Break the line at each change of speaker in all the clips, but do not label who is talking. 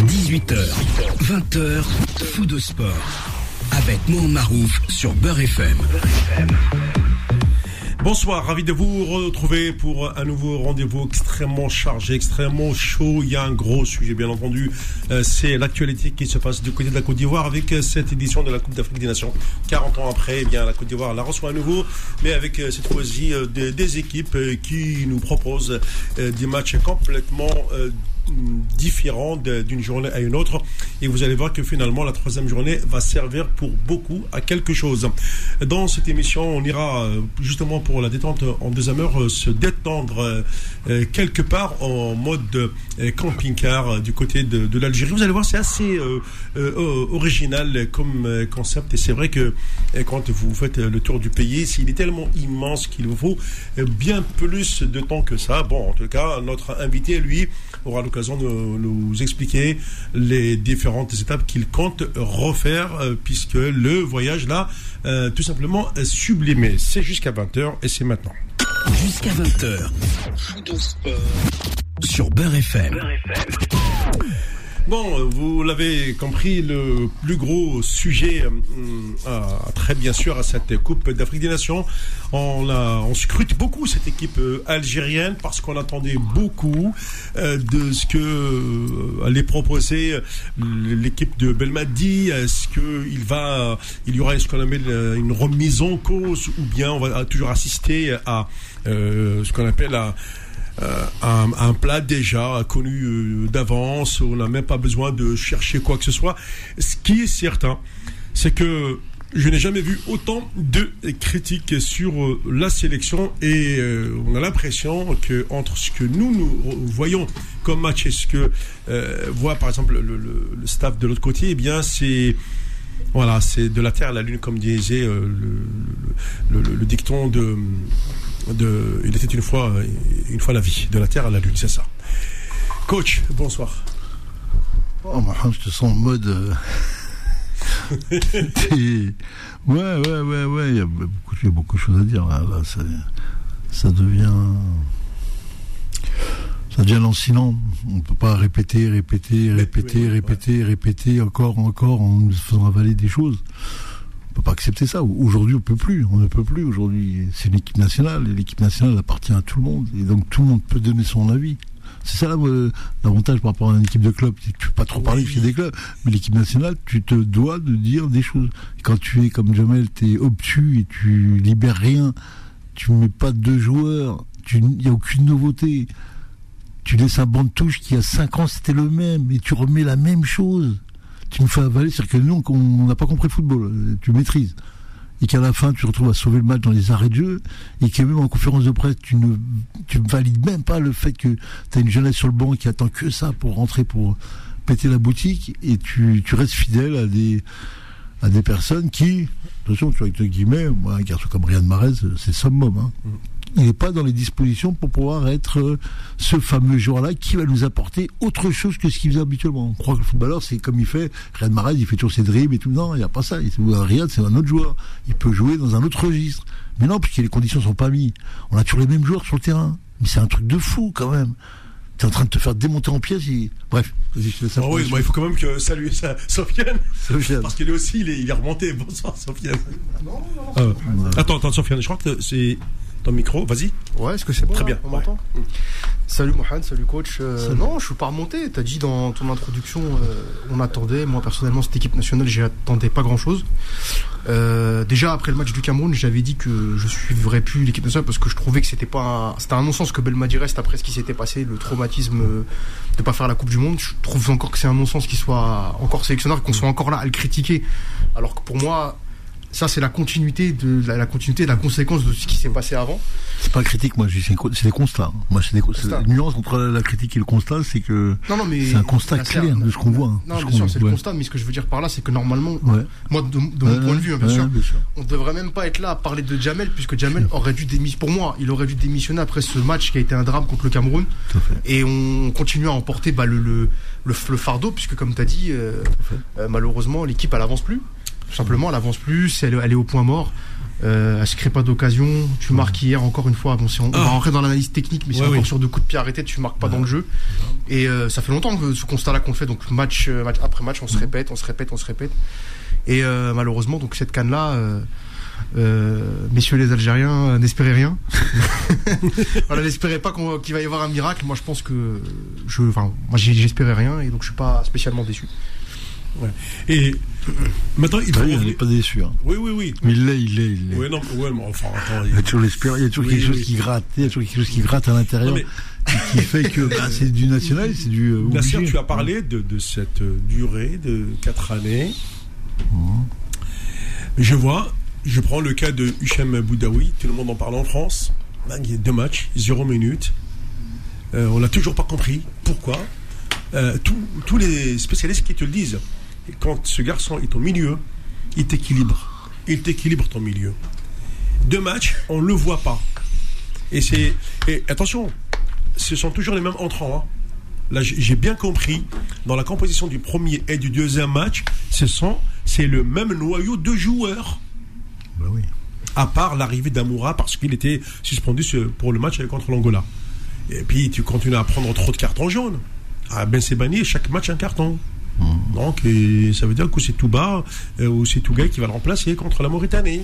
18h, 20h, Fou de sport. Avec Mohamed Marouf sur Beurre FM.
Bonsoir, ravi de vous retrouver pour un nouveau rendez-vous extrêmement chargé, extrêmement chaud. Il y a un gros sujet, bien entendu. C'est l'actualité qui se passe du côté de la Côte d'Ivoire avec cette édition de la Coupe d'Afrique des Nations. 40 ans après, eh bien, la Côte d'Ivoire la reçoit à nouveau, mais avec cette fois-ci des équipes qui nous proposent des matchs complètement différents d'une journée à une autre, et vous allez voir que finalement la troisième journée va servir pour beaucoup à quelque chose. Dans cette émission, on ira justement pour la détente en deuxième heure se détendre quelque part en mode camping-car du côté de l'Algérie. Vous allez voir, c'est assez original comme concept, et c'est vrai que quand vous faites le tour du pays, il est tellement immense qu'il vous faut bien plus de temps que ça. Bon, en tout cas, notre invité, lui, aura l'occasion de nous expliquer les différentes étapes qu'il compte refaire, puisque le voyage là, tout simplement sublimé. C'est jusqu'à 20h et c'est maintenant.
Jusqu'à 20h. Fou de sport. Sur Beurre FM. Bon, vous l'avez compris, le plus gros sujet, très bien sûr, à cette Coupe d'Afrique des Nations, on scrute beaucoup cette équipe algérienne parce qu'on attendait beaucoup de ce que allait proposer l'équipe de Belmadi. Est-ce qu'il y aura ce qu'on appelle une remise en cause, ou bien on va toujours assister à ce qu'on appelle un plat déjà connu d'avance, on n'a même pas besoin de chercher quoi que ce soit. Ce qui est certain, c'est que je n'ai jamais vu autant de critiques sur la sélection, et on a l'impression que entre ce que nous voyons comme match et ce que voit par exemple le staff de l'autre côté, eh bien c'est de la terre à la lune, comme disait le dicton il était une fois la vie, de la terre à la lune, c'est ça. Coach, bonsoir.
Oh, je te sens en mode. Ouais, il y a beaucoup de choses à dire. Là, ça devient lancinant. On peut pas répéter encore en nous faisant avaler des choses. On peut pas accepter ça. Aujourd'hui, on ne peut plus aujourd'hui. C'est une équipe nationale, et l'équipe nationale appartient à tout le monde, et donc tout le monde peut donner son avis. C'est ça l'avantage par rapport à une équipe de club. Tu peux pas trop parler chez des clubs, mais l'équipe nationale, tu te dois de dire des choses. Et quand tu es comme Jamel, tu es obtus et tu libères rien, tu mets pas deux joueurs, il y a aucune nouveauté. Tu laisses un banc de touche qui, il y a 5 ans, c'était le même, et tu remets la même chose. Tu me fais avaler, c'est-à-dire que nous, on n'a pas compris le football, tu maîtrises. Et qu'à la fin, tu te retrouves à sauver le match dans les arrêts de jeu, et que même en conférence de presse, tu ne valides même pas le fait que tu as une jeunesse sur le banc qui attend que ça pour rentrer, pour péter la boutique, et tu restes fidèle à des personnes qui, attention, tu vois, avec guillemets, moi, un garçon comme Riyad Mahrez, c'est le summum, hein. Il n'est pas dans les dispositions pour pouvoir être ce fameux joueur-là qui va nous apporter autre chose que ce qu'il faisait habituellement. On croit que le footballeur, c'est comme il fait. Riyad Mahrez, il fait toujours ses dribbles et tout. Non, il n'y a pas ça. Riyad, c'est un autre joueur. Il peut jouer dans un autre registre. Mais non, puisque les conditions ne sont pas mises. On a toujours les mêmes joueurs sur le terrain. Mais c'est un truc de fou, quand même. T'es en train de te faire démonter en pièces. Bref, vas-y, je te laisse ça.
Oui, il faut quand même que saluer Sofiane. Parce qu'il est aussi, il est remonté. Bonsoir, Sofiane. Non. Attends, Sofiane, je crois que c'est ton micro, vas-y.
Ouais, est-ce que c'est bon? Très bien. On m'entend? Salut Mohamed, salut coach. Non, je suis pas remonté. T'as dit dans ton introduction, on attendait. Moi personnellement, cette équipe nationale, j'y attendais pas grand-chose. Déjà après le match du Cameroun, j'avais dit que je suivrais plus l'équipe nationale parce que je trouvais que c'était un non-sens que Belmadi reste après ce qui s'était passé, le traumatisme de pas faire la Coupe du Monde. Je trouve encore que c'est un non-sens qu'il soit encore sélectionneur, qu'on soit encore là à le critiquer. Alors que pour moi, ça, c'est la continuité de la conséquence de ce qui s'est passé avant.
C'est pas critique, moi, c'est des constats. Moi, c'est la nuance entre la critique et le constat, c'est que c'est un constat clair de ce qu'on voit.
Non, bien sûr, c'est le constat, mais ce que je veux dire par là, c'est que normalement, moi, de mon point de vue, bien sûr, on devrait même pas être là à parler de Jamel, puisque Jamel aurait dû démissionner. Pour moi, il aurait dû démissionner après ce match qui a été un drame contre le Cameroun. Et on continue à emporter le fardeau, puisque comme tu as dit, malheureusement, l'équipe, elle avance plus. Tout simplement, elle avance plus, elle est au point mort. Elle se crée pas d'occasion. Tu marques hier encore une fois. Bon, on va rentrer dans l'analyse technique, mais c'est encore sur 2 coups de pied arrêtés. Tu marques pas dans le jeu. Et ça fait longtemps que ce constat-là qu'on fait. Donc match après match, on se répète. Et malheureusement, donc cette CAN-là, messieurs les Algériens, n'espérez rien. Voilà, n'espérez pas qu'il va y avoir un miracle. Moi, je pense que j'espérais rien, et donc je suis pas spécialement déçu.
Ouais. Et maintenant, il
n'est pas déçu. Hein.
Oui.
Mais il l'est.
Oui, non, mais enfin, attends.
Il y a toujours l'espoir, il y a toujours quelque chose qui gratte. Il y a toujours quelque chose qui gratte à l'intérieur. Qui fait que c'est du national, c'est du.
Nassir, tu as parlé de cette durée de 4 années. Je prends le cas de Hichem Boudaoui, tout le monde en parle en France. Il y a 2 matchs, 0 minutes. On n'a toujours pas compris pourquoi. Tous les spécialistes qui te le disent, quand ce garçon est au milieu, il t'équilibre ton milieu. 2 matchs, on ne le voit pas. Et attention, ce sont toujours les mêmes entrants. Hein. Là, j'ai bien compris, dans la composition du premier et du deuxième match, c'est le même noyau de joueurs.
Ben oui.
À part l'arrivée d'Amoura, parce qu'il était suspendu pour le match contre l'Angola. Et puis, tu continues à prendre trop de cartons jaunes. À Ben Sebani, chaque match un carton. Donc, ça veut dire que c'est Touba ou c'est Tougaï qui va le remplacer contre la Mauritanie.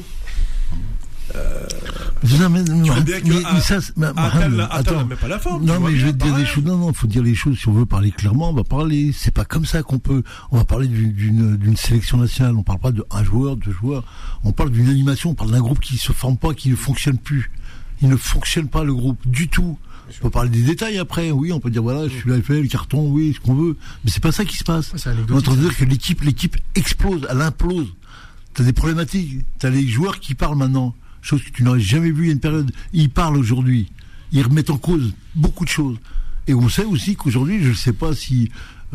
Attends,
mais pas la forme.
Non, mais je vais te dire des choses. Non, il faut dire les choses. Si on veut parler clairement, on va parler. C'est pas comme ça qu'on peut. On va parler d'une sélection nationale. On parle pas de 1 joueur, 2 joueurs. On parle d'une animation. On parle d'un groupe qui se forme pas, qui ne fonctionne plus. Il ne fonctionne pas, le groupe, du tout. On peut parler des détails après, oui, on peut dire voilà, je suis là, le carton, oui, ce qu'on veut. Mais c'est pas ça qui se passe. On est en train de dire que l'équipe explose, elle implose. T'as des problématiques. T'as les joueurs qui parlent maintenant. Chose que tu n'aurais jamais vu il y a une période. Ils parlent aujourd'hui. Ils remettent en cause beaucoup de choses. Et on sait aussi qu'aujourd'hui, je ne sais pas si...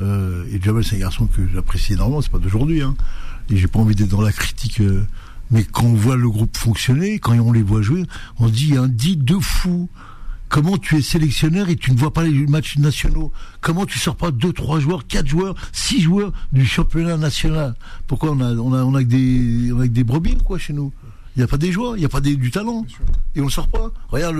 et Jamel, c'est un garçon que j'apprécie énormément, c'est pas d'aujourd'hui. Hein, et j'ai pas envie d'être dans la critique. Mais quand on voit le groupe fonctionner, quand on les voit jouer, on se dit, il y a un dit de fou. Comment tu es sélectionneur et tu ne vois pas les matchs nationaux? Comment tu sors pas 2, 3 joueurs, 4 joueurs, 6 joueurs du championnat national? Pourquoi on a que des brebis ou quoi chez nous? Il n'y a pas des joueurs, il n'y a pas du talent. Et on ne sort pas. Regarde,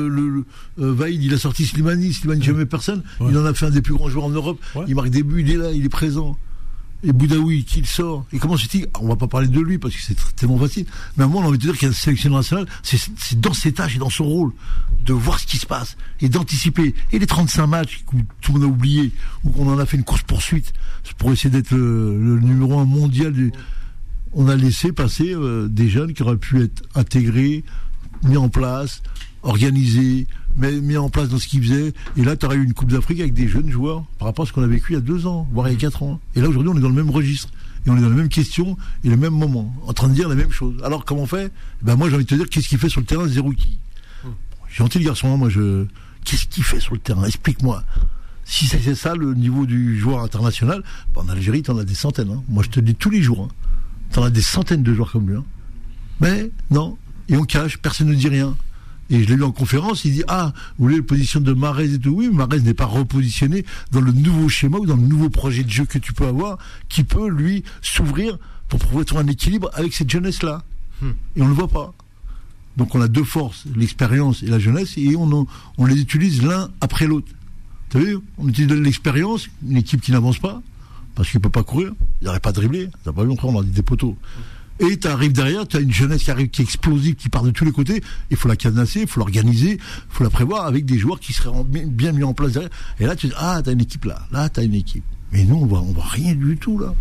Vaïd, il a sorti Slimani jamais personne. Ouais. Il en a fait un des plus grands joueurs en Europe. Ouais. Il marque des buts, il est là, il est présent. Et Boudaoui, qui le sort. Et comment c'est-il? On va pas parler de lui parce que c'est tellement facile. Mais à un moment, on a envie de dire qu'il y a un sélectionneur national, c'est dans ses tâches et dans son rôle de voir ce qui se passe et d'anticiper. Et les 35 matchs que tout le monde a oublié, où on en a fait une course-poursuite pour essayer d'être le numéro 1 mondial on a laissé passer des jeunes qui auraient pu être intégrés, mis en place, organisés, mis en place dans ce qu'ils faisaient. Et là, tu aurais eu une Coupe d'Afrique avec des jeunes joueurs par rapport à ce qu'on a vécu il y a 2 ans, voire il y a 4 ans. Et là, aujourd'hui, on est dans le même registre. Et on est dans les mêmes questions et le même moment, en train de dire la même chose. Alors, comment on fait? Moi, j'ai envie de te dire, qu'est-ce qu'il fait sur le terrain, Zerouki? Gentil garçon, moi, qu'est-ce qu'il fait sur le terrain? Explique-moi. Si c'est ça, le niveau du joueur international, en Algérie, t'en as des centaines. Hein. Moi, je te le dis tous les jours. Hein. T'en as des centaines de joueurs comme lui. Hein. Mais, non. Et on cache, personne ne dit rien. Et je l'ai lu en conférence, il dit, vous voulez la position de Mahrez et tout? Oui, Mahrez n'est pas repositionné dans le nouveau schéma ou dans le nouveau projet de jeu que tu peux avoir, qui peut, lui, s'ouvrir pour pouvoir trouver un équilibre avec cette jeunesse-là. Et on ne le voit pas. Donc on a 2 forces, l'expérience et la jeunesse, et on les utilise l'un après l'autre. T'as vu? On utilise l'expérience, une équipe qui n'avance pas, parce qu'il ne peut pas courir, il n'arrive pas à dribbler, ça n'a pas vu encore, on a dit des poteaux. Et tu arrives derrière, tu as une jeunesse qui arrive, qui est explosive, qui part de tous les côtés, il faut la cadenasser, il faut l'organiser, il faut la prévoir avec des joueurs qui seraient bien mis en place derrière. Et là, tu dis, t'as une équipe là, t'as une équipe. Mais nous, on voit rien du tout, là.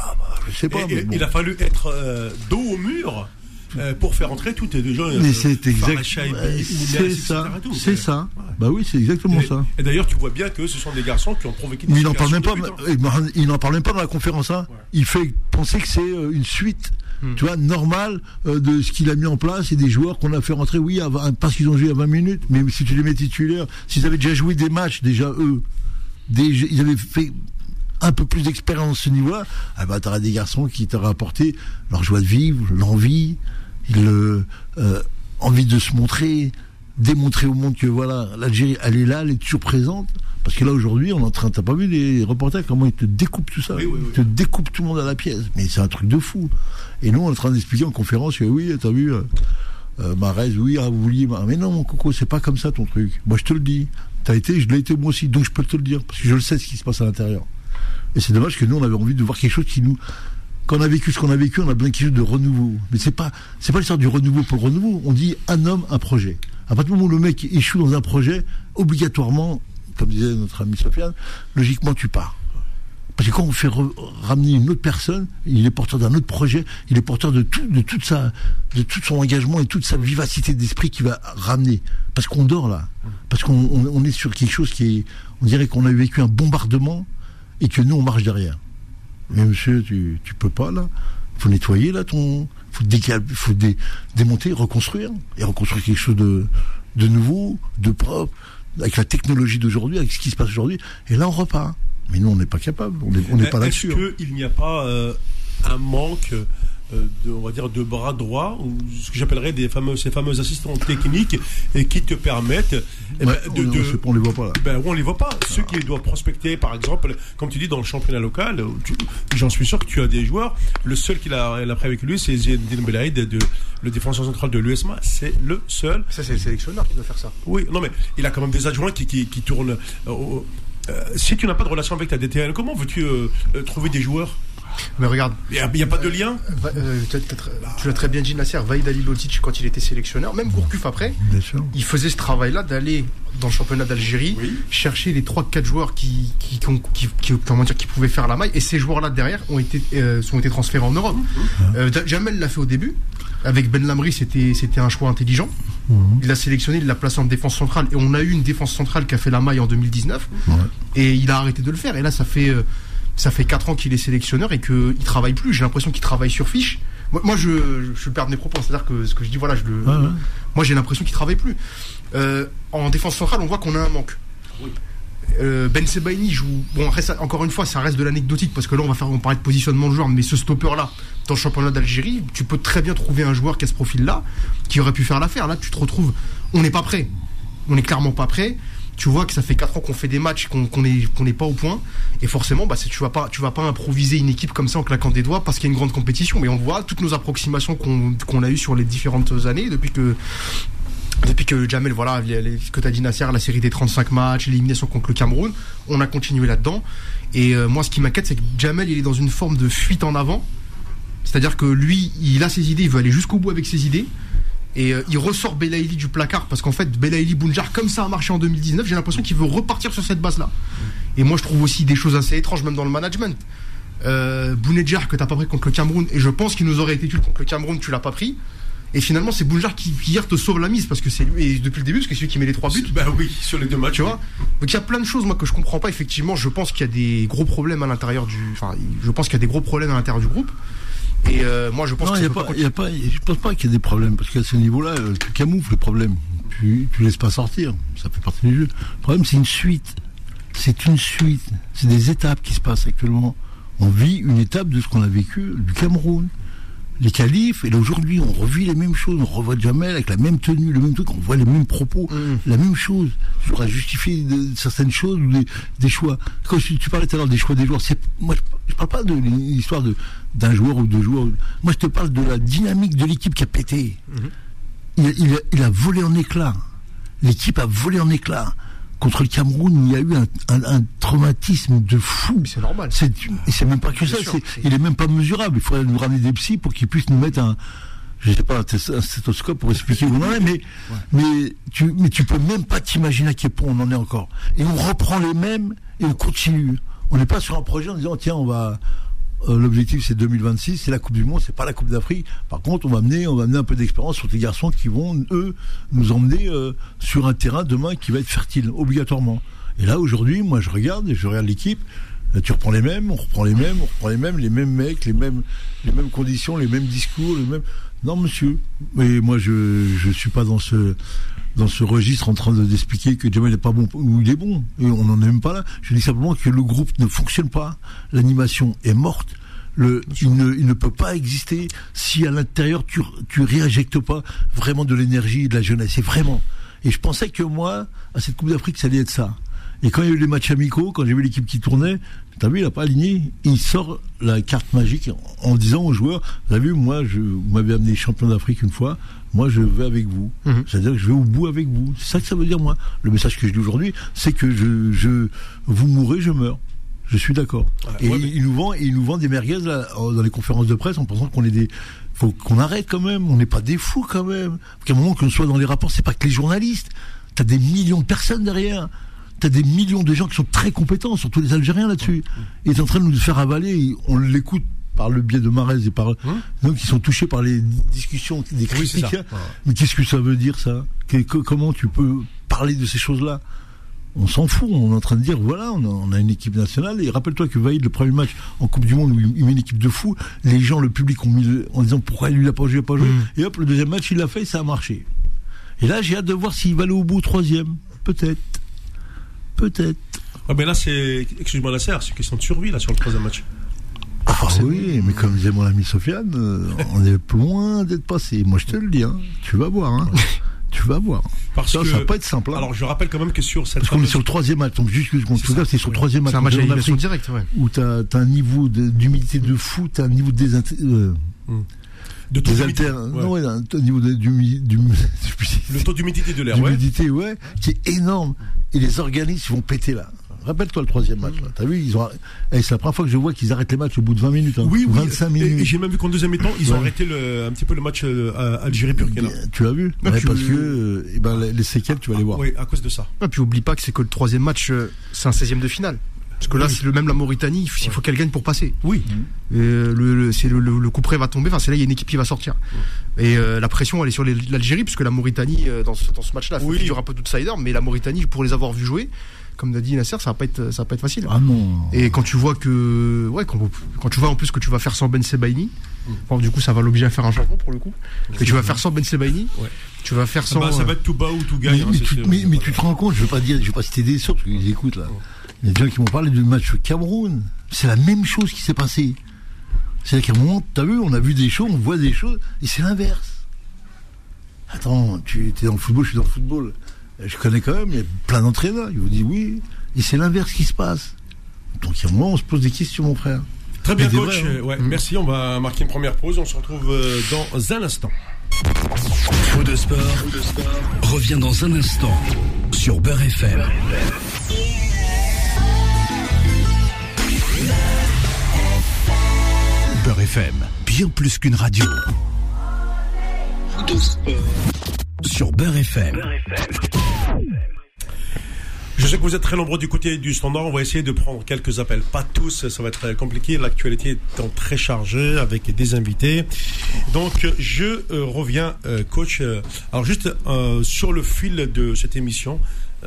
Je sais pas.
Mais bon. Il a fallu être dos au mur pour faire entrer toutes les gens.
Mais c'est exactement c'est ça. Ouais. Bah oui, c'est exactement ça.
Et d'ailleurs, tu vois bien que ce sont des garçons qui ont provoqué des
situations. Il n'en parle même pas dans la conférence. Hein. Ouais. Il fait penser que c'est une suite, tu vois, normale de ce qu'il a mis en place et des joueurs qu'on a fait rentrer, parce qu'ils ont joué à 20 minutes. Mais si tu les mets titulaires, s'ils avaient déjà joué des matchs, ils avaient fait un peu plus d'expérience à ce niveau-là, t'auras des garçons qui t'auraient apporté leur joie de vivre, l'envie, envie de se montrer, démontrer au monde que voilà, l'Algérie, elle est là, elle est toujours présente. Parce que là, aujourd'hui, on est en train, t'as pas vu les reportages, comment ils te découpent tout ça? Oui. Ils te découpent tout le monde à la pièce. Mais c'est un truc de fou. Et nous, on est en train d'expliquer en conférence que oui, t'as vu, Mahrez, oui, vous vouliez, mais non, mon coco, c'est pas comme ça ton truc. Moi, je te le dis. Je l'ai été moi aussi, donc je peux te le dire, parce que je le sais ce qui se passe à l'intérieur. Et c'est dommage que nous, on avait envie de voir quelque chose qui nous... Quand on a vécu ce qu'on a vécu, on a besoin de quelque chose de renouveau. Mais c'est pas l'histoire du renouveau pour le renouveau. On dit un homme, un projet. À partir du moment où le mec échoue dans un projet, obligatoirement, comme disait notre ami Sofiane, logiquement, tu pars. Parce que quand on fait ramener une autre personne, il est porteur d'un autre projet, il est porteur de tout son engagement et toute sa vivacité d'esprit qui va ramener. Parce qu'on dort là. Parce qu'on est sur quelque chose qui est, on dirait qu'on a vécu un bombardement et que nous on marche derrière. Mais monsieur, tu peux pas là. Faut nettoyer là faut démonter, reconstruire et reconstruire quelque chose de nouveau, de propre, avec la technologie d'aujourd'hui, avec ce qui se passe aujourd'hui. Et là on repart. Mais nous, on n'est pas capable. On n'est pas là-dessus.
Est-ce qu'il n'y a pas un manque on va dire, de bras droits, ou ce que j'appellerais ces fameux assistants techniques qui te permettent
on les voit pas là.
On les voit pas. Ceux qui doivent prospecter, par exemple, comme tu dis, dans le championnat local, j'en suis sûr que tu as des joueurs. Le seul qu'il a pris avec lui, c'est Zinedine Belaïd, le défenseur central de l'USMA. C'est le seul.
Ça, c'est le sélectionneur qui doit faire ça.
Oui, non, mais il a quand même des adjoints qui tournent. Si tu n'as pas de relation avec ta DTN, comment veux-tu trouver des joueurs?
Mais regarde,
il n'y a pas de lien.
Tu l'as très bien dit, Nasser. Vaïd Halilovic, quand il était sélectionneur, même Gourcuff après, il faisait ce travail-là d'aller dans le championnat d'Algérie, chercher les 3-4 joueurs qui pouvaient faire la maille, et ces joueurs-là derrière sont été transférés en Europe. Jamel l'a fait au début. Avec Ben Lamri, c'était un choix intelligent. Il l'a sélectionné, il l'a placé en défense centrale, et on a eu une défense centrale qui a fait la maille en 2019, et il a arrêté de le faire. Et là, ça fait 4 ans qu'il est sélectionneur et qu'il travaille plus. J'ai l'impression qu'il travaille sur fiche. Moi, je perds mes propos. C'est-à-dire que ce que je dis, moi, j'ai l'impression qu'il travaille plus. En défense centrale, on voit qu'on a un manque. Ben Sebaini joue. Bon, après, encore une fois, ça reste de l'anecdotique parce que là, on va parler de positionnement de joueur, mais ce stopper-là, dans le championnat d'Algérie, tu peux très bien trouver un joueur qui a ce profil-là, qui aurait pu faire l'affaire. Là, tu te retrouves. On n'est pas prêt. On n'est clairement pas prêt. Tu vois que ça fait 4 ans qu'on fait des matchs, qu'on n'est pas au point, et forcément, tu vas pas improviser une équipe comme ça en claquant des doigts parce qu'il y a une grande compétition. Mais on voit toutes nos approximations qu'on a eues sur les différentes années depuis que Jamel, voilà, ce que tu as dit, Nasser, la série des 35 matchs, l'élimination contre le Cameroun, on a continué là-dedans. Et moi, ce qui m'inquiète, c'est que Jamel, il est dans une forme de fuite en avant. C'est-à-dire que lui, il a ses idées, il veut aller jusqu'au bout avec ses idées. Et il ressort Belaïli du placard parce qu'en fait, Belaïli Bounjar, comme ça a marché en 2019, j'ai l'impression qu'il veut repartir sur cette base-là. Et moi, je trouve aussi des choses assez étranges, même dans le management. Bounedjah, que tu n'as pas pris contre le Cameroun, et je pense qu'il nous aurait été utile contre le Cameroun, tu l'as pas pris. Et finalement, c'est Bounjar qui hier te sauve la mise parce que c'est lui, et depuis le début, parce que c'est lui qui met les 3 buts.
Bah oui, sur les 2 matchs.
Tu vois. Donc il y a plein de choses, moi, que je comprends pas. Effectivement, je pense qu'il y a des gros problèmes à l'intérieur je pense qu'il y a des gros problèmes à l'intérieur du groupe. Et moi, je pense que
je pense pas qu'il y ait des problèmes parce qu'à ce niveau-là, tu camoufles le problème. Tu laisses pas sortir. Ça fait partie du jeu. Le problème, c'est une suite. C'est une suite. C'est des étapes qui se passent actuellement. On vit une étape de ce qu'on a vécu du Cameroun. Les qualifs, et là aujourd'hui on revit les mêmes choses, on revoit Jamel avec la même tenue, le même truc, on voit les mêmes propos, la même chose. Il faudra justifier certaines choses ou des choix. Quand tu parlais tout à l'heure des choix des joueurs, moi je parle pas de l'histoire d'un joueur ou 2 joueurs. Moi je te parle de la dynamique de l'équipe qui a pété. Il a volé en éclats. L'équipe a volé en éclats. Contre le Cameroun, il y a eu un traumatisme de fou.
Mais c'est normal.
C'est même pas que ça. Il est même pas mesurable. Il faudrait nous ramener des psys pour qu'ils puissent nous mettre un stéthoscope pour expliquer où on en est. Mais tu peux même pas t'imaginer à quel point on en est encore. Et on reprend les mêmes et on continue. On n'est pas sur un projet en disant tiens, l'objectif c'est 2026, c'est la Coupe du Monde, c'est pas la Coupe d'Afrique. Par contre, on va amener un peu d'expérience sur des garçons qui vont, eux, nous emmener sur un terrain demain qui va être fertile, obligatoirement. Et là, aujourd'hui, moi, je regarde l'équipe, tu reprends les mêmes, on reprend les mêmes mecs, les mêmes conditions, les mêmes discours, les mêmes... Non, monsieur. Mais moi, je suis pas dans ce registre en train d'expliquer que Jamel n'est pas bon ou il est bon. Et on n'en est même pas là. Je dis simplement que le groupe ne fonctionne pas. L'animation est morte. Il ne peut pas exister si à l'intérieur tu réinjectes pas vraiment de l'énergie et de la jeunesse. C'est vraiment. Et je pensais que moi, à cette Coupe d'Afrique, ça allait être ça. Et quand il y a eu les matchs amicaux, quand j'ai vu l'équipe qui tournait, t'as vu, il n'a pas aligné, il sort la carte magique en disant aux joueurs, vous avez vu, moi, vous m'avez amené champion d'Afrique une fois, moi je vais avec vous. C'est-à-dire que je vais au bout avec vous. C'est ça que ça veut dire, moi. Le message que je dis aujourd'hui, c'est que vous mourrez, je meurs. Je suis d'accord. Et il nous vend des merguez là, dans les conférences de presse en pensant qu'on est des... Faut qu'on arrête quand même, on n'est pas des fous quand même. Qu'à un moment qu'on soit dans les rapports, c'est pas que les journalistes. T'as des millions de personnes derrière. T'as des millions de gens qui sont très compétents, surtout les Algériens là-dessus. Ils sont en train de nous faire avaler, on l'écoute par le biais de Mahrez et par... Donc ils sont touchés par les discussions, des critiques. Oui, mais qu'est-ce que ça veut dire ça ? Comment tu peux parler de ces choses-là ? On s'en fout, on est en train de dire, voilà, on a une équipe nationale, et rappelle-toi que Vaïd, le premier match en Coupe du Monde où il met une équipe de fous, les gens, le public ont mis en disant pourquoi lui il a pas joué, et hop, le deuxième match il l'a fait, et ça a marché. Et là, j'ai hâte de voir s'il va aller au bout au troisième. Peut-être.
Ah, mais là, excuse-moi Nasser, c'est une question de survie, là, sur le troisième match.
Ah oui, mais comme disait mon ami Sofiane, on est loin d'être passé. Moi, je te le dis, hein. Tu vas voir, hein. Tu vas voir.
Parce que
ça va pas être simple. Hein.
Alors, je rappelle quand même que sur cette.
Parce qu'on est sur le troisième match. Donc, juste que c'est sur le troisième match.
C'est un match à élimination directe, ouais.
Où t'as un niveau d'humidité de fou, t'as un niveau de désaltère. Non, ouais, un niveau
le taux d'humidité de l'air,
d'humidité, ouais, qui est énorme. Et les organismes vont péter là. Rappelle-toi le troisième match. Là. T'as vu, c'est la première fois que je vois qu'ils arrêtent les matchs au bout de 20 minutes. Hein.
Oui,
25 minutes.
Et j'ai même vu qu'en deuxième mi-temps, ils ont arrêté un petit peu le match Algérie-Burkina.
Tu l'as vu ? Ouais, parce que les séquelles, tu vas les voir.
Oui, à cause de ça.
Et puis oublie pas que c'est que le troisième match, c'est un 16e de finale. Parce que là, c'est même la Mauritanie, il faut qu'elle gagne pour passer.
Oui.
Le coup près va tomber, c'est là, il y a une équipe qui va sortir. Et la pression, elle est sur l'Algérie, puisque la Mauritanie, dans ce match-là, il y aura un peu d'outsider, mais la Mauritanie, pour les avoir vus jouer, comme l'a dit Nasser, ça va pas être facile.
Ah non.
Et quand tu vois quand tu vois en plus que tu vas faire sans Ben Sebaini, du coup, ça va l'obliger à faire un changement pour le coup. Que tu vas faire sans Ben Sebaini, tu vas faire sans.
Ça va être tout bas ou tout gagne.
Mais tu te rends compte, je vais pas citer des sources, parce qu'ils écoutent là. Il y a des gens qui m'ont parlé du match au Cameroun. C'est la même chose qui s'est passée. C'est-à-dire qu'à un moment, t'as vu, on a vu des choses, on voit des choses, et c'est l'inverse. Attends, tu es dans le football, je suis dans le football. Je connais quand même, il y a plein d'entraîneurs. Ils vous disent oui, et c'est l'inverse qui se passe. Donc, à un moment, on se pose des questions, mon frère.
Très bien, coach. Merci, on va marquer une première pause. On se retrouve dans un instant.
Faux de sport revient dans un instant sur Beurre FM. Beurre FM, bien plus qu'une radio. Sur Beurre FM.
Je sais que vous êtes très nombreux du côté du standard. On va essayer de prendre quelques appels. Pas tous, ça va être compliqué. L'actualité étant très chargée avec des invités. Donc, je reviens, coach. Alors, juste sur le fil de cette émission,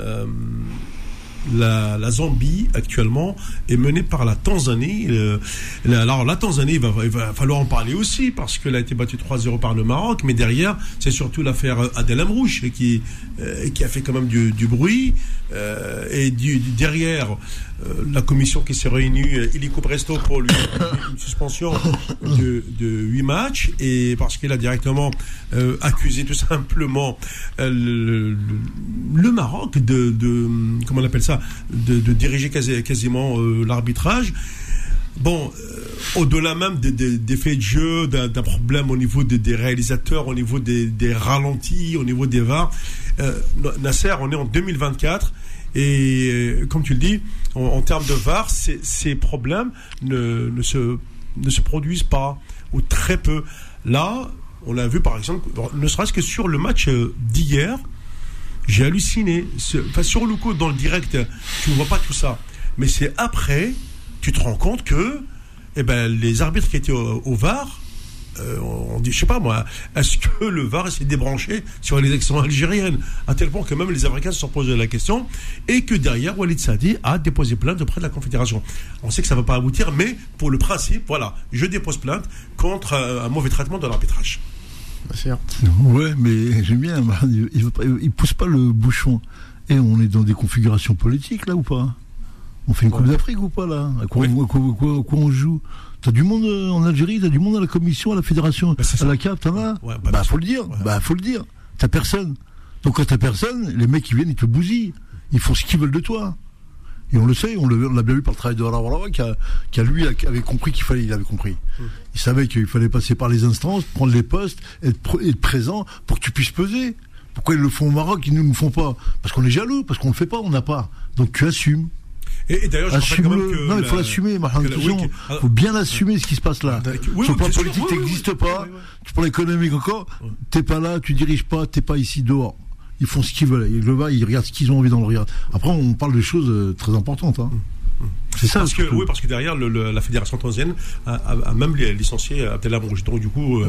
la Zambie actuellement est menée par la Tanzanie. Alors la Tanzanie, il va falloir en parler aussi parce qu'elle a été battue 3-0 par le Maroc, mais derrière c'est surtout l'affaire Adel Amrouche qui a fait quand même du bruit, et derrière la commission qui s'est réunie illico presto pour lui une suspension de 8 matchs, et parce qu'il a directement accusé tout simplement le Maroc de comment on appelle ça, de diriger quasiment l'arbitrage. Bon, au-delà même des faits de jeu, d'un problème au niveau des réalisateurs, au niveau des ralentis, au niveau des VAR, Nasser, on est en 2024 et comme tu le dis, en termes de VAR, ces problèmes ne se produisent pas, ou très peu. Là, on l'a vu par exemple, ne serait-ce que sur le match d'hier, j'ai halluciné. Sur le coup, dans le direct, tu ne vois pas tout ça. Mais c'est après, tu te rends compte que les arbitres qui étaient au VAR, on dit, je sais pas moi, est-ce que le VAR s'est débranché sur les élections algériennes, à tel point que même les Africains se sont posé la question, et que derrière, Walid Saadi a déposé plainte auprès de la Confédération. On sait que ça ne va pas aboutir, mais pour le principe, voilà, je dépose plainte contre un mauvais traitement de l'arbitrage.
Ouais, mais j'aime bien. Il pousse pas le bouchon. Et on est dans des configurations politiques là ou pas? On fait une Coupe d'Afrique ou pas là? À quoi on joue? T'as du monde en Algérie, t'as du monde à la commission, à la fédération, à la CAF, t'en as? Faut le dire. Faut le dire. T'as personne. Donc quand t'as personne, les mecs qui viennent, ils te bousillent. Ils font ce qu'ils veulent de toi. Et on le sait, on l'a bien vu par le travail de Raoult, qui avait compris il avait compris. Il savait qu'il fallait passer par les instances, prendre les postes, être présent pour que tu puisses peser. Pourquoi ils le font au Maroc, ils ne le font pas? Parce qu'on est jaloux, parce qu'on ne le fait pas, on n'a pas. Donc tu assumes.
Et d'ailleurs, je rappelle quand même que...
Non, il faut l'assumer, il faut bien assumer ce qui se passe là. Sur le plan politique, t'existes pas. Pour l'économique encore, t'es pas là, tu diriges pas, t'es pas ici dehors. Ils font ce qu'ils veulent. Ils regardent ce qu'ils ont envie dans le regard. Après, on parle de choses très importantes. Hein. C'est ça.
Parce que derrière, la fédération tunisienne a même licencié Abdellah Mouroujit. Donc, du coup,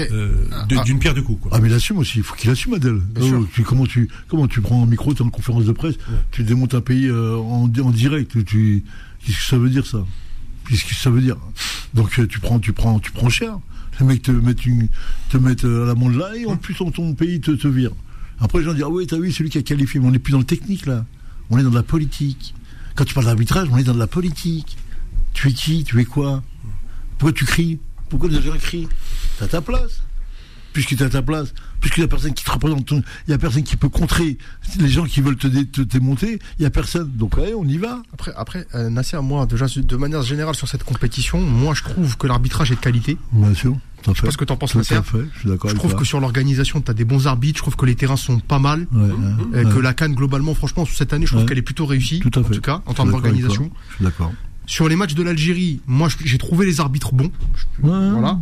d'une pierre deux coups. Quoi.
Ah, mais il assume aussi. Il faut qu'il assume, Adel. Comment tu prends un micro, tu es en conférence de presse, tu démontes un pays en direct. Qu'est-ce que ça veut dire, ça? Qu'est-ce que ça veut dire? Donc, tu prends cher. Les mecs te mettent à l'amende là, et en plus, ton pays te vire. Après, les gens disent, ah oui, t'as vu, celui qui a qualifié. Mais on n'est plus dans le technique, là. On est dans de la politique. Quand tu parles d'arbitrage, on est dans de la politique. Tu es qui? Tu es quoi? Pourquoi tu cries? Pourquoi les gens crient? T'as ta place. Puisque t'as ta place, puisqu'il y a personne qui te représente, il y a personne qui peut contrer les gens qui veulent te démonter, il y a personne. Donc, allez, on y va.
Après, Nasser, moi, déjà, de manière générale sur cette compétition, moi, je trouve que l'arbitrage est de qualité.
Bien sûr.
Je sais pas ce que t'en penses, Nasser. Je trouve que sur l'organisation, t'as des bons arbitres. Je trouve que les terrains sont pas mal. Que la CAN, globalement, franchement, cette année, je trouve qu'elle est plutôt réussie.
Tout à fait.
En tout cas, en termes d'organisation.
Je suis d'accord.
Sur les matchs de l'Algérie, moi, j'ai trouvé les arbitres bons. Voilà.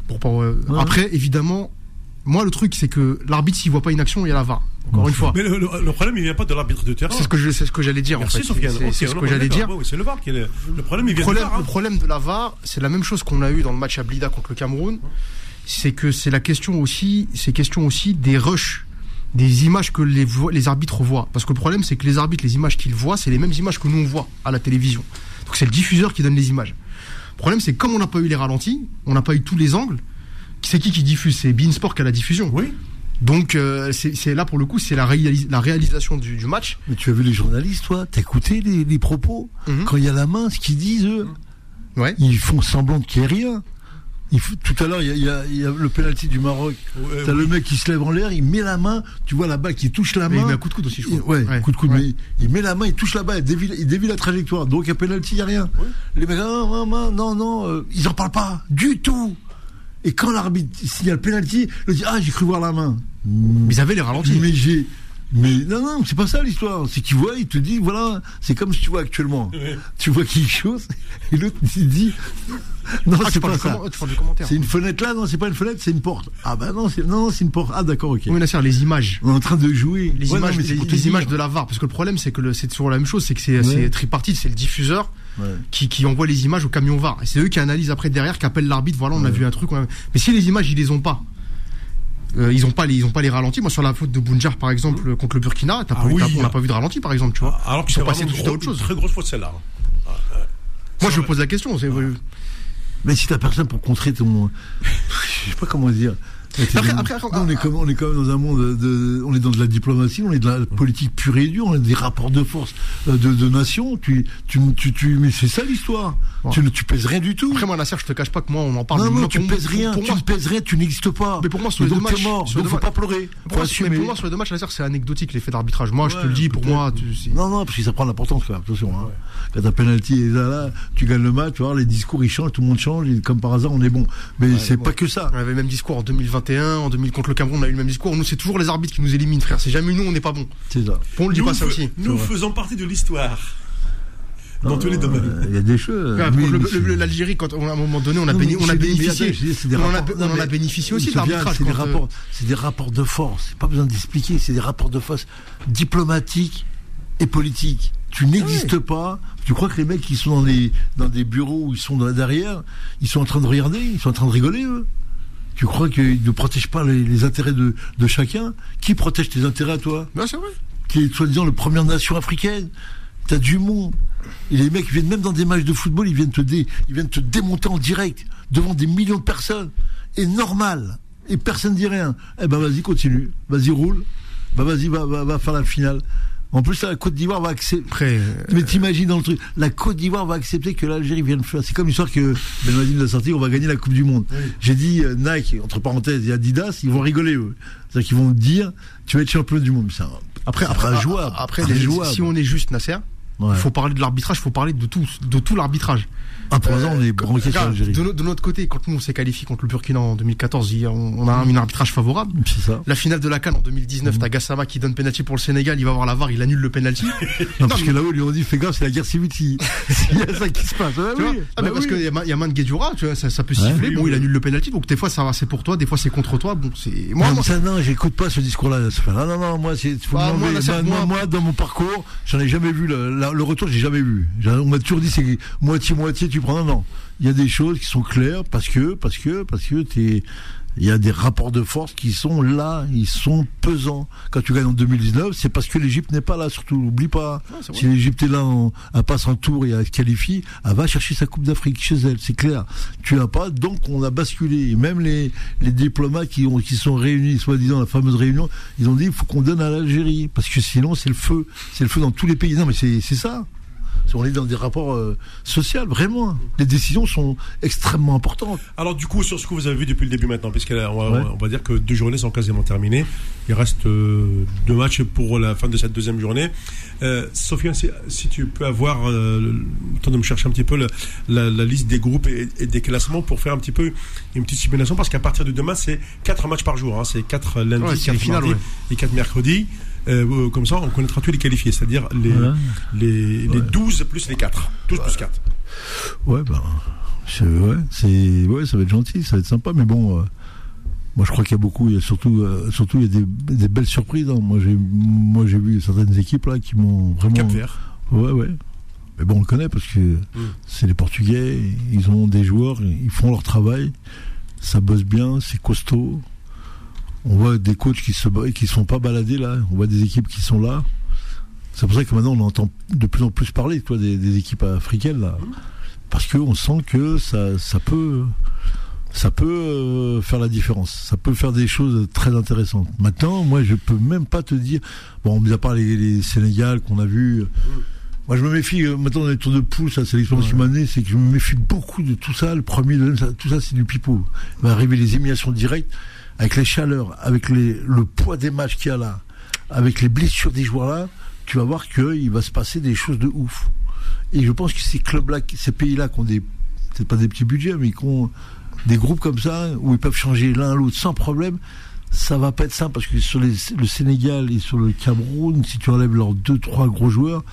Après, évidemment, moi, le truc, c'est que l'arbitre, s'il voit pas une action, il y a la VAR. Encore une fois.
Mais le problème, il vient pas de l'arbitre de terrain.
C'est ce que j'allais dire.
Merci,
en fait.
Sofiane.
C'est ce que j'allais dire.
C'est le VAR qui est le problème. Il vient de VAR.
Le problème de la VAR, c'est la même chose qu'on a eu dans le match à Blida contre le Cameroun. C'est que c'est question aussi des rushs, des images que les arbitres voient. Parce que le problème, c'est que les arbitres, les images qu'ils voient, c'est les mêmes images que nous on voit à la télévision. Donc c'est le diffuseur qui donne les images. Le problème, c'est que comme on n'a pas eu les ralentis, on n'a pas eu tous les angles. C'est qui diffuse? C'est beIN Sport qui a la diffusion.
Oui.
Donc c'est là pour le coup, c'est la réalisation du match.
Mais tu as vu les journalistes, toi? T'as écouté les propos? Quand il y a la main, ce qu'ils disent, eux, ils font semblant qu'il n'y ait rien. Tout à l'heure, il y a le penalty du Maroc. T'as le mec qui se lève en l'air, il met la main, tu vois la balle qui touche la main.
Il met un coup de coude aussi, je crois.
Coup de coude. Ouais. Mais il met la main, il touche la balle, il dévie la trajectoire. Donc, à penalty, il n'y a rien. Ouais. Les mecs, non, ils en parlent pas du tout. Et quand l'arbitre, s'il y a le penalty, il dit, j'ai cru voir la main.
Mais ils avaient les ralentis.
Mais non, c'est pas ça l'histoire. C'est qu'il voit, il te dit, voilà, c'est comme si tu vois actuellement. Tu vois quelque chose, et l'autre il dit, non, c'est pas ça. C'est une fenêtre là, non, c'est pas une fenêtre, c'est une porte. Ah bah non, c'est une porte. Ah d'accord, ok.
Oui, Nasser, les images.
On est en train de jouer.
Les images de la VAR, parce que le problème, c'est que c'est toujours la même chose, c'est que c'est tripartite, c'est le diffuseur. Qui envoie les images au camion VAR. Et c'est eux qui analysent après derrière, qui appellent l'arbitre, voilà, on a vu un truc. Mais si les images, ils les ont pas. Ils ont pas les ralentis. Moi, sur la faute de Bounjar, par exemple, contre le Burkina, on n'a pas vu de ralenti, par exemple, tu vois.
Alors qu'ils sont passés tout à autre chose. Très grosse faute, celle-là.
Moi, je me pose la question.
Mais si t'as personne pour contrer ton, je sais pas comment dire. Après, on est quand même dans un monde on est dans de la diplomatie, on est de la politique pure et dure, on est des rapports de force de nations. Mais c'est ça l'histoire. Ouais. Tu pèses rien du tout.
Après, moi, Nasser, je te cache pas que moi, on en parle.
Non, tu pèses rien. Tu ne pèses rien, tu n'existes pas.
Mais pour moi, sur les deux matchs,
donc faut pas pleurer.
Pour moi, sur les deux matchs, Nasser, c'est anecdotique l'effet d'arbitrage. Moi, je te le dis. Pour moi,
non, parce que ça prend l'importance quand même. Attention. Quand t'as penalty et là, tu gagnes le match. Tu vois, les discours ils changent, tout le monde change. Et comme par hasard, on est bon. Mais c'est pas que ça.
On avait le même discours en 2021, en 2000 contre le Cameroun, on a eu le même discours. Nous, c'est toujours les arbitres qui nous éliminent, frère. C'est jamais nous, on n'est pas bon.
C'est ça.
On le dit pas ça aussi.
Nous faisons partie de l'histoire. Dans tous les domaines.
Il y a des choses.
L'Algérie, quand à un moment donné, on a bénéficié. On en a bénéficié aussi de l'arbitrage.
C'est des rapports de force. C'est pas besoin d'expliquer. C'est des rapports de force diplomatiques et politiques. Tu n'existes pas. Tu crois que les mecs qui sont dans des bureaux où ils sont derrière, ils sont en train de regarder, ils sont en train de rigoler, eux. Tu crois qu'ils ne protègent pas les intérêts de chacun? Qui protège tes intérêts à toi?
Ben, c'est vrai.
Qui est soi-disant la première nation africaine. T'as du monde. Et les mecs viennent même dans des matchs de football, ils viennent te démonter en direct devant des millions de personnes. Et normal. Et personne dit rien. Eh ben vas-y, continue. Vas-y, roule. Bah vas-y, va faire la finale. En plus, la Côte d'Ivoire va accepter. Mais t'imagines dans le truc, la Côte d'Ivoire va accepter que l'Algérie vienne faire. C'est comme l'histoire que Benoît nous a sorti, on va gagner la Coupe du Monde. Oui. J'ai dit Nike, entre parenthèses, et Adidas, ils vont rigoler, eux. C'est-à-dire qu'ils vont dire, tu vas être champion du monde.
Après, si on est juste, Nasser, Il faut parler de l'arbitrage, il faut parler de tout l'arbitrage.
En 3 ans, on est branqué sur l'Algérie.
De notre côté, quand nous on s'est qualifié contre le Burkina en 2014, on a un arbitrage favorable.
C'est ça.
La finale de la CAN en 2019, t'as Gassama qui donne penalty pour le Sénégal, il va voir la VAR, il annule le penalty.
Non, parce que là-haut, ils lui ont dit, fais gaffe, c'est la guerre civile s'il y a ça qui se passe.
Parce qu'il y a Man Guedioura, tu vois, ça peut siffler, il annule le penalty, donc des fois ça va, c'est pour toi, des fois c'est contre toi, bon, c'est.
Non, j'écoute pas ce discours-là. Non, moi, moi, dans mon parcours, j'en ai jamais vu le retour, j'ai jamais vu. On m'a toujours dit, c'est moitié, tu prends. Non. Il y a des choses qui sont claires parce que il y a des rapports de force qui sont là, ils sont pesants. Quand tu gagnes en 2019, c'est parce que l'Égypte n'est pas là, surtout, n'oublie pas. Si l'Égypte est là, elle passe en tour et elle se qualifie, elle va chercher sa Coupe d'Afrique chez elle, c'est clair. Tu l'as pas, donc on a basculé. Et même les diplomates qui sont réunis, soi-disant la fameuse réunion, ils ont dit il faut qu'on donne à l'Algérie, parce que sinon c'est le feu dans tous les pays. Non mais c'est ça. On est dans des rapports sociaux, vraiment. Les décisions sont extrêmement importantes.
Alors du coup, sur ce que vous avez vu depuis le début maintenant, puisque on va dire que 2 journées sont quasiment terminées. Il reste 2 matchs pour la fin de cette 2e journée. Sofiane, si tu peux avoir le temps de me chercher un petit peu la liste des groupes et des classements pour faire un petit peu une petite simulation, parce qu'à partir de demain, c'est 4 matchs par jour. C'est 4 lundi, 4 mardi et 4 mercredis. Comme ça, on connaîtra tous les qualifiés, c'est-à-dire les 12 plus les 4. 12 plus 4.
Ça va être gentil, ça va être sympa, mais bon, moi je crois qu'il y a surtout il y a des belles surprises. Hein. Moi j'ai vu certaines équipes là qui m'ont vraiment.
Cap-Vert.
Ouais. Mais bon, on le connaît parce que c'est les Portugais, ils ont des joueurs, ils font leur travail, ça bosse bien, c'est costaud. On voit des coachs qui se sont pas baladés là. On voit des équipes qui sont là. C'est pour ça que maintenant on entend de plus en plus parler, toi, des équipes africaines là, parce que on sent que ça peut faire la différence. Ça peut faire des choses très intéressantes. Maintenant, moi, je peux même pas te dire. Bon, mis à part les Sénégal qu'on a vu. Moi, je me méfie. Maintenant, dans les tours de poule, ça, c'est l'expérience humaine, c'est que je me méfie beaucoup de tout ça. Le premier, tout ça, c'est du pipeau. Il va arriver les éliminations directes. Avec les chaleurs, avec le poids des matchs qu'il y a là, avec les blessures des joueurs là, tu vas voir qu'il va se passer des choses de ouf. Et je pense que ces clubs-là, ces pays-là qui ont peut-être pas des petits budgets, mais qui ont des groupes comme ça, où ils peuvent changer l'un à l'autre sans problème, ça va pas être simple, parce que sur le Sénégal et sur le Cameroun, si tu enlèves leurs 2-3 gros joueurs,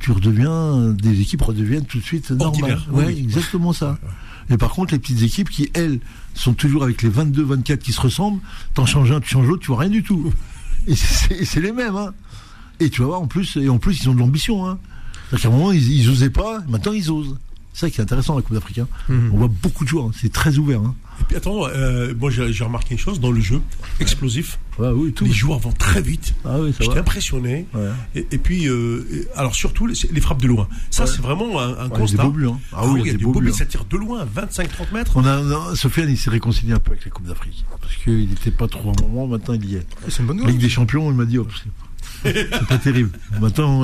des équipes redeviennent tout de suite normales. Ouais, exactement ça. Et par contre, les petites équipes qui, elles, sont toujours avec les 22, 24 qui se ressemblent, t'en changes un, tu changes l'autre, tu vois rien du tout. Et c'est les mêmes, hein. Et tu vas voir, en plus, ils ont de l'ambition, hein. C'est-à-dire qu'à un moment, ils osaient pas, maintenant ils osent. C'est ça qui est intéressant dans la Coupe d'Afrique, hein. On voit beaucoup de joueurs, hein. C'est très ouvert, hein.
Et puis attends, moi j'ai remarqué une chose dans le jeu, explosif.
Tout.
Les joueurs vont très vite. J'étais impressionné.
Ouais.
Et puis, alors surtout les frappes de loin. Ça, c'est vraiment un constat.
Il y a des beaux buts, hein.
Il y a des beaux buts, ça tire de loin, 25-30 mètres.
Sofiane, il s'est réconcilié un peu avec la Coupe d'Afrique. Parce qu'il n'était pas trop à un moment, maintenant il y est.
C'est une bonne nouvelle.
Ligue des Champions, il m'a dit, c'est pas terrible. Maintenant,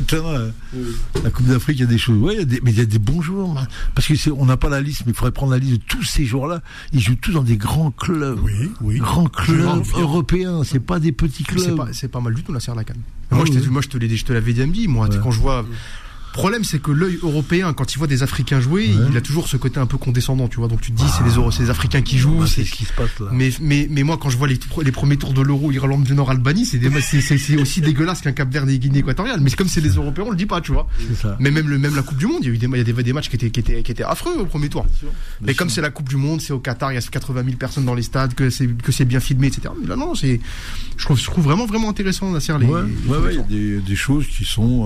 la Coupe d'Afrique, il y a des choses. Mais il y a des bons joueurs. Parce que on n'a pas la liste, mais il faudrait prendre la liste de tous ces joueurs-là. Ils jouent tous dans des grands clubs.
Oui.
Grands clubs européens. C'est pas des petits clubs.
C'est pas mal du tout, la Serre la Cannes. Moi, je te l'avais dit, moi, quand je vois. Le problème, c'est que l'œil européen, quand il voit des Africains jouer, il a toujours ce côté un peu condescendant, tu vois. Donc tu te dis, c'est les Africains qui jouent.
C'est ce qui se passe là.
Mais moi, quand je vois les premiers tours de l'Euro, Irlande du Nord, Albanie, c'est aussi dégueulasse qu'un Cap-Vert et Guinée équatoriale. Mais comme c'est les Européens, on le dit pas, tu vois.
C'est ça.
Mais même la Coupe du Monde, il y a des matchs qui étaient affreux au premier tour. Mais comme c'est la Coupe du Monde, c'est au Qatar, il y a 80 000 personnes dans les stades, que c'est bien filmé, etc. Mais là, non, je trouve vraiment, vraiment intéressant, Nasser.
Il y a des choses qui sont,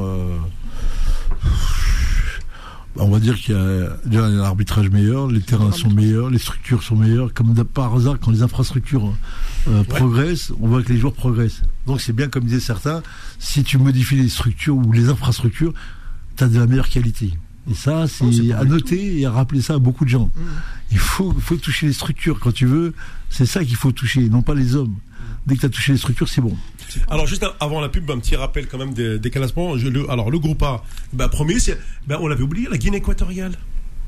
on va dire qu'il y a déjà un arbitrage meilleur, les terrains sont meilleurs, les structures sont meilleures. Comme par hasard, quand les infrastructures progressent, on voit que les joueurs progressent. Donc c'est bien, comme disaient certains, si tu modifies les structures ou les infrastructures, tu as de la meilleure qualité. Et ça, c'est à noter et à rappeler ça à beaucoup de gens. Il faut toucher les structures quand tu veux. C'est ça qu'il faut toucher, non pas les hommes. Dès que tu as touché les structures, c'est bon.
Alors juste avant la pub, un petit rappel quand même des classements. Alors le groupe A, premier, on l'avait oublié, la Guinée équatoriale.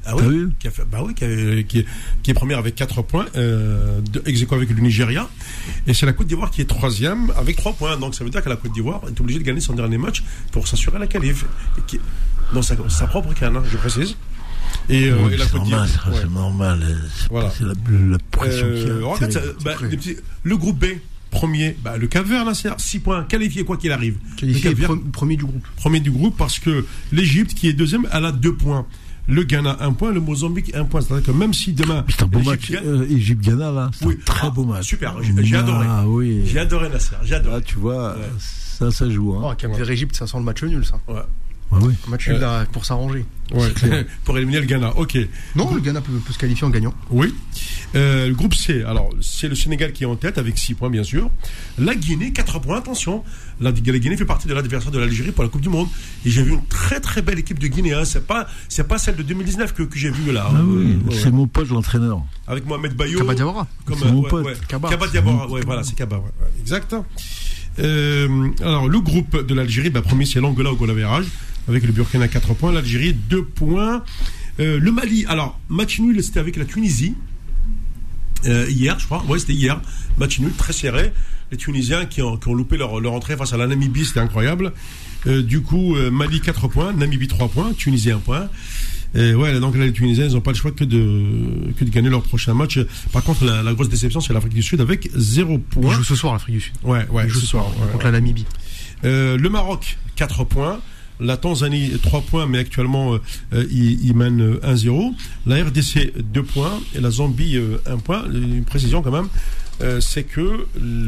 Ah oui,
qui est première avec 4 points, ex aequo avec le Nigeria. Et c'est la Côte d'Ivoire qui est 3e avec 3 points. Donc ça veut dire que la Côte d'Ivoire est obligée de gagner son dernier match pour s'assurer la qualif. Dans sa propre canne, hein, je précise. Et la Côte d'Ivoire.
C'est normal.
Voilà.
C'est la pression qu'il y a.
Le groupe B. Premier, le Cap-Vert, là, c'est 6 points, qualifié quoi qu'il arrive.
Qualifié premier du groupe.
Premier du groupe parce que l'Égypte, qui est deuxième, elle a 2 points. Le Ghana, 1 point, le Mozambique, 1 point. C'est-à-dire que même si demain.
C'est un beau match. Égypte-Ghana, là, c'est un très beau match.
Super, j'ai adoré.
Ah oui.
J'ai adoré Nasser, j'ai adoré.
Là, tu vois, ça joue. Hein.
Cap-Vert-Égypte, ça sent le match nul, ça.
Ouais.
Oui.
Un match nul pour s'arranger.
Ouais. Pour éliminer le Ghana, ok.
Non, le Ghana peut se qualifier en gagnant.
Oui. Le groupe C, alors c'est le Sénégal qui est en tête avec 6 points bien sûr. La Guinée, 4 points, attention. La Guinée fait partie de l'adversaire de l'Algérie pour la Coupe du Monde. Et j'ai vu une très très belle équipe de Guinée. Hein. C'est pas celle de 2019 que j'ai vue là.
Ah oui, c'est mon pote l'entraîneur.
Avec Mohamed Bayo.
Kaba Diawara.
C'est mon pote.
Kaba Diawara, voilà, c'est Kaba. Ouais. Exact. Alors le groupe de l'Algérie, premier c'est l'Angola au goal average avec le Burkina 4 points, l'Algérie 2 points. Le Mali, alors match nul, c'était avec la Tunisie hier, je crois. Ouais, c'était hier. Match nul très serré. Les Tunisiens qui ont loupé leur entrée face à la Namibie, c'était incroyable. Du coup, Mali 4 points, Namibie 3 points, Tunisie 1 point. Donc là, les Tunisiens, ils n'ont pas le choix que de gagner leur prochain match. Par contre, la grosse déception, c'est l'Afrique du Sud avec 0 points.
Ils jouent ce soir, l'Afrique du Sud.
Ouais,
ils jouent ce soir contre la Namibie.
Le Maroc, 4 points. La Tanzanie, 3 points, mais actuellement, il mène 1-0. La RDC, 2 points. Et la Zambie, 1 point. Une précision quand même, c'est que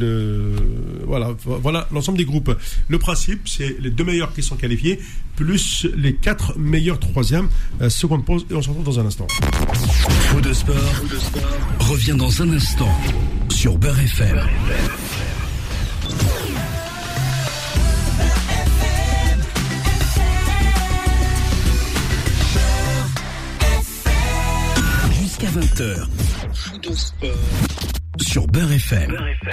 voilà l'ensemble des groupes. Le principe, c'est les 2 meilleurs qui sont qualifiés, plus les 4 meilleurs 3e. Seconde pause, et on se retrouve dans un instant.
Faux de sport revient dans un instant sur Beurre FM. Jusqu'à 20h. Faux de sport sur Beurre FM.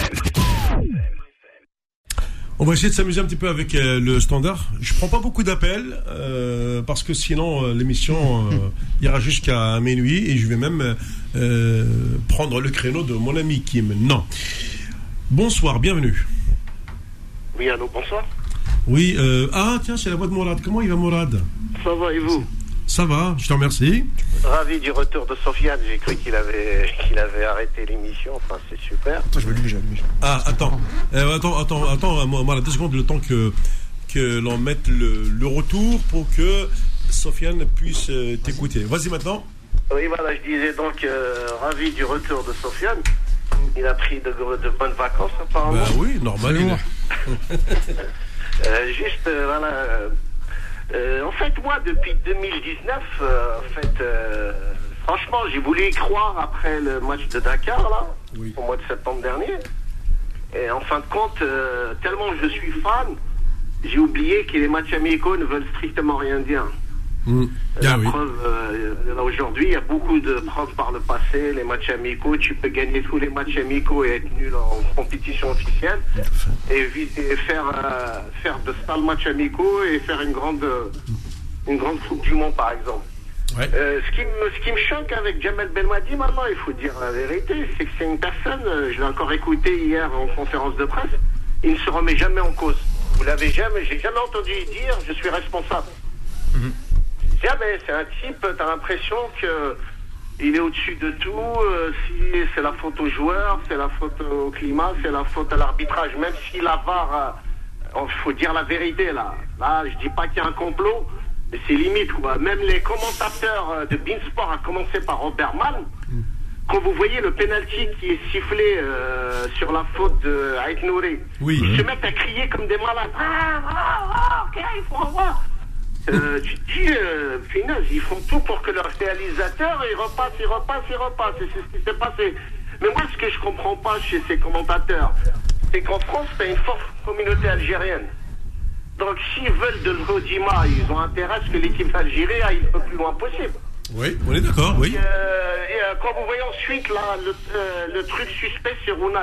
On va essayer de s'amuser un petit peu avec le standard. Je prends pas beaucoup d'appels parce que sinon l'émission ira jusqu'à minuit et je vais même prendre le créneau de mon ami Kim. Non. Bonsoir, bienvenue.
Oui, allô, bonsoir.
Oui, tiens, c'est la voix de Mourad. Comment il va, Mourad? Ça
va, et vous?
Ça va, je te remercie.
Ravi du retour de Sofiane. J'ai cru qu'il avait arrêté l'émission. Enfin, c'est super.
Je veux lui déjà.
Ah, attends, moi, 2 secondes, le temps que l'on mette le retour pour que Sofiane puisse t'écouter. Vas-y maintenant.
Oui, voilà, je disais donc ravi du retour de Sofiane. Il a pris de bonnes vacances, apparemment.
Oui, normal.
En fait, moi, depuis 2019, franchement, j'ai voulu y croire après le match de Dakar, là, au mois de septembre dernier. Et en fin de compte, tellement je suis fan, j'ai oublié que les matchs amicaux ne veulent strictement rien dire. Preuve, là, aujourd'hui, il y a beaucoup de preuves par le passé. Les matchs amicaux, tu peux gagner tous les matchs amicaux et être nul en compétition officielle et faire de sales matchs amicaux et faire une grande Coupe du Monde, par exemple.
Ouais.
Ce qui me choque avec Jamel Belmadi maintenant, il faut dire la vérité, c'est que c'est une personne, je l'ai encore écouté hier en conférence de presse, il ne se remet jamais en cause. J'ai jamais entendu dire je suis responsable. Jamais, c'est un type, t'as l'impression que il est au-dessus de tout, si c'est la faute aux joueurs, c'est la faute au climat, c'est la faute à l'arbitrage, même si la VAR, faut dire la vérité là, je dis pas qu'il y a un complot, mais c'est limite quoi. Même les commentateurs de Beansport, à commencer par Robert Malm, quand vous voyez le penalty qui est sifflé sur la faute de Aït Nouri, ils se mettent à crier comme des malades. Ok, il faut revoir. Tu te dis, finesse, ils font tout pour que leur réalisateur il repasse. C'est ce qui s'est passé. Mais moi, ce que je comprends pas chez ces commentateurs, c'est qu'en France, t'as une forte communauté algérienne. Donc, s'ils veulent de l'Odima, ils ont intérêt à ce que l'équipe d'Algérie aille le plus loin possible.
Oui, on est d'accord, oui.
Quand vous voyez ensuite là, le truc suspect, c'est Rounas.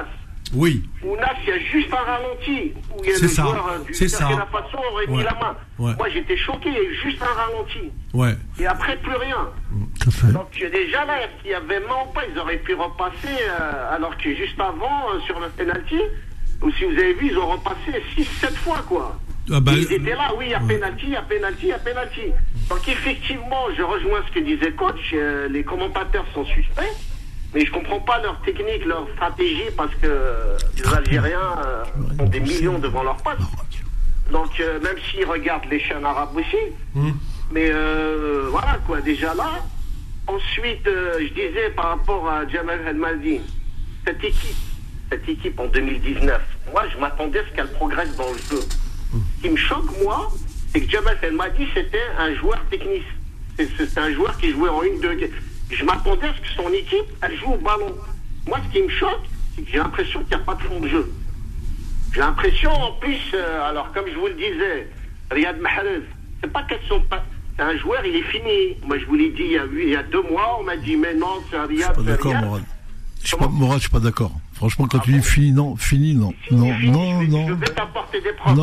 Oui.
Ounas, il y a juste un ralenti. Où il y a le joueur du Burkina Faso aurait mis la main. Ouais. Moi, j'étais choqué, il y a eu juste un ralenti.
Ouais.
Et après, plus rien.
Tout à fait.
Donc, déjà là, s'il y avait main ou pas, ils auraient pu repasser, alors que juste avant, sur le penalty, ou si vous avez vu, ils ont repassé 6-7 fois, quoi.
Ah bah,
ils étaient là, oui, il y a penalty, il y a penalty, il y a penalty. Donc, effectivement, je rejoins ce que disait coach, les commentateurs sont suspects. Mais je comprends pas leur technique, leur stratégie, parce que les Algériens ont des millions devant leur poste. Donc, même s'ils regardent les chaînes arabes aussi, mais voilà, quoi, déjà là. Ensuite, je disais par rapport à Jamal Belmadi, cette équipe en 2019, moi, je m'attendais à ce qu'elle progresse dans le jeu. Ce qui me choque, moi, c'est que Jamal Belmadi, c'était un joueur technique. C'est un joueur qui jouait en 1-2. Je m'attendais à ce que son équipe, elle joue au ballon. Moi, ce qui me choque, c'est que j'ai l'impression qu'il n'y a pas de fond de jeu. J'ai l'impression, en plus, alors comme je vous le disais, Riyad Mahrez, c'est pas question de c'est un joueur, il est fini. Moi, je vous l'ai dit il y a 2 mois, on m'a dit, mais non, c'est un Riyad.
Je suis pas d'accord, Morad. Je suis pas d'accord. Franchement, quand tu dis fini, non.
Je vais t'apporter des preuves.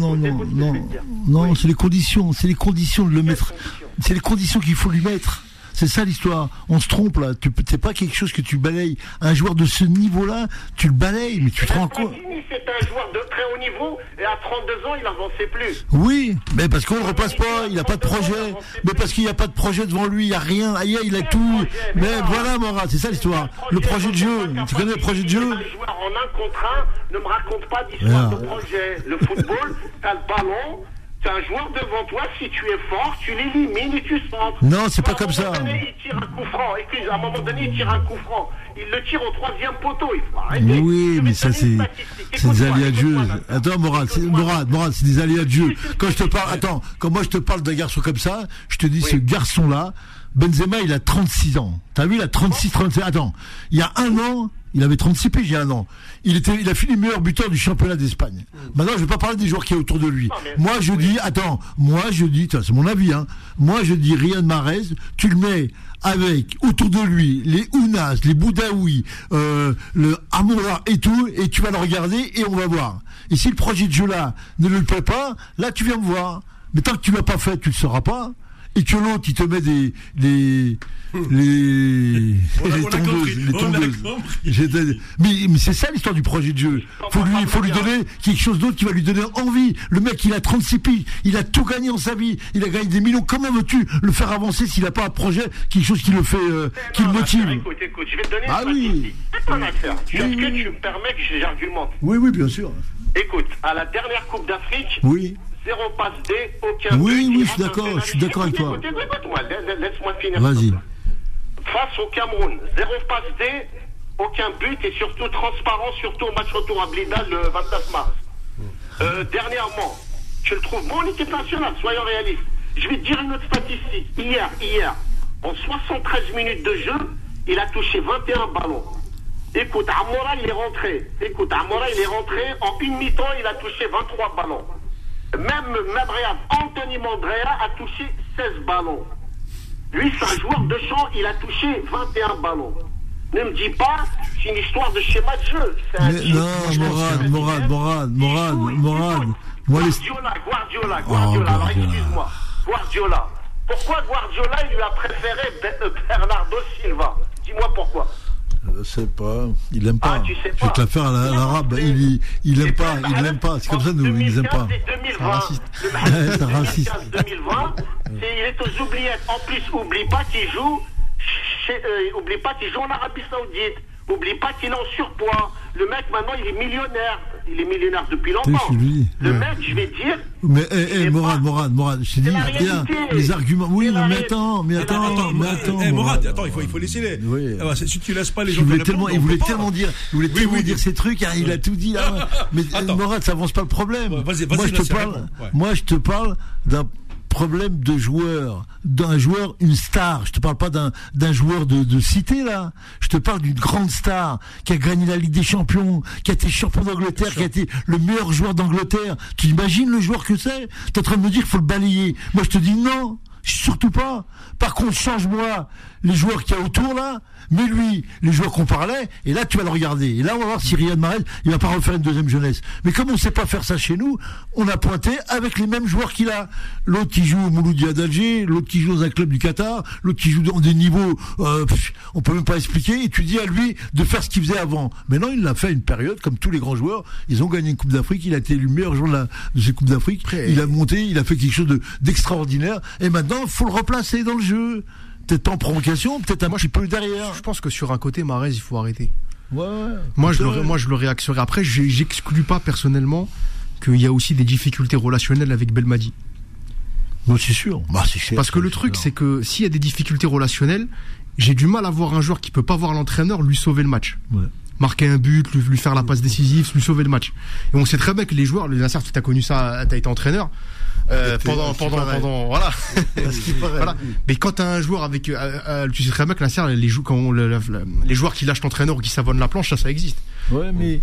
Non, c'est les conditions de le mettre. C'est les conditions qu'il faut lui mettre. C'est ça l'histoire. On se trompe là. C'est pas quelque chose que tu balayes. Un joueur de ce niveau-là, tu le balayes, mais tu te rends compte.
C'est un joueur de très haut niveau et à 32 ans, il n'avançait plus.
Oui, mais parce qu'on ne le repasse pas. Il n'a pas de projet. Mais parce qu'il n'y a pas de projet devant lui, il n'y a rien. Aïe, il a tout. Mais voilà, Morad, c'est ça l'histoire. Le projet de jeu. Tu connais le projet de jeu?
Un joueur en 1 contre 1 ne me raconte pas d'histoire de projet. Le football, t'as le ballon. C'est un joueur devant toi, si tu es fort, tu l'élimines et tu centres.
Non, c'est pas comme ça.
À un moment donné, il tire un coup franc. À un moment donné, il tire un coup franc. Il le tire au 3e poteau. Il faut arrêter.
Oui, mais ça, c'est des aléas de jeu. Attends, Morad, c'est des aléas de jeu. Quand moi je te parle d'un garçon comme ça, je te dis, ce garçon-là, Benzema, il a 36 ans. T'as vu, il a 37. Attends, il y a 1 an, il avait 36 piges, il y a 1 an. Il a fini meilleur buteur du championnat d'Espagne. Maintenant, je vais pas parler des joueurs qui est autour de lui. Moi, je dis, c'est mon avis, hein. Moi, je dis, Riyad Mahrez, tu le mets avec, autour de lui, les Ounas, les Boudaoui, le Amoura et tout, et tu vas le regarder et on va voir. Et si le projet de jeu là ne le plaît pas, là, tu viens me voir. Mais tant que tu l'as pas fait, tu le sauras pas. Et que l'autre, il te met les tondeuses. Mais c'est ça l'histoire du projet de jeu. Faut lui donner quelque chose d'autre qui va lui donner envie. Le mec, il a 36 piges, il a tout gagné en sa vie, il a gagné des millions. Comment veux-tu le faire avancer s'il n'a pas un projet, quelque chose qui le fait, qui le motive?
Écoute, je vais te donner une statistique. C'est ton affaire. Est-ce que tu me permets que j'argumente?
Oui, bien sûr.
Écoute, à la dernière Coupe d'Afrique, 0 passe D, aucun but.
Oui, je suis d'accord avec toi.
Écoute-moi, laisse-moi finir.
Vas-y.
Face au Cameroun, 0 passe D, aucun but et surtout transparent, surtout au match retour à Blida le 29 mars. Dernièrement, je le trouve bon l'équipe nationale, soyons réalistes. Je vais te dire une autre statistique. Hier, en 73 minutes de jeu, il a touché 21 ballons. Écoute, Amoura, il est rentré. En une mi-temps, il a touché 23 ballons. Même regarde, Anthony Mandrea a touché 16 ballons. Lui, c'est un joueur de champ, il a touché 21 ballons. Ne me dis pas, c'est une histoire de schéma de jeu. Morad. Guardiola. Alors, excuse-moi. Guardiola. Pourquoi Guardiola, il lui a préféré Bernardo Silva? Dis-moi pourquoi.
Je sais pas, il aime pas.
Tu sais pas.
Cette affaire à l'arabe, il aime pas. C'est comme ça, nous, il aime pas.
2020,
c'est raciste.
2020, il est aux oubliettes. En plus, oublie pas qu'il joue en Arabie Saoudite. Oublie pas qu'il est en surpoids. Le mec, maintenant, il est millionnaire. Il est millionnaire depuis longtemps. Le mec, je vais dire...
Mais, Morad, je te dis, regarde, les arguments... Oui, mais attends.
Morad, attends, il faut laisser les...
Oui.
Si tu laisses pas les gens...
Il voulait tellement dire ces trucs, il a tout dit, là. Mais Morad, ça avance pas le problème. Moi, je te parle d'un problème de joueur, d'un joueur, une star. Je te parle pas d'un joueur de cité, là. Je te parle d'une grande star qui a gagné la Ligue des Champions, qui a été champion d'Angleterre, qui a été le meilleur joueur d'Angleterre. Tu imagines le joueur que c'est? T'es en train de me dire qu'il faut le balayer. Moi, je te dis non. Surtout pas. Par contre, change-moi les joueurs qu'il y a autour là, mais lui, les joueurs qu'on parlait, et là tu vas le regarder. Et là on va voir si Riyad Mahrez, il va pas refaire une deuxième jeunesse. Mais comme on sait pas faire ça chez nous, on a pointé avec les mêmes joueurs qu'il a. L'autre qui joue au Mouloudia d'Alger, l'autre qui joue dans un club du Qatar, l'autre qui joue dans des niveaux, on peut même pas expliquer, et tu dis à lui de faire ce qu'il faisait avant. Mais non, il l'a fait à une période, comme tous les grands joueurs, ils ont gagné une Coupe d'Afrique, il a été élu meilleur joueur de cette Coupe d'Afrique, il a monté, il a fait quelque chose d'extraordinaire, et maintenant, faut le replacer dans le jeu. Peut-être pas en provocation, peut-être un petit peu derrière.
Je pense que sur un côté, Mahrez, il faut arrêter.
Ouais.
Moi, je le réactionnerai. Après, j'exclus pas personnellement qu'il y a aussi des difficultés relationnelles avec Belmadi.
Non, c'est sûr.
Parce que le truc, c'est que s'il y a des difficultés relationnelles, j'ai du mal à voir un joueur qui peut pas voir l'entraîneur lui sauver le match. Ouais. Marquer un but, lui faire la passe décisive, lui sauver le match. Et on sait très bien que les joueurs, Nasser, tu as connu ça, tu as été entraîneur. Pendant voilà. Voilà. Mais quand t'as un joueur avec tu sais très bien que Nasser, les joueurs qui lâchent l'entraîneur ou qui savonnent la planche, ça existe.
Ouais, mais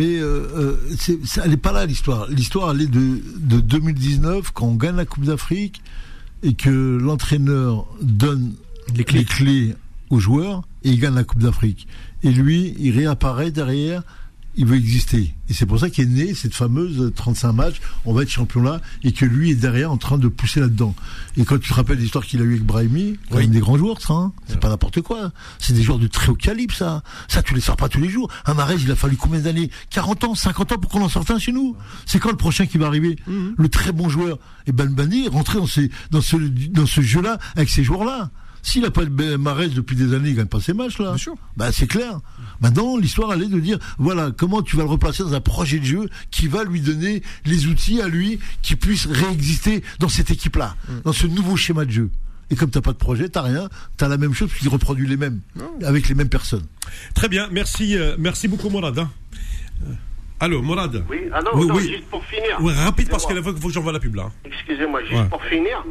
elle est pas là l'histoire. L'histoire elle est de 2019 quand on gagne la Coupe d'Afrique et que l'entraîneur donne les clés aux joueurs et il gagne la Coupe d'Afrique. Et lui, il réapparaît derrière. Il veut exister. Et c'est pour ça qu'est née cette fameuse 35 matchs, on va être champion là, et que lui est derrière en train de pousser là-dedans. Et quand tu te rappelles l'histoire qu'il a eu avec Brahimi, quand même des grands joueurs, ça, hein. C'est pas n'importe quoi. C'est des joueurs de très haut calibre, ça. Ça, tu les sors pas tous les jours. Un Mahrez, il a fallu combien d'années? 40 ans, 50 ans pour qu'on en sorte un chez nous? C'est quand le prochain qui va arriver? Le très bon joueur. Et Belmadi est rentré dans ce jeu-là, avec ces joueurs-là. S'il n'a pas de Mahrez depuis des années, il gagne pas ses matchs, là.
Bien sûr.
Bah, c'est clair. Maintenant, l'histoire, elle est de dire, voilà, comment tu vas le replacer dans un projet de jeu qui va lui donner les outils à lui, qui puisse réexister dans cette équipe-là, dans ce nouveau schéma de jeu. Et comme t'as pas de projet, t'as rien, t'as la même chose puisqu'il reproduit les mêmes, avec les mêmes personnes.
Très bien, merci beaucoup, Morad. Allô, Morad.
Oui, alors, juste pour finir.
Oui, rapide parce qu'il faut que j'envoie la pub là.
Excusez-moi, juste pour finir.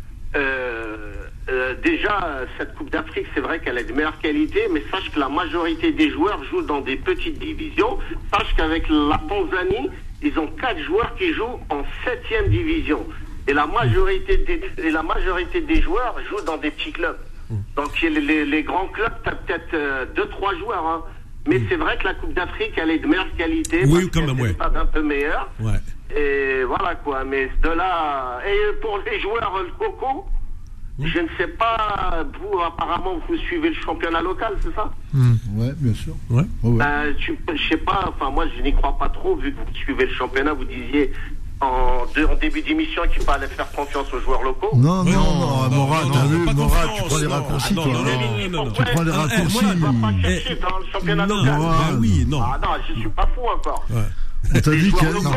Déjà, cette Coupe d'Afrique, c'est vrai qu'elle est de meilleure qualité, mais sache que la majorité des joueurs jouent dans des petites divisions. Sache qu'avec la Tanzanie, ils ont 4 joueurs qui jouent en 7e division. Et la majorité des joueurs jouent dans des petits clubs. Donc les grands clubs, tu as peut-être 2-3 joueurs. Hein. Mais c'est vrai que la Coupe d'Afrique, elle est de meilleure qualité.
Oui, quand même, oui.
Pas d'un peu meilleur.
Ouais.
Et voilà quoi. Mais de là... Et pour les joueurs locaux... Je ne sais pas, vous apparemment vous suivez le championnat local, c'est ça?
Ouais, bien sûr.
Ouais.
Je sais pas, enfin moi je n'y crois pas trop, vu que vous suivez le championnat, vous disiez en début d'émission qu'il fallait faire confiance aux joueurs locaux.
Non, Morad, tu prends les raccourcis, toi.
Non.
Tu prends les raccourcis.
On va pas chercher dans le championnat local. Ah non, je suis pas fou encore.
Ouais. On t'a dit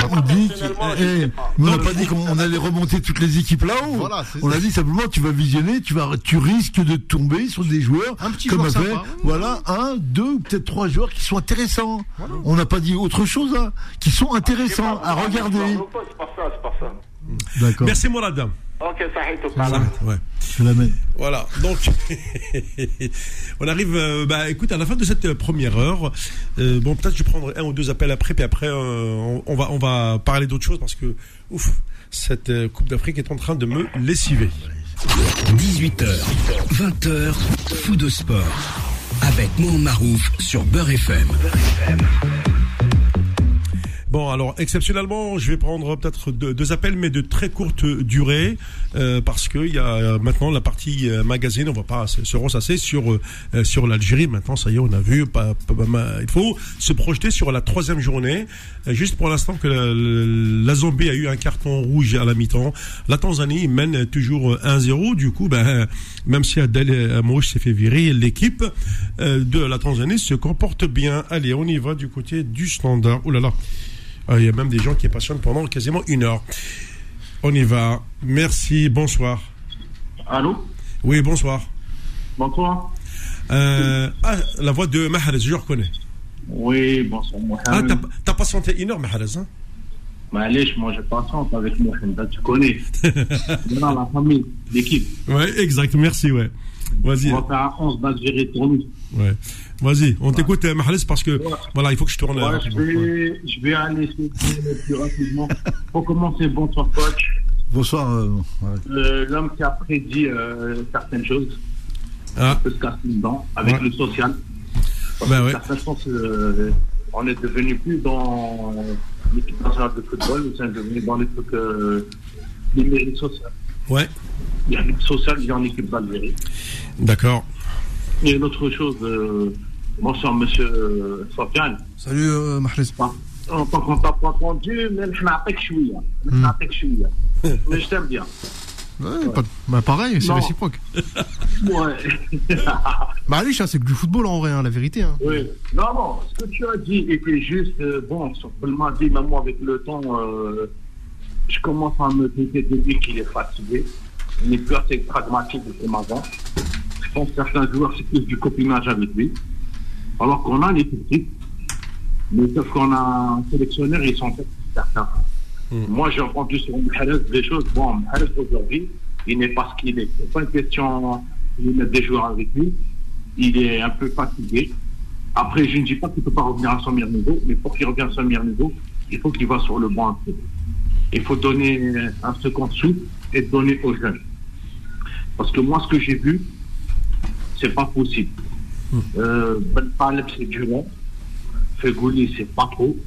on n'a pas dit qu'on allait remonter toutes les équipes là-haut. Voilà, on a dit simplement tu vas visionner, tu risques de tomber sur des joueurs comme a fait, voilà, 1, 2 ou peut-être 3 joueurs qui sont intéressants. Voilà. On n'a pas dit autre chose, hein, qui sont intéressants à regarder.
C'est pas ça.
D'accord.
Merci Morad.
Ok, ça
ouais.
Je l'amène.
Voilà, donc on arrive écoute, à la fin de cette première heure. Peut-être je vais prendre 1 ou 2 appels après, puis après on va parler d'autre chose parce que cette Coupe d'Afrique est en train de me lessiver.
18h, 20h, Fou de sport avec Mohamed Marouf sur Beurre FM.
Bon, alors, exceptionnellement, je vais prendre peut-être 2 appels, mais de très courte durée, parce qu'il y a maintenant la partie magazine, on va pas se ressasser sur l'Algérie. Maintenant, ça y est, on a vu, il faut se projeter sur la 3e journée. Juste pour l'instant que la Zambie a eu un carton rouge à la mi-temps. La Tanzanie mène toujours 1-0. Du coup, même si Adel Mouche s'est fait virer, l'équipe de la Tanzanie se comporte bien. Allez, on y va du côté du standard. Ouh là là. Il y a même des gens qui patientent pendant quasiment 1 heure. On y va. Merci. Bonsoir.
Allô?
Oui, bonsoir.
Bonsoir.
La voix de Mahrez, je reconnais.
Oui, bonsoir, Mohamed.
T'as patienté 1 heure, Mahrez, hein?
Allez, moi je patiente avec Mohamed, tu connais. Dans la famille, l'équipe.
Ouais, exact. Merci, ouais. Vas-y.
On va faire un 11 d'Algérie pour nous.
Ouais. Vas-y, on t'écoute, Mahrez, parce que voilà, il faut que je tourne.
Je vais aller plus rapidement. Pour commencer, bonsoir coach.
Bonsoir.
L'homme qui a prédit certaines choses peut se casser une dent avec le social. Certaines choses, on est devenu plus dans l'équipe nationale de football, nous sommes devenus dans les trucs, les mérites sociales.
Ouais.
Il y a l'équipe sociale, il y a une équipe d'Algérie.
D'accord.
Et une autre chose, bonsoir monsieur Sofiane.
Salut Mahrez.
En tant qu'on t'a pas entendu, mais je m'appelle Chouia. Mais je t'aime bien.
Ouais, pareil, c'est réciproque.
Ouais.
Alish, c'est que du football en vrai, la vérité. Hein.
Oui. Non, ce que tu as dit était juste, sur le mardi, même moi avec le temps, je commence à me douter de lui qu'il est fatigué. Il n'est plus assez pragmatique comme avant. Je pense que certains joueurs, c'est plus du copinage avec lui. Alors qu'on a une équipe, mais sauf qu'on a un sélectionneur, ils sont certains. Moi, j'ai entendu sur Mahrez des choses. Bon, Mahrez aujourd'hui, il n'est pas ce qu'il est. C'est pas une question de mettre des joueurs avec lui. Il est un peu fatigué. Après, je ne dis pas qu'il ne peut pas revenir à son meilleur niveau, mais pour qu'il revienne à son meilleur niveau, il faut qu'il va sur le banc un peu. Il faut donner un second souffle et donner aux jeunes. Parce que moi, ce que j'ai vu, c'est pas possible. Ben Taleb, c'est du long. Fegouli, c'est pas trop.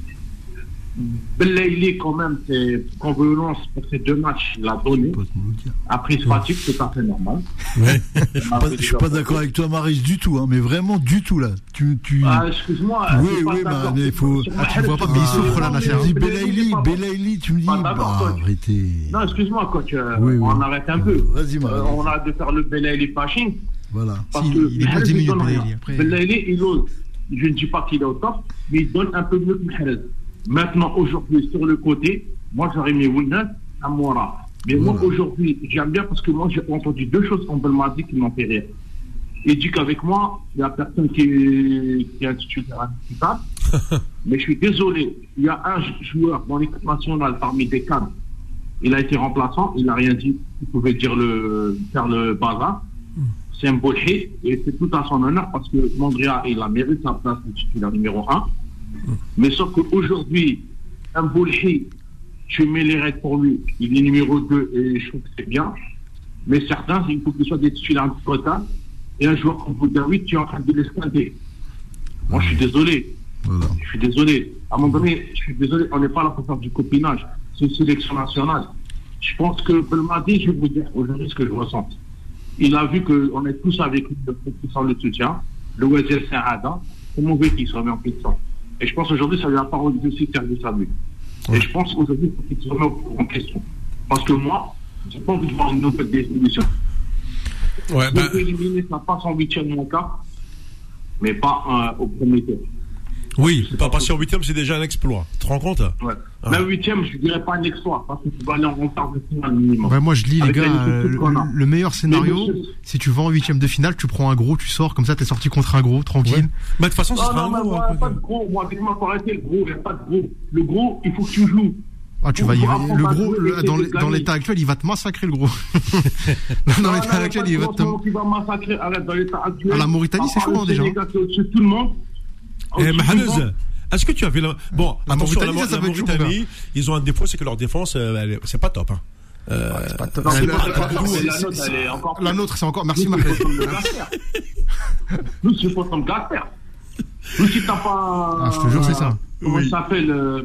Belaïli, quand même, c'est convenance pour ces 2 matchs, il a donné. Après, il se fatigue, c'est tout à fait normal.
Ouais. Je suis pas d'accord avec toi, Maris, du tout, hein, mais vraiment du tout, là.
Excuse-moi.
Oui, mais il faut.
Tu vois pas, mais il souffre là, Nasser.
Tu dis Belaïli, tu me dis, arrêtez.
Non, excuse-moi, coach, on arrête un peu.
Vas-y, Maris.
On arrête de faire le Belaïli bashing.
Voilà.
Parce que
il est pas 10 minutes,
Belaïli, il ose. Je ne dis pas qu'il est au top, mais il donne un peu mieux que Mahrez. Maintenant, aujourd'hui, sur le côté, moi, j'aurais mis Willian à Moura. Mais moi, aujourd'hui, j'aime bien parce que moi, j'ai entendu 2 choses qu'on m'a dit qui m'ont fait rire. Il dit qu'avec moi, il y a personne qui est intitulé indiscutable. Mais je suis désolé, il y a un joueur dans l'équipe nationale parmi des cadres. Il a été remplaçant, il n'a rien dit. Il pouvait faire le bazar. C'est un bolhé et c'est tout à son honneur parce que Mandria, il a mérité sa place de titulaire numéro 1. Mais sauf qu'aujourd'hui, un bolhé, tu mets les règles pour lui, il est numéro 2 et je trouve que c'est bien. Mais certains, il faut qu'il soit des titulaires de quota. Et un joueur comme Boudaoui, tu es en train de l'esclader. Moi, je suis désolé.
Voilà.
Je suis désolé. À un moment donné, je suis désolé, on n'est pas là pour faire du copinage. C'est une sélection nationale. Je pense que Belmadi, je vais vous dire aujourd'hui ce que je ressens. Il a vu qu'on est tous avec lui, qui sont le soutien. Le Wazir Saada, comment veut qu'il se remet en question. Et je pense aujourd'hui, ça lui a pas rendu aussi service à lui. Et je pense aujourd'hui, il faut qu'il se remet en question. Parce que moi, j'ai pas envie de voir une nouvelle désillusion.
Ouais,
donc éliminer, ça passe en 8e mon cas, mais pas au premier tour.
Oui, pas passer en 8e, c'est déjà un exploit. Tu te rends compte?
Ouais. Même 8e, je dirais pas un exploit, parce que tu vas aller en retard de finale minimum.
Ouais, moi je lis, les gars, le meilleur scénario, si tu vas en 8e de finale, tu prends un gros, tu sors, comme ça t'es sorti contre un gros, tranquille.
Ouais. Mais de toute façon, ça sera un gros.
Non, pas de gros. Moi, avec moi, faut arrêter le gros, il n'y a pas de gros. Le gros, il faut que tu joues.
Ah, tu vas le gros, dans l'état actuel, il va te massacrer, le gros. Dans l'état actuel, il va te.
Il va massacrer, arrête, dans l'état actuel.
À la Mauritanie, c'est chaud, déjà.
C'est tout le monde.
Mahaneuz, est-ce que tu avais bon, attention, la Mauritanie, ils ont un défaut, c'est que leur défense, c'est pas top, hein.
C'est pas top. La nôtre, c'est encore. Merci, Marc.
Nous, c'est pas comme Gasper. Nous, si t'as pas.
Ah, je te jure, c'est ça.
Comment il s'appelle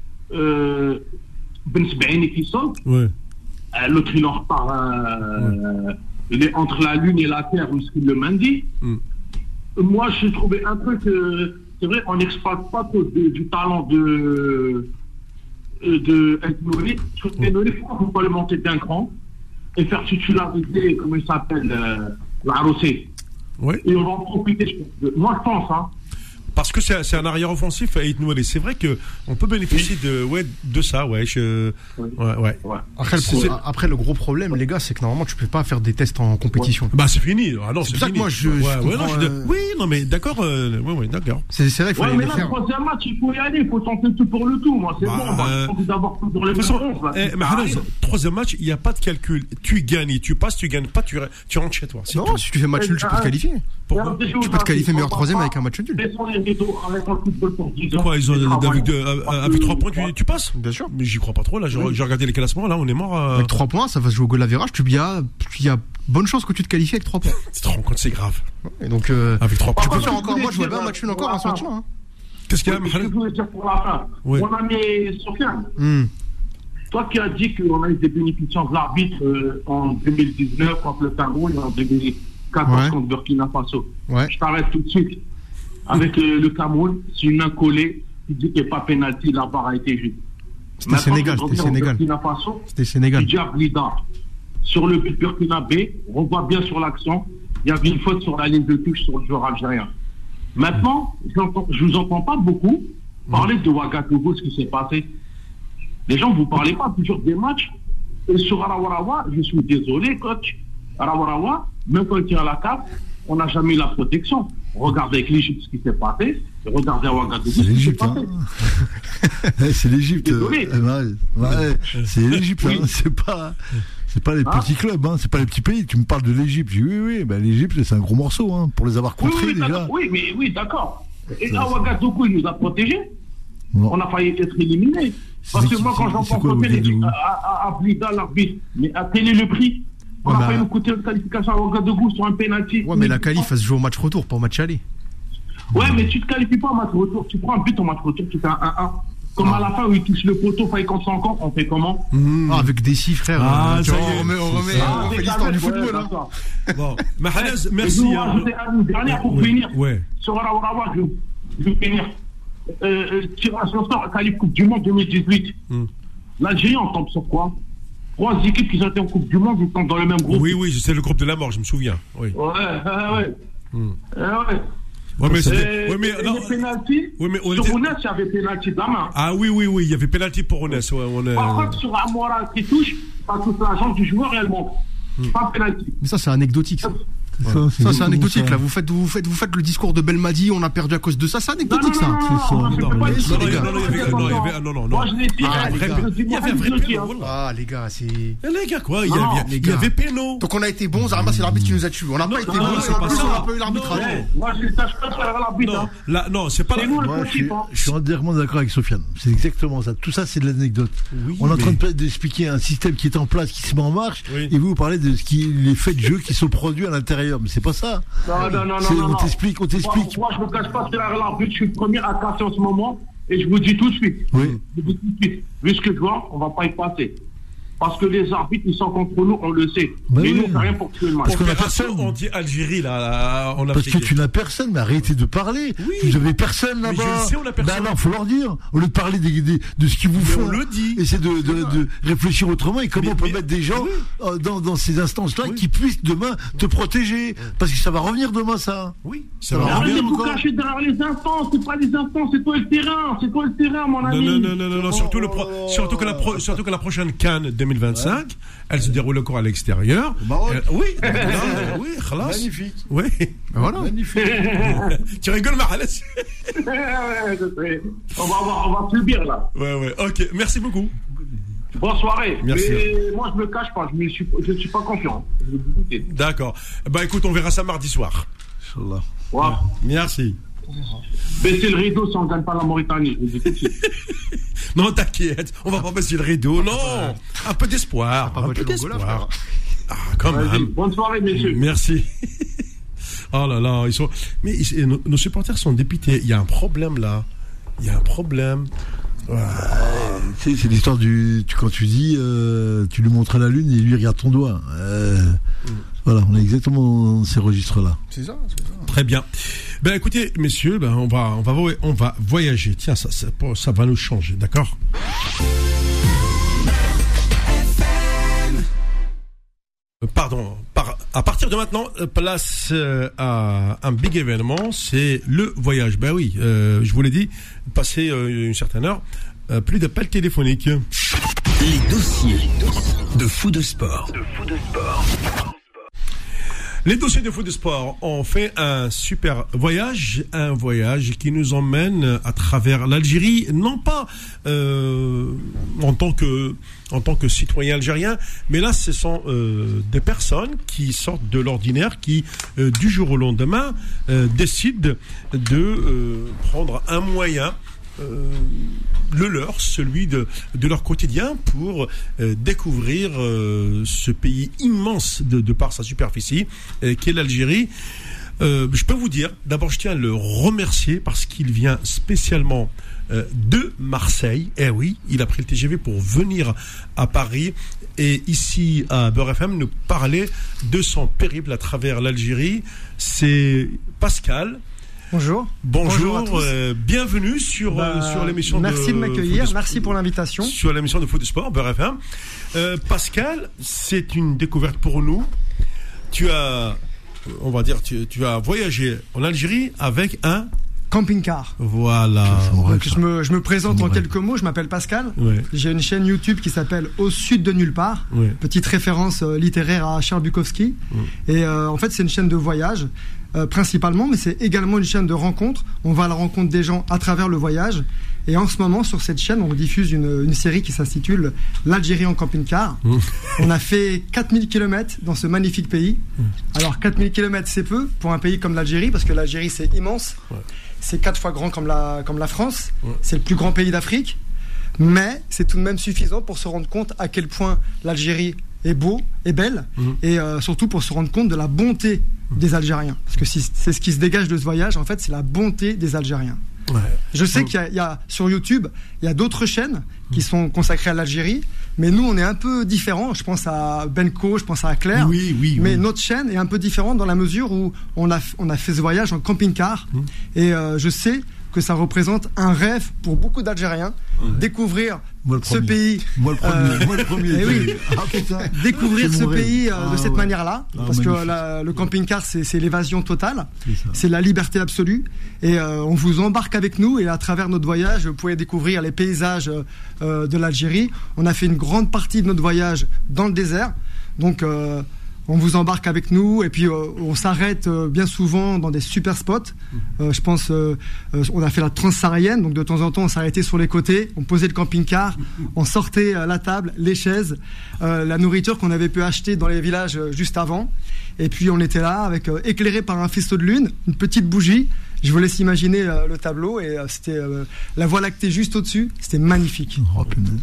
Ben Sbaini qui sort.
Ouais.
L'autre, il en repart. Il est entre la Lune et la Terre, Miskin le Mandi. Moi, j'ai trouvé un truc. C'est vrai, on n'exploite pas trop du talent de Ndoye. Je trouve que Ndoye, pourquoi on ne peut pas le monter d'un cran et faire titulariser, comment il s'appelle, la Rossé.
Oui.
Et on va en profiter. Moi, je pense, hein.
Parce que c'est un arrière offensif à Aït-Nouali. C'est vrai qu'on peut bénéficier de ça, ouais. Ouais.
Après, le gros problème, les gars, c'est que normalement, tu peux pas faire des tests en compétition.
Ouais. Bah, c'est fini. Ah non,
c'est pour ça que moi,
oui, non, mais d'accord. Oui, d'accord.
C'est vrai, il faut
mais là, le troisième match, il faut y aller. Il faut tenter tout pour le tout. Moi, c'est bon. J'ai envie d'avoir tout dans les
mains. Troisième match, il n'y a pas de calcul. Tu gagnes, tu passes, tu gagnes pas, tu rentres chez toi.
Non, si tu fais match nul, tu peux te qualifier. Tu peux te qualifier meilleur troisième avec un match nul.
avec le football pour 10 ans.
Quoi, ils ont, avec 3 points, tu passes?
Bien sûr.
Mais j'y crois pas trop, là. J'ai regardé les classements, là, on est mort.
Avec 3 points, ça va se jouer au goal average. Il y a bonne chance que tu te qualifies avec 3 points.
Tu te rends compte, c'est grave.
Et donc,
avec 3 points.
Moi, je vois bien un match nul encore à ce match-là. Hein.
Qu'est-ce qu'il y a,
je voulais dire pour la fin.
Oui.
Mon ami Sofiane, toi qui as dit qu'on a eu des bénéficiaires de l'arbitre en 2019 contre le Cameroun et en 2014 contre Burkina Faso. Ouais. Je t'arrête tout de suite. Avec le Cameroun, c'est une main collée qui dit qu'il n'y a pas pénalty, la barre a été juste.
C'était Sénégal.
C'était Sénégal. Blida. Sur le but burkinabé, on voit bien sur l'action, il y avait une faute sur la ligne de touche sur le joueur algérien. Maintenant, je vous entends pas beaucoup parler de Ouagadougou, ce qui s'est passé. Les gens, vous parlez pas toujours des matchs. Et sur Arawarawa, je suis désolé, coach. Arawarawa, même quand il y a la CAF, on n'a jamais eu la protection. Regardez avec l'Égypte ce qui s'est passé. Et regardez à Ouagadougou ce qui s'est passé.
C'est l'Égypte. C'est l'Égypte. C'est pas les petits clubs, hein, c'est pas les petits pays. Tu me parles de l'Égypte. Oui, ben l'Égypte, c'est un gros morceau, hein, pour les avoir contrés déjà.
Oui, d'accord. Et à Ouagadougou, il nous a protégés. On a failli être éliminés. Parce que moi, quand j'entends côté à Blida, l'arbitre, mais à quel est le prix? On a failli nous coûter une qualification à Ouagadougou sur un pénalty.
Ouais, mais la qualif, elle se joue au match retour, pas au match aller.
Ouais, mais tu te qualifies pas au match retour. Tu prends un but au match retour, tu fais un 1-1. Comme à la fin où il touche le poteau, faille qu'on s'en compte, on fait comment?
Avec des chiffres, frère.
On
fait l'histoire du football.
Bon, Mahalez, merci.
Une dernière pour finir. Sur Arawarawa, je vais finir. Tirage au sort, qualif Coupe du Monde 2018. L'Algérie, on tombe sur quoi? 3 équipes qui ont été en Coupe du Monde, ils sont dans le même groupe.
Oui, c'est le groupe de la mort, je me souviens. Oui. Ouais, mais c'était.
Les pénaltys. Sur Ounes, il y avait pénalty de la main.
Ah oui, il y avait pénalty pour Ounes.
Par contre, sur Amora qui touche, ça touche la jambe du joueur et elle monte. Pas pénalty.
Mais ça, c'est anecdotique, ça. Ça, c'est anecdotique, là. Vous faites le discours de Belmadi, on a perdu à cause de ça, c'est anecdotique, ça.
Non, moi, je l'ai dit.
Il y avait un vrai péno.
Ah, les gars, c'est.
Les gars, quoi, il y avait péno.
Donc, on a été bons, Zarma, c'est l'arbitre qui nous a tués. On n'a pas été bons, on n'a pas eu l'arbitrage.
Moi, je ne sache pas faire l'arbitre.
Non, c'est pas
moi, je suis entièrement d'accord avec Sofiane. C'est exactement ça. Tout ça, c'est de l'anecdote. On est en train d'expliquer un système qui est en place, qui se met en marche, et vous parlez de les faits de jeu qui sont produits à l'intérieur. Mais c'est pas ça.
Non.
On t'explique.
Moi, je me cache pas sur l'arbitre. Je suis le premier à casser en ce moment. Et je vous dis tout de suite.
Oui.
Vu ce que je vois, on va pas y passer. Parce que les arbitres, ils sont contre nous, on le sait. Mais nous, on fait rien pour tuer le match.
Parce qu'on a personne. On dit Algérie, là, en Afrique.
Parce que tu n'as personne, mais arrêtez de parler. Vous avez personne là-bas.
Mais je le sais, on a personne.
Non, faut leur dire. Au lieu de parler de ce qu'ils vous font.
On le dit.
Essayez de réfléchir autrement et comment on peut mettre des gens dans ces instances-là qui puissent demain te protéger. Parce que ça va revenir demain, ça.
Oui.
Ça va revenir encore. Arrêtez de vous cacher derrière les instances. C'est pas les instances, c'est toi le terrain. Mon ami.
Non. Surtout que la prochaine CAN 2025, elle se déroule encore à l'extérieur. Oui, khalas.
Magnifique.
Oui.
Voilà. Magnifique.
Tu rigoles, Mahalez?
On va subir là.
Ouais. Ok, merci beaucoup.
Bonne soirée.
Merci.
Mais moi, je me cache pas. Je ne suis pas confiant.
D'accord. Bah écoute, on verra ça mardi soir.
Inch'Allah.
Ouais.
Merci.
Baissez le rideau si on ne gagne pas la Mauritanie. Je vous dis tout de suite.
Non, t'inquiète, on va pas baisser le rideau. Non, un peu d'espoir.
Un peu d'espoir.
Ah, quand même.
Bonne soirée, messieurs.
Merci. Oh là là, nos supporters sont dépités. Il y a un problème là.
C'est l'histoire quand tu dis tu lui montres la lune et lui regarde ton doigt. Voilà, on est exactement dans ces registres-là.
C'est ça.
Très bien. Ben écoutez, messieurs, on va voyager. Tiens, ça va nous changer, d'accord? Pardon. À partir de maintenant, place à un big événement, c'est le voyage. Ben oui, je vous l'ai dit, passé une certaine heure, plus d'appels téléphoniques.
Les dossiers de Fou de Sport.
Les dossiers de foot de sport ont fait un super voyage, un voyage qui nous emmène à travers l'Algérie, non pas en tant que citoyen algérien, mais là ce sont des personnes qui sortent de l'ordinaire, qui du jour au lendemain décident de prendre un moyen, le leur, celui de leur quotidien, pour découvrir ce pays immense de par sa superficie qu'est l'Algérie. Je peux vous dire, d'abord je tiens à le remercier parce qu'il vient spécialement de Marseille. Eh oui, il a pris le TGV pour venir à Paris et ici à Beurre FM nous parler de son périple à travers l'Algérie. C'est Pascal.
Bonjour.
Bonjour à tous. Bienvenue sur l'émission.
Merci de m'accueillir, merci pour l'invitation.
Sur l'émission de Foot du Sport, Beurre FM. Pascal, c'est une découverte pour nous. Tu as voyagé en Algérie avec un
camping-car.
Voilà.
Donc, je me présente en quelques mots. Je m'appelle Pascal.
Ouais.
J'ai une chaîne YouTube qui s'appelle Au Sud de Nulle Part.
Ouais.
Petite référence littéraire à Charles Bukowski. Ouais. Et en fait, c'est une chaîne de voyage principalement, mais c'est également une chaîne de rencontres. On va à la rencontre des gens à travers le voyage. Et en ce moment, sur cette chaîne, on diffuse une série qui s'intitule L'Algérie en camping-car. On a fait 4000 km dans ce magnifique pays. Alors, 4000 km, c'est peu pour un pays comme l'Algérie, parce que l'Algérie, c'est immense. Ouais. C'est 4 fois grand comme la France. Ouais. C'est le plus grand pays d'Afrique. Mais c'est tout de même suffisant pour se rendre compte à quel point l'Algérie est beau, est belle. Et surtout pour se rendre compte de la bonté des Algériens. Parce que c'est ce qui se dégage de ce voyage, en fait, c'est la bonté des Algériens. Ouais. Je sais qu'il y a sur YouTube, il y a d'autres chaînes qui sont consacrées à l'Algérie, mais nous on est un peu différents. Je pense à Benko, je pense à Claire. Mais notre chaîne est un peu différente dans la mesure où on a fait ce voyage en camping-car et je sais que ça représente un rêve pour beaucoup d'Algériens, découvrir ce pays.
Moi le premier.
Découvrir ce pays de cette manière-là, parce que le camping-car, c'est l'évasion totale, c'est la liberté absolue, et on vous embarque avec nous, et à travers notre voyage, vous pouvez découvrir les paysages de l'Algérie. On a fait une grande partie de notre voyage dans le désert, donc on vous embarque avec nous, et puis on s'arrête bien souvent dans des super spots. Je pense, on a fait la transsaharienne, donc de temps en temps on s'arrêtait sur les côtés, on posait le camping-car, on sortait la table, les chaises, la nourriture qu'on avait pu acheter dans les villages juste avant, et puis on était là avec éclairé par un faisceau de lune, une petite bougie. Je vous laisse imaginer le tableau, et c'était la Voie lactée juste au-dessus, c'était magnifique.
Oh punaise.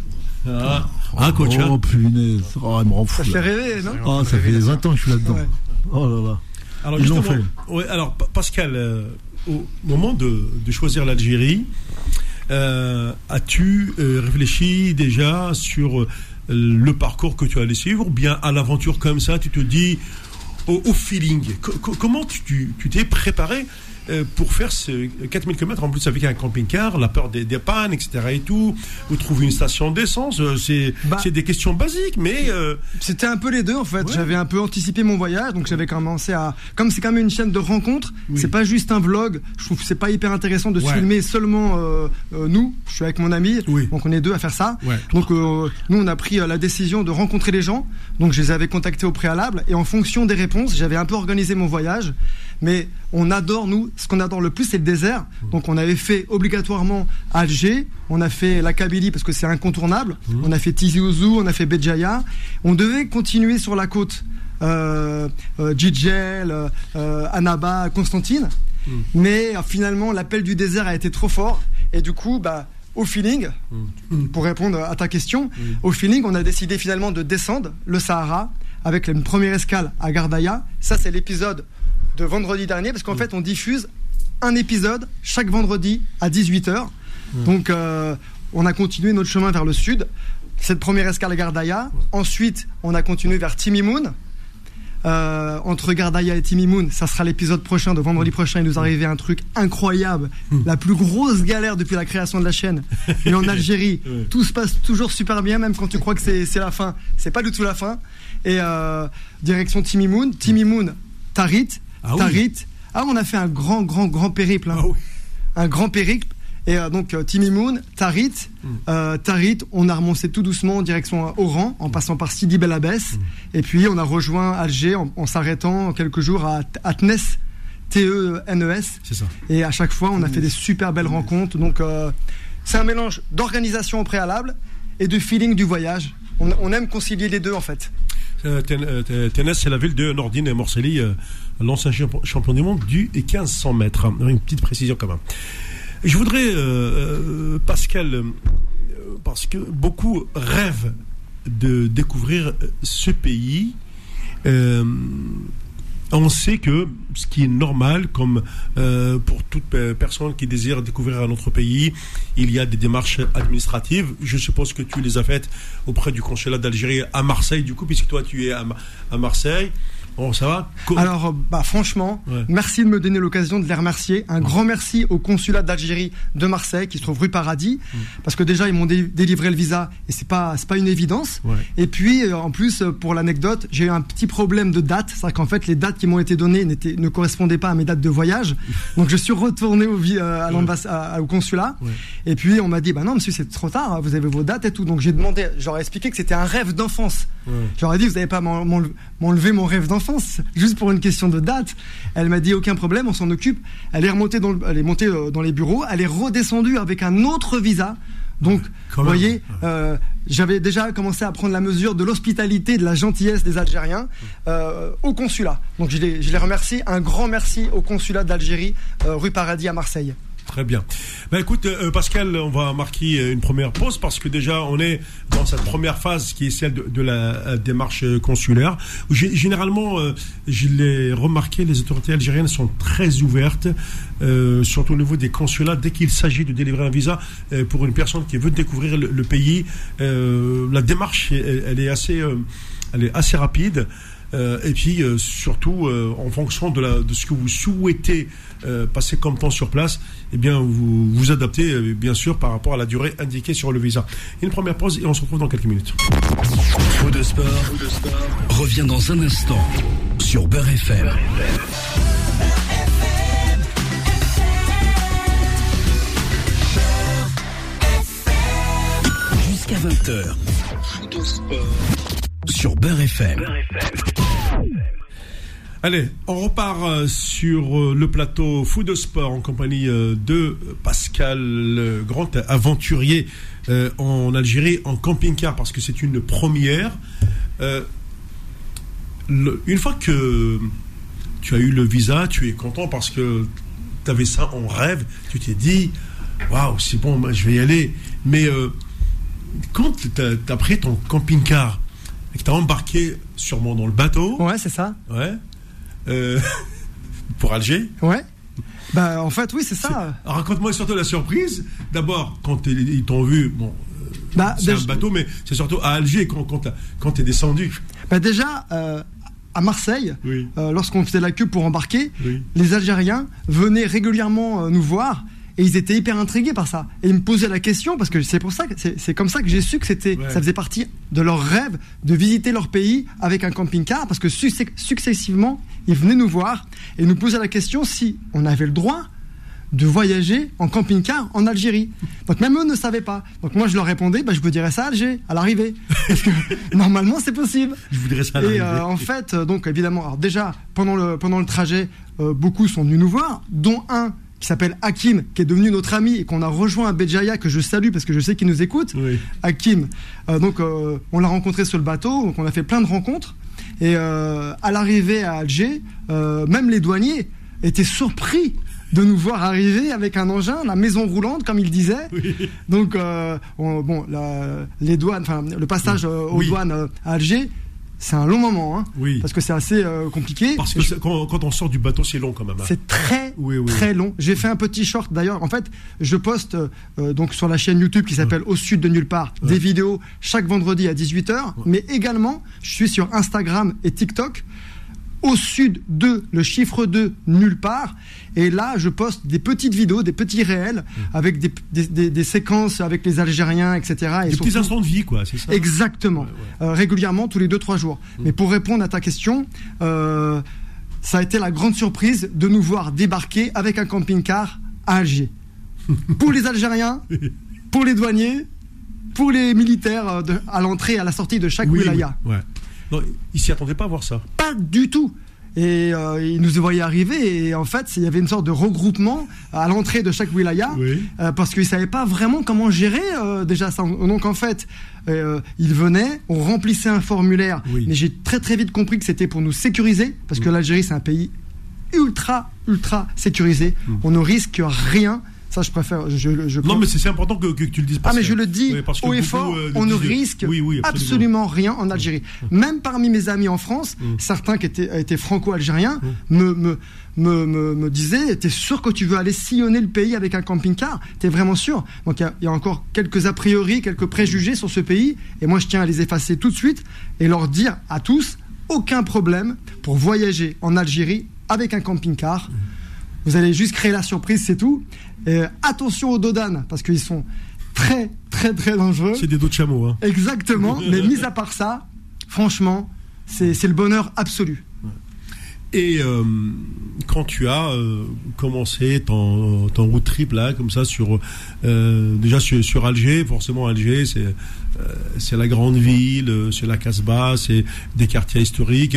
Coach.
Oh punaise, il me rend fou.
Ça fait rêver, non?
Ça fait 20 ans que je suis là-dedans. Ouais. Oh là là.
Alors, ils l'ont fait. Ouais, alors Pascal, au moment de choisir l'Algérie, as-tu réfléchi déjà sur le parcours que tu allais suivre, ou bien à l'aventure comme ça, tu te dis au feeling? Comment tu t'es préparé pour faire ce 4000 km, en plus avec un camping-car, la peur des pannes, etc. et tout, ou trouver une station d'essence, c'est des questions basiques, mais...
C'était un peu les deux, en fait. Ouais. J'avais un peu anticipé mon voyage, donc j'avais commencé à... Comme c'est quand même une chaîne de rencontres, c'est pas juste un vlog, je trouve que c'est pas hyper intéressant de se filmer seulement nous, je suis avec mon ami, donc on est deux à faire ça. Ouais. Donc nous, on a pris la décision de rencontrer les gens, donc je les avais contactés au préalable, et en fonction des réponses, j'avais un peu organisé mon voyage, mais on adore, nous, ce qu'on adore le plus, c'est le désert. Donc on avait fait obligatoirement Alger, on a fait la Kabylie parce que c'est incontournable, on a fait Tizi Ouzou, on a fait Béjaïa. On devait continuer sur la côte, Djidjel, Annaba, Constantine, mais finalement l'appel du désert a été trop fort, et du coup, au feeling, pour répondre à ta question, au feeling, on a décidé finalement de descendre le Sahara avec une première escale à Gardaïa. Ça, c'est l'épisode de vendredi dernier, parce qu'en fait on diffuse un épisode chaque vendredi à 18h. Donc on a continué notre chemin vers le sud, cette première escale à Gardaïa. Ensuite on a continué vers Timimoun. Entre Gardaïa et Timimoun, ça sera l'épisode prochain de vendredi prochain. Il nous arrivait un truc incroyable, la plus grosse galère depuis la création de la chaîne. Et en Algérie, tout se passe toujours super bien, même quand tu crois que c'est la fin, c'est pas du tout la fin. Et direction Timimoun, Tarit. On a fait un grand périple, un grand périple, Et donc Timmy Moon, Tarit, on a remonté tout doucement en direction Oran, en passant par Sidi Bel Abbès, et puis on a rejoint Alger en s'arrêtant quelques jours à Tnes, T-E-N-E-S.
C'est ça.
Et à chaque fois, on a fait des super belles rencontres. Donc c'est un mélange d'organisation au préalable et de feeling du voyage. On aime concilier les deux en fait.
Tnes, c'est la ville de Nordine Morcelli, l'ancien champion du monde du 1500 mètres. Une petite précision quand même. Je voudrais, Pascal, parce que beaucoup rêvent de découvrir ce pays. On sait que ce qui est normal, comme pour toute personne qui désire découvrir un autre pays, il y a des démarches administratives. Je suppose que tu les as faites auprès du consulat d'Algérie à Marseille, du coup, puisque toi tu es à Marseille. Bon, ça va ?
Alors, franchement, merci de me donner l'occasion de les remercier. Un grand merci au consulat d'Algérie de Marseille, qui se trouve rue Paradis, parce que déjà, ils m'ont délivré le visa, et c'est pas une évidence. Ouais. Et puis, en plus, pour l'anecdote, j'ai eu un petit problème de date. C'est-à-dire qu'en fait, les dates qui m'ont été données ne correspondaient pas à mes dates de voyage. Donc, je suis retourné au consulat. Ouais. Et puis, on m'a dit, non, monsieur, c'est trop tard, vous avez vos dates et tout. Donc, j'aurais expliqué que c'était un rêve d'enfance. Ouais. J'aurais dit, vous n'allez pas m'enlever mon rêve d'enfance. Juste pour une question de date. Elle m'a dit aucun problème, on s'en occupe. Elle est montée dans les bureaux, elle est redescendue avec un autre visa. Donc, vous voyez, j'avais déjà commencé à prendre la mesure de l'hospitalité, de la gentillesse des Algériens au consulat. Donc, je les remercie. Un grand merci au consulat d'Algérie, rue Paradis à Marseille.
Très bien. Écoute, Pascal, on va marquer une première pause parce que déjà, on est dans cette première phase qui est celle de la démarche consulaire. Généralement, je l'ai remarqué, les autorités algériennes sont très ouvertes, surtout au niveau des consulats. Dès qu'il s'agit de délivrer un visa pour une personne qui veut découvrir le pays, la démarche, elle est assez rapide. Et puis surtout en fonction de ce que vous souhaitez passer comme temps sur place, eh bien vous vous adaptez bien sûr par rapport à la durée indiquée sur le visa. Une première pause et on se retrouve dans quelques minutes.
Fou de sport revient dans un instant sur Beurre FM. Jusqu'à 20h. Fou de sport sur Beurre FM.
Allez, on repart sur le plateau Fou de Sport en compagnie de Pascal, le grand aventurier en Algérie en camping-car, parce que c'est une première. Une fois que tu as eu le visa, tu es content parce que tu avais ça en rêve, tu t'es dit waouh, c'est bon, je vais y aller. Mais quand tu as pris ton camping-car et que tu as embarqué sûrement dans le bateau.
Ouais, c'est ça.
Ouais. Pour Alger.
Ouais. En fait, oui, c'est ça.
Raconte-moi surtout la surprise. D'abord, quand ils t'ont vu, c'est un bateau, mais c'est surtout à Alger quand t'es descendu.
Déjà, à Marseille, oui. Lorsqu'on faisait la queue pour embarquer, oui. Les Algériens venaient régulièrement nous voir. Et ils étaient hyper intrigués par ça. Et ils me posaient la question, parce que c'est comme ça que j'ai su que ça faisait partie de leur rêve de visiter leur pays avec un camping-car, parce que successivement, ils venaient nous voir et nous posaient la question si on avait le droit de voyager en camping-car en Algérie. Donc même eux ne savaient pas. Donc moi je leur répondais, je vous dirais ça à Alger, à l'arrivée. Parce que normalement c'est possible.
Je vous dirais ça à l'arrivée.
Et en fait, donc évidemment, alors déjà, pendant le trajet, beaucoup sont venus nous voir, dont un qui s'appelle Hakim, qui est devenu notre ami et qu'on a rejoint à Béjaïa, que je salue parce que je sais qu'il nous écoute. Oui. Hakim, on l'a rencontré sur le bateau, donc on a fait plein de rencontres. Et à l'arrivée à Alger, même les douaniers étaient surpris de nous voir arriver avec un engin, la maison roulante, comme il disait. Oui. Donc, les douanes, le passage aux douanes à Alger, c'est un long moment, oui. Parce que c'est assez compliqué.
Parce que quand on sort du bateau, c'est long quand même.
C'est très long. J'ai fait un petit short d'ailleurs. En fait, je poste donc sur la chaîne YouTube qui s'appelle Au Sud de Nulle Part des vidéos chaque vendredi à 18h. Mais également, je suis sur Instagram et TikTok. Au Sud de le chiffre 2 Nulle Part. Et là, je poste des petites vidéos, des petits réels avec des séquences avec les Algériens, etc.
Et des petits instants de vie, quoi, c'est ça ?
Exactement. Ouais. Régulièrement, tous les 2-3 jours. Mais pour répondre à ta question, ça a été la grande surprise de nous voir débarquer avec un camping-car à Alger. pour les Algériens, pour les douaniers, pour les militaires à l'entrée et à la sortie de chaque wilaya.
Oui. Ouais. Non, ils s'y attendaient pas à voir ça.
Pas du tout. Et ils nous voyaient arriver et en fait il y avait une sorte de regroupement à l'entrée de chaque wilaya parce qu'ils ne savaient pas vraiment comment gérer déjà ça. Donc en fait ils venaient, on remplissait un formulaire, mais j'ai très très vite compris que c'était pour nous sécuriser parce que l'Algérie c'est un pays ultra sécurisé, on ne risque rien. Ça, je préfère.
Non, mais c'est important que tu le dises.
Mais je le dis haut et fort, on ne risque absolument rien en Algérie. Même parmi mes amis en France, certains qui étaient franco-algériens me disaient, t'es sûr que tu veux aller sillonner le pays avec un camping-car ? T'es vraiment sûr ? Donc il y a encore quelques a priori, quelques préjugés sur ce pays, et moi je tiens à les effacer tout de suite et leur dire à tous, aucun problème pour voyager en Algérie avec un camping-car. Vous allez juste créer la surprise, c'est tout. Attention aux dodanes, parce qu'ils sont très dangereux.
C'est des dos de chameau. Hein.
Exactement, mais mis à part ça, franchement, c'est le bonheur absolu.
Et quand tu as commencé ton road trip là, comme ça, déjà sur Alger, forcément Alger, c'est la grande ville, c'est la Casbah, c'est des quartiers historiques.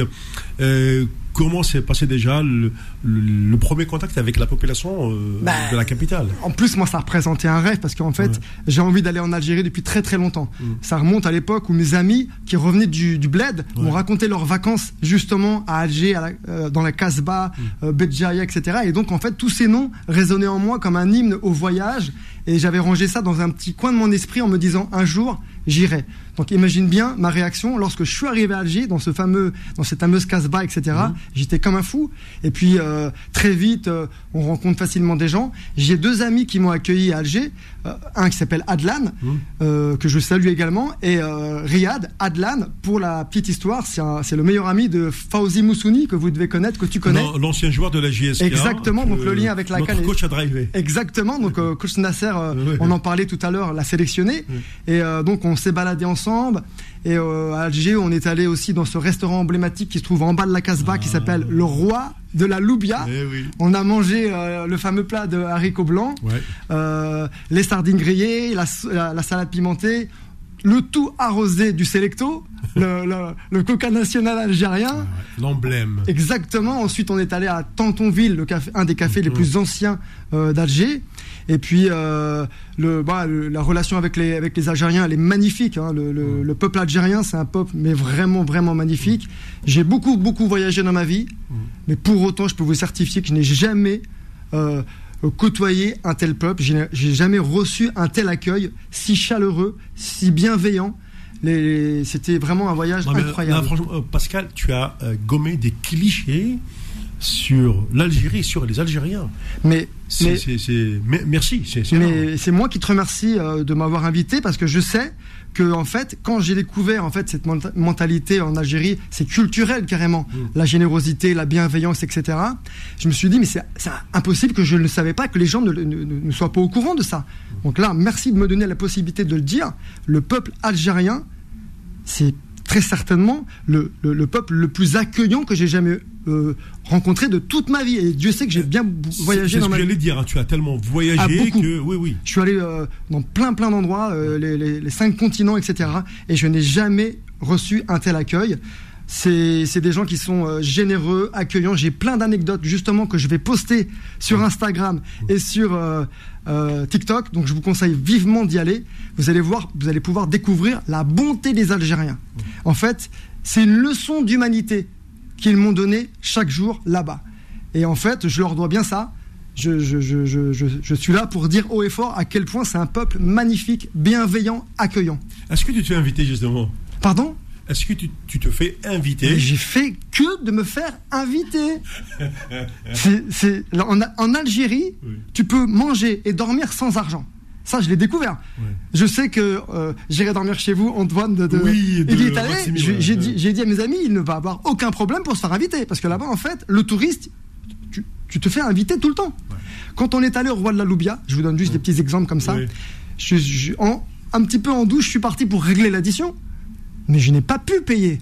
Comment s'est passé déjà le premier contact avec la population de la capitale ?
En plus, moi, ça représentait un rêve parce qu'en fait, j'ai envie d'aller en Algérie depuis très longtemps. Ça remonte à l'époque où mes amis qui revenaient du bled m'ont raconté leurs vacances justement à Alger, dans la Casbah, Béjaïa, etc. Et donc, en fait, tous ces noms résonnaient en moi comme un hymne au voyage. Et j'avais rangé ça dans un petit coin de mon esprit en me disant un jour j'irai. Donc imagine bien ma réaction lorsque je suis arrivé à Alger dans cette fameuse Casbah, etc. J'étais comme un fou. Et puis très vite on rencontre facilement des gens. J'ai 2 amis qui m'ont accueilli à Alger, un qui s'appelle Adlan que je salue également, et Riyad. Adlan, pour la petite histoire, c'est le meilleur ami de Fawzi Moussouni que vous devez connaître, que tu connais.
L'ancien joueur de la JSK.
Exactement, donc le lien avec la
CAN. Notre coach a drivé.
Exactement, donc coach Nasser, on en parlait tout à l'heure, l'a sélectionné. Et donc on s'est baladé ensemble. Et à Alger, on est allé aussi dans ce restaurant emblématique qui se trouve en bas de la Casbah, qui s'appelle le Roi de la Loubia. On a mangé le fameux plat de haricots blancs, les sardines grillées, la salade pimentée, le tout arrosé du Selecto, le Coca national algérien.
L'emblème.
Exactement. Ensuite, on est allé à Tantonville, un des cafés les plus anciens d'Alger. Et puis la relation avec les Algériens, elle est magnifique. Hein. Le peuple algérien, c'est un peuple mais vraiment magnifique. J'ai beaucoup voyagé dans ma vie, mais pour autant, je peux vous certifier que je n'ai jamais côtoyé un tel peuple. J'ai jamais reçu un tel accueil, si chaleureux, si bienveillant. C'était vraiment un voyage incroyable.
Là, franchement, Pascal, tu as gommé des clichés sur l'Algérie, sur les Algériens. Merci.
C'est moi qui te remercie de m'avoir invité, parce que je sais que en fait, quand j'ai découvert en fait cette mentalité en Algérie, c'est culturel carrément, la générosité, la bienveillance, etc. Je me suis dit mais c'est impossible que je ne savais pas, que les gens ne soient pas au courant de ça. Donc là, merci de me donner la possibilité de le dire. Le peuple algérien, c'est très certainement le peuple le plus accueillant que j'ai jamais rencontré de toute ma vie. Et Dieu sait que j'ai bien voyagé dans ma vie. C'est ce que j'allais
dire, hein. Tu as tellement voyagé que... Oui.
Je suis allé dans plein d'endroits, les 5 continents, etc. Et je n'ai jamais reçu un tel accueil. C'est des gens qui sont généreux, accueillants. J'ai plein d'anecdotes justement que je vais poster sur Instagram et sur TikTok. Donc je vous conseille vivement d'y aller. Vous allez pouvoir découvrir la bonté des Algériens. En fait, c'est une leçon d'humanité qu'ils m'ont donnée chaque jour là-bas. Et en fait, je leur dois bien ça. Je suis là pour dire haut et fort à quel point c'est un peuple magnifique, bienveillant, accueillant.
Est-ce que tu te fais inviter justement ?
Pardon ?
Est-ce que tu te fais inviter ?
J'ai fait que de me faire inviter. En Algérie, tu peux manger et dormir sans argent. Ça, je l'ai découvert. Je sais que j'irai dormir chez vous, Antoine. Il y est allé. J'ai dit à mes amis, il ne va avoir aucun problème pour se faire inviter. Parce que là-bas, en fait, le touriste, tu te fais inviter tout le temps. Quand on est allé au Roi de la Loubia, je vous donne juste des petits exemples comme ça. Un petit peu en douce, je suis parti pour régler l'addition. Mais je n'ai pas pu payer.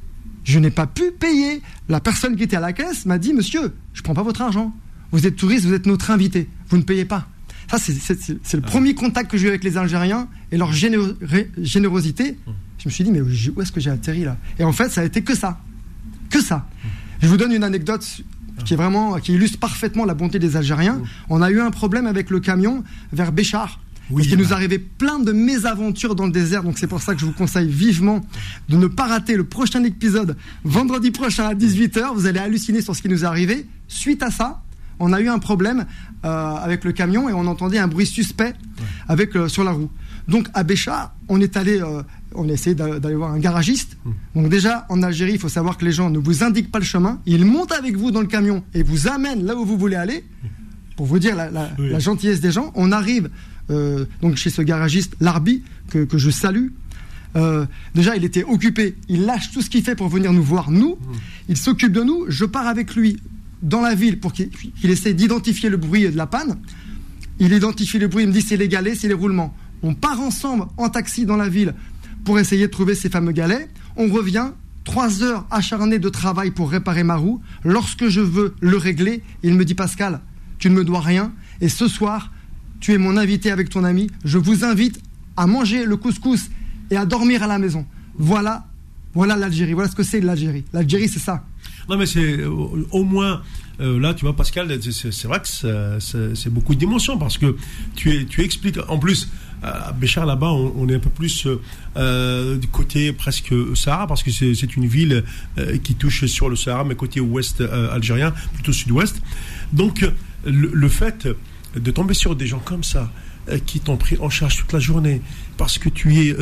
La personne qui était à la caisse m'a dit, monsieur, je ne prends pas votre argent. Vous êtes touriste, vous êtes notre invité. Vous ne payez pas. Ça, c'est le premier contact que j'ai eu avec les Algériens et leur générosité. Je me suis dit, mais où est-ce que j'ai atterri là? Et en fait, ça a été que ça. Que ça. Je vous donne une anecdote qui illustre parfaitement la bonté des Algériens. On a eu un problème avec le camion vers Béchar. Parce qu'il nous arrivait plein de mésaventures dans le désert. Donc c'est pour ça que je vous conseille vivement de ne pas rater le prochain épisode vendredi prochain à 18h. Vous allez halluciner sur ce qui nous est arrivé. Suite à ça, on a eu un problème avec le camion et on entendait un bruit suspect sur la roue. Donc à Béchar, on a essayé d'aller voir un garagiste. Donc déjà, en Algérie, il faut savoir que les gens ne vous indiquent pas le chemin. Ils montent avec vous dans le camion et vous amènent là où vous voulez aller. Pour vous dire la gentillesse des gens, on arrive donc chez ce garagiste, Larbi, que je salue. Déjà, il était occupé. Il lâche tout ce qu'il fait pour venir nous voir, nous. Il s'occupe de nous. Je pars avec lui dans la ville pour qu'il essaie d'identifier le bruit de la panne. Il identifie le bruit, il me dit c'est les galets, c'est les roulements. On part ensemble en taxi dans la ville pour essayer de trouver ces fameux galets. On revient, 3 heures acharnées de travail pour réparer ma roue. Lorsque je veux le régler, il me dit Pascal, tu ne me dois rien. Et ce soir, tu es mon invité avec ton ami. Je vous invite à manger le couscous et à dormir à la maison. Voilà l'Algérie. Voilà ce que c'est l'Algérie. L'Algérie, c'est ça.
Non, mais c'est au moins... là, tu vois, Pascal, c'est vrai que c'est beaucoup d'émotions parce que tu expliques. En plus, à Béchar, là-bas, on est un peu plus du côté presque Sahara parce que c'est une ville qui touche sur le Sahara, mais côté ouest algérien, plutôt sud-ouest. Donc, le fait de tomber sur des gens comme ça, qui t'ont pris en charge toute la journée parce que tu es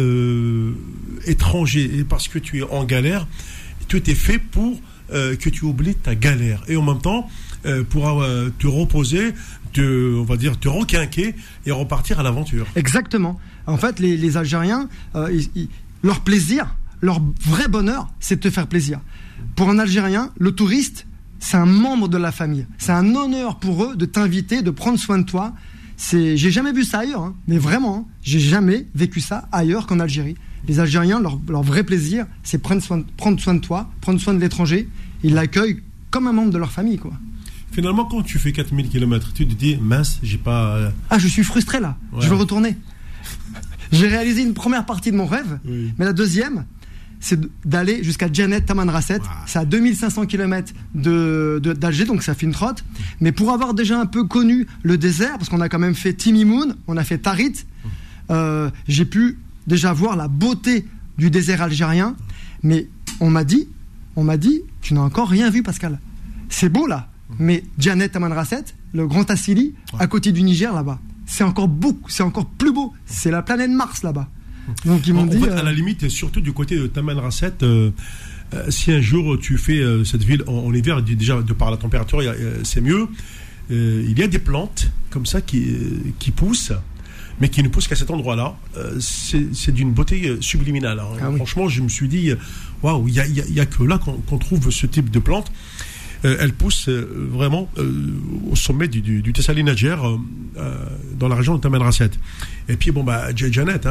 étranger et parce que tu es en galère, tout est fait pour que tu oublies ta galère et en même temps pour te reposer, on va dire te requinquer et repartir à l'aventure.
Exactement. En fait, les Algériens, leur plaisir, leur vrai bonheur, c'est de te faire plaisir. Pour un Algérien, le touriste, c'est un membre de la famille. C'est un honneur pour eux de t'inviter, de prendre soin de toi. J'ai jamais vu ça ailleurs, hein. Mais vraiment, j'ai jamais vécu ça ailleurs qu'en Algérie. Les Algériens, leur vrai plaisir, c'est prendre soin de toi, prendre soin de l'étranger. Ils l'accueillent comme un membre de leur famille, quoi.
Finalement, quand tu fais 4000 km, tu te dis, mince, j'ai pas...
je suis frustré là, je veux retourner. J'ai réalisé une première partie de mon rêve, mais la deuxième, c'est d'aller jusqu'à Djanet Tamanrasset. C'est à 2500 km d'Alger, donc ça fait une trotte. Mais pour avoir déjà un peu connu le désert, parce qu'on a quand même fait Timimoun, on a fait Tarit, j'ai pu déjà voir la beauté du désert algérien. Mais on m'a dit, tu n'as encore rien vu, Pascal. C'est beau là, mais Djanet Tamanrasset, le Grand Assili, à côté du Niger là-bas, c'est encore plus beau. C'est la planète Mars là-bas. Donc ils m'ont dit.
En fait, à la limite, surtout du côté de Tamanrasset, si un jour tu fais cette ville en hiver, déjà de par la température, c'est mieux. Il y a des plantes comme ça qui poussent, mais qui ne poussent qu'à cet endroit-là. C'est d'une beauté subliminale. Hein. Franchement, je me suis dit, waouh, il y a que là qu'on trouve ce type de plantes. Elle pousse vraiment au sommet du Tessali Nadjer, dans la région de Tamanrasset. Et puis Djanet,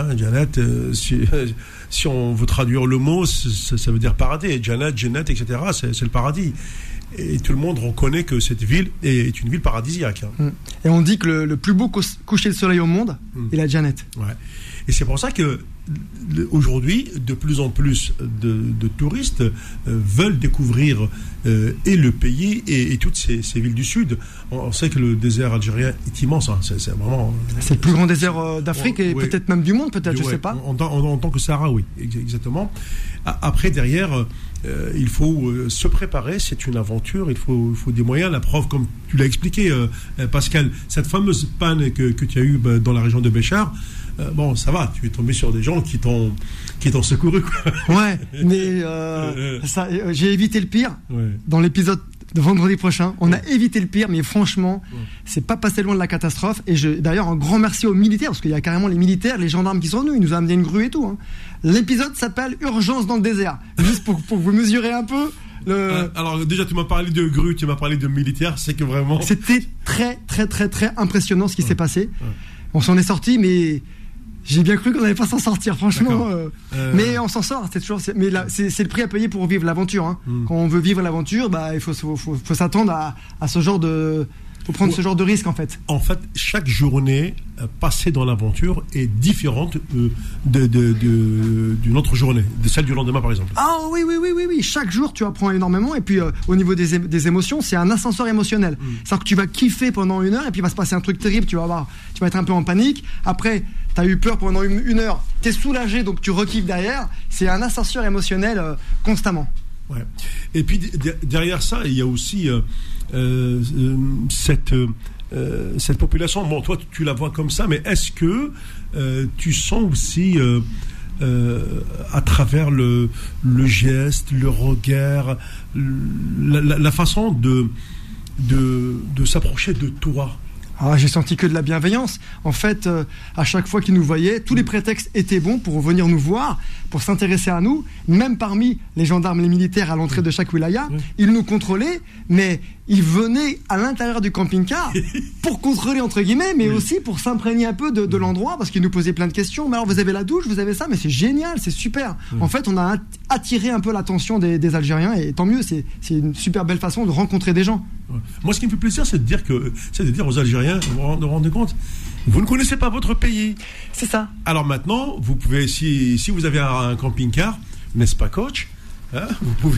si on veut traduire le mot, ça veut dire paradis. Djanet, etc. C'est le paradis. Et tout le monde reconnaît que cette ville est une ville paradisiaque. Hein.
Et on dit que le plus beau coucher de soleil au monde est la Djanet.
Ouais. Et c'est pour ça que aujourd'hui, de plus en plus de touristes veulent découvrir et le pays et toutes ces villes du Sud. On sait que le désert algérien est immense. Hein. C'est vraiment.
C'est le plus grand désert d'Afrique et peut-être même du monde, peut-être, je sais pas.
En tant que Sahara, oui, exactement. Après, derrière, il faut se préparer. C'est une aventure. Il faut des moyens. La preuve, comme tu l'as expliqué, Pascal, cette fameuse panne que tu as eue dans la région de Béchar. Ça va, tu es tombé sur des gens qui t'ont secouru, quoi.
Ouais, mais j'ai évité le pire dans l'épisode de vendredi prochain. On a évité le pire, mais franchement, c'est pas passé loin de la catastrophe. Et d'ailleurs, un grand merci aux militaires, parce qu'il y a carrément les militaires, les gendarmes qui sont venus. Ils nous ont amené une grue et tout. Hein. L'épisode s'appelle Urgence dans le désert. Juste pour vous mesurer un peu.
Alors déjà, tu m'as parlé de grue, tu m'as parlé de militaires. C'est que vraiment.
C'était très, très, très, très impressionnant ce qui s'est passé. On s'en est sorti, mais. J'ai bien cru qu'on n'allait pas s'en sortir, franchement. Mais on s'en sort, mais là, c'est le prix à payer pour vivre l'aventure. Hein. Quand on veut vivre l'aventure, il faut s'attendre à ce genre de faut prendre ce genre de risque en fait.
En fait, chaque journée passée dans l'aventure est différente d'une autre journée, de celle du lendemain par exemple.
Ah oui. Chaque jour tu apprends énormément et puis au niveau des émotions, c'est un ascenseur émotionnel. C'est-à-dire que tu vas kiffer pendant 1 heure et puis il va se passer un truc terrible, tu vas être un peu en panique. Après, tu as eu peur pendant 1 heure, tu es soulagé donc tu rekiffes derrière. C'est un ascenseur émotionnel constamment.
Ouais. Et puis derrière ça, il y a aussi cette population. Bon, toi, tu la vois comme ça, mais est-ce que tu sens aussi à travers le geste, le regard, la façon de s'approcher de toi?
J'ai senti que de la bienveillance. En fait, à chaque fois qu'ils nous voyaient, tous les prétextes étaient bons pour venir nous voir, pour s'intéresser à nous. Même parmi les gendarmes, les militaires à l'entrée de chaque wilaya, ils nous contrôlaient, mais ils venaient à l'intérieur du camping-car pour contrôler, entre guillemets, mais aussi pour s'imprégner un peu de l'endroit, parce qu'ils nous posaient plein de questions. Mais alors, vous avez la douche, vous avez ça, mais c'est génial, c'est super. En fait, on a attiré un peu l'attention des Algériens, et tant mieux, c'est une super belle façon de rencontrer des gens.
Moi, ce qui me fait plaisir, c'est de dire aux Algériens, vous vous rendez compte, vous ne connaissez pas votre pays.
C'est ça.
Alors maintenant, vous pouvez, si vous avez un camping-car, n'est-ce pas, coach, vous pouvez...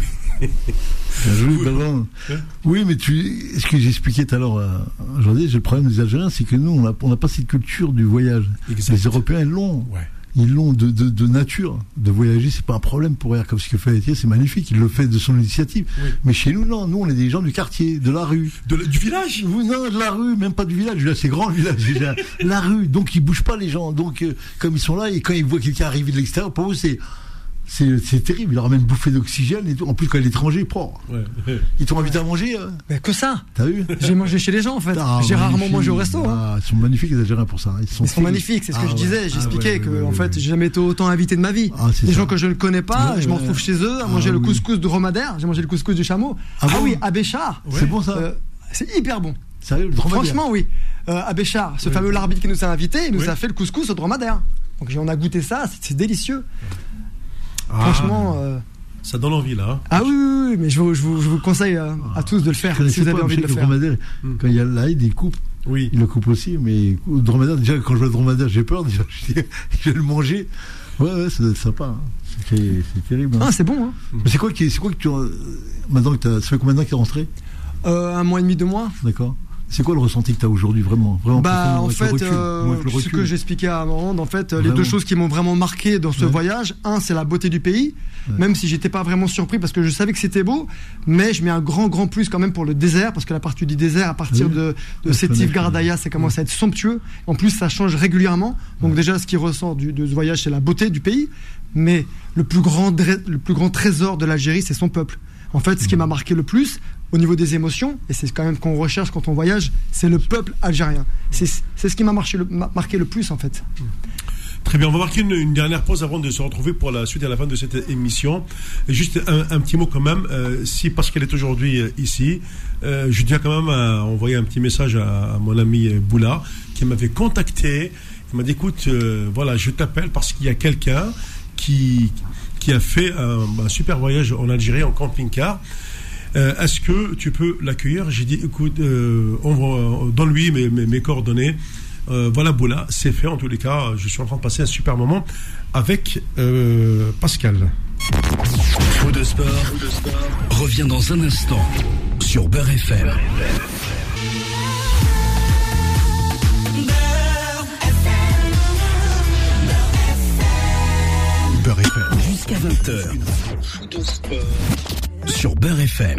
Oui, mais ce que j'expliquais tout à l'heure aujourd'hui, le problème des Algériens, c'est que nous, on n'a pas cette culture du voyage. Exactement. Les Européens, ils l'ont. Ouais. Ils l'ont de nature. De voyager, c'est pas un problème pour eux. Comme ce que fait Etienne, c'est magnifique. Il le fait de son initiative. Oui. Mais chez nous, non. Nous, on est des gens du quartier, de la rue.
Du village?
Non, de la rue, même pas du village. Là, c'est grand le village déjà. La rue. Donc, ils bougent pas les gens. Donc, comme ils sont là, et quand ils voient quelqu'un arriver de l'extérieur, pour eux, c'est terrible, il leur ramène bouffée d'oxygène et tout. En plus, quand l'étranger, il prend. Ouais. Ils t'ont invité à manger.
Mais que ça.
T'as vu?
J'ai mangé chez les gens en fait. J'ai rarement mangé au resto.
Ils sont magnifiques les Algériens pour ça.
Ils sont magnifiques, c'est ce que je disais. J'expliquais que en fait, j'ai jamais été autant invité de ma vie. Des gens que je ne connais pas, je me retrouve chez eux à manger le couscous de dromadaire. J'ai mangé le couscous du chameau. Oui, à Béchar.
C'est bon ça.
C'est hyper bon.
Sérieux, le dromadaire?
Franchement, oui. À Béchar, ce fameux l'arbitre qui nous a invités, il nous a fait le couscous au dromadaire. Donc on a goûté ça, c'est délicieux. Franchement,
ça donne envie là.
Oui, mais je vous conseille à tous de le faire si vous avez envie de le faire.
Quand il y a l'Aïd, il coupe.
Oui.
Il le coupe aussi, mais le dromadaire, déjà quand je vois le dromadaire, j'ai peur. Déjà, je vais le manger. Ouais, ça doit être sympa. Hein. C'est terrible. Hein.
C'est bon. Hein.
Mais c'est quoi que tu maintenant que ça fait combien de temps que t'es rentré?
1 mois et demi, 2 mois.
D'accord. C'est quoi le ressenti que tu as aujourd'hui, vraiment
en fait, ce que j'expliquais avant, en fait, les deux choses qui m'ont vraiment marqué dans ce voyage, c'est la beauté du pays, même si j'étais pas vraiment surpris parce que je savais que c'était beau, mais je mets un grand plus quand même pour le désert, parce que la partie du désert, à partir de Sétif Gardaya, ça commence à être somptueux. En plus, ça change régulièrement. Donc déjà, ce qui ressort de ce voyage, c'est la beauté du pays, mais le plus grand trésor de l'Algérie, c'est son peuple. En fait, ce qui m'a marqué le plus, au niveau des émotions, et c'est quand même qu'on recherche quand on voyage, c'est le peuple algérien. C'est ce qui m'a marqué le plus, en fait.
Très bien, on va marquer une dernière pause avant de se retrouver pour la suite et la fin de cette émission. Juste un petit mot quand même, si Pascal est aujourd'hui ici, je tiens quand même à envoyer un petit message à mon ami Boula, qui m'avait contacté, il m'a dit, écoute, voilà, je t'appelle parce qu'il y a quelqu'un qui a fait un super voyage en Algérie en camping-car. Est-ce que tu peux l'accueillir? J'ai dit, écoute, donne-lui mes coordonnées. Voilà, Boula, c'est fait en tous les cas. Je suis en train de passer un super moment avec Pascal.
Fou de sport revient dans un instant sur Beurre FM. Beurre FM. Jusqu'à 20h. Fou de sport. Sur Beurre FM.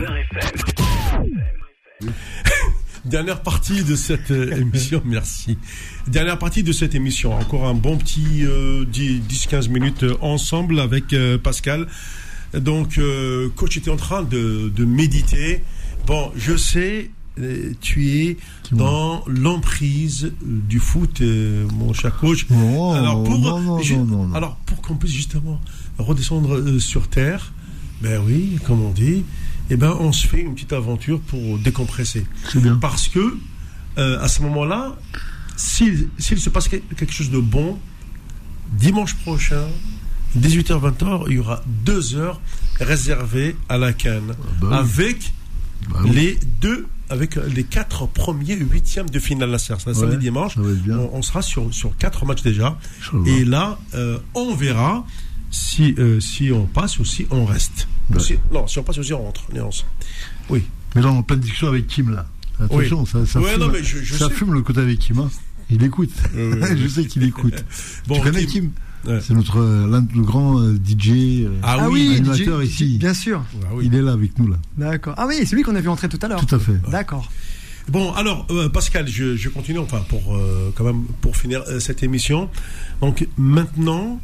Dernière partie de cette émission, merci. Dernière partie de cette émission, encore un bon petit 10-15 minutes ensemble avec Pascal. Donc, coach était en train de méditer. Bon, je sais, tu es dans l'emprise du foot, mon cher coach. Alors, pour qu'on puisse justement redescendre sur terre, ben oui, comme on dit, on se fait une petite aventure pour décompresser.
C'est bien.
Parce que à ce moment-là, s'il se passe quelque chose de bon, dimanche prochain, 18h-20h, il y aura 2 heures réservées à la CAN avec les 2 avec les 4 premiers 8e de finale. Là, c'est samedi dimanche. On sera sur 4 matchs déjà. Et là, on verra si on passe ou si on reste. Si on passe ou si on rentre. Oui.
Mais là, on est en pleine discussion avec Kim, là. Attention, ça fume le côté avec Kim. Hein. Il écoute. Je sais qu'il écoute. Tu connais Kim? C'est l'un de nos grands DJ animateur
DJ,
ici.
Bien sûr.
Il est là avec nous là.
D'accord. Ah oui, c'est lui qu'on a vu entrer tout à l'heure.
Tout à fait.
D'accord.
Bon, alors Pascal, je continue pour finir cette émission. Donc maintenant,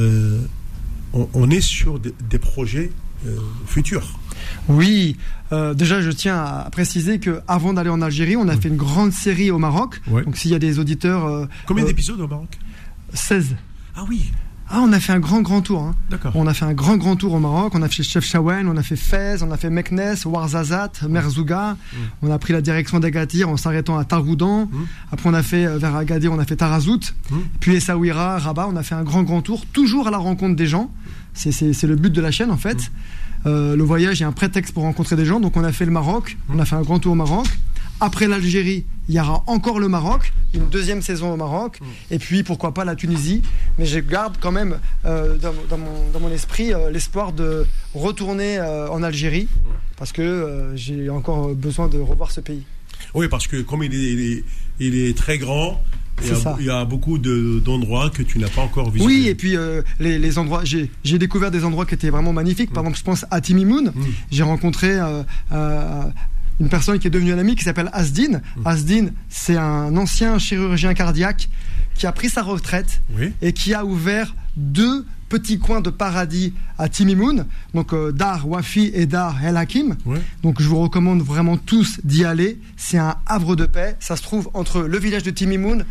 on est sur des projets futurs.
Oui. Déjà, je tiens à préciser que avant d'aller en Algérie, on a fait une grande série au Maroc. Ouais. Donc s'il y a des auditeurs,
combien d'épisodes au Maroc?
16.
Ah oui.
On a fait un grand tour. Hein.
D'accord.
On a fait un grand tour au Maroc. On a fait Chefchaouen, on a fait Fès, on a fait Meknes, Ouarzazate, Merzouga. On a pris la direction d'Agadir en s'arrêtant à Taroudan. Après, on a fait vers Agadir, on a fait Tarazout. Puis Essaouira, Rabat. On a fait un grand tour, toujours à la rencontre des gens. C'est le but de la chaîne en fait. Le voyage est un prétexte pour rencontrer des gens. Donc on a fait le Maroc. On a fait un grand tour au Maroc. Après l'Algérie, il y aura encore le Maroc, une 2e saison au Maroc, et puis pourquoi pas la Tunisie. Mais je garde quand même dans mon esprit l'espoir de retourner en Algérie, parce que j'ai encore besoin de revoir ce pays.
Oui, parce que comme il est très grand, il y a beaucoup d'endroits que tu n'as pas encore visités.
Oui, et puis les endroits, j'ai découvert des endroits qui étaient vraiment magnifiques. Par exemple, je pense à Timimoun. J'ai rencontré une personne qui est devenue un ami qui s'appelle Asdin. Asdin, c'est un ancien chirurgien cardiaque qui a pris sa retraite et qui a ouvert 2 petits coins de paradis à Timimoun, donc Dar Wafi et Dar El Hakim. Donc je vous recommande vraiment tous d'y aller. C'est un havre de paix. Ça se trouve entre le village de Timimoun,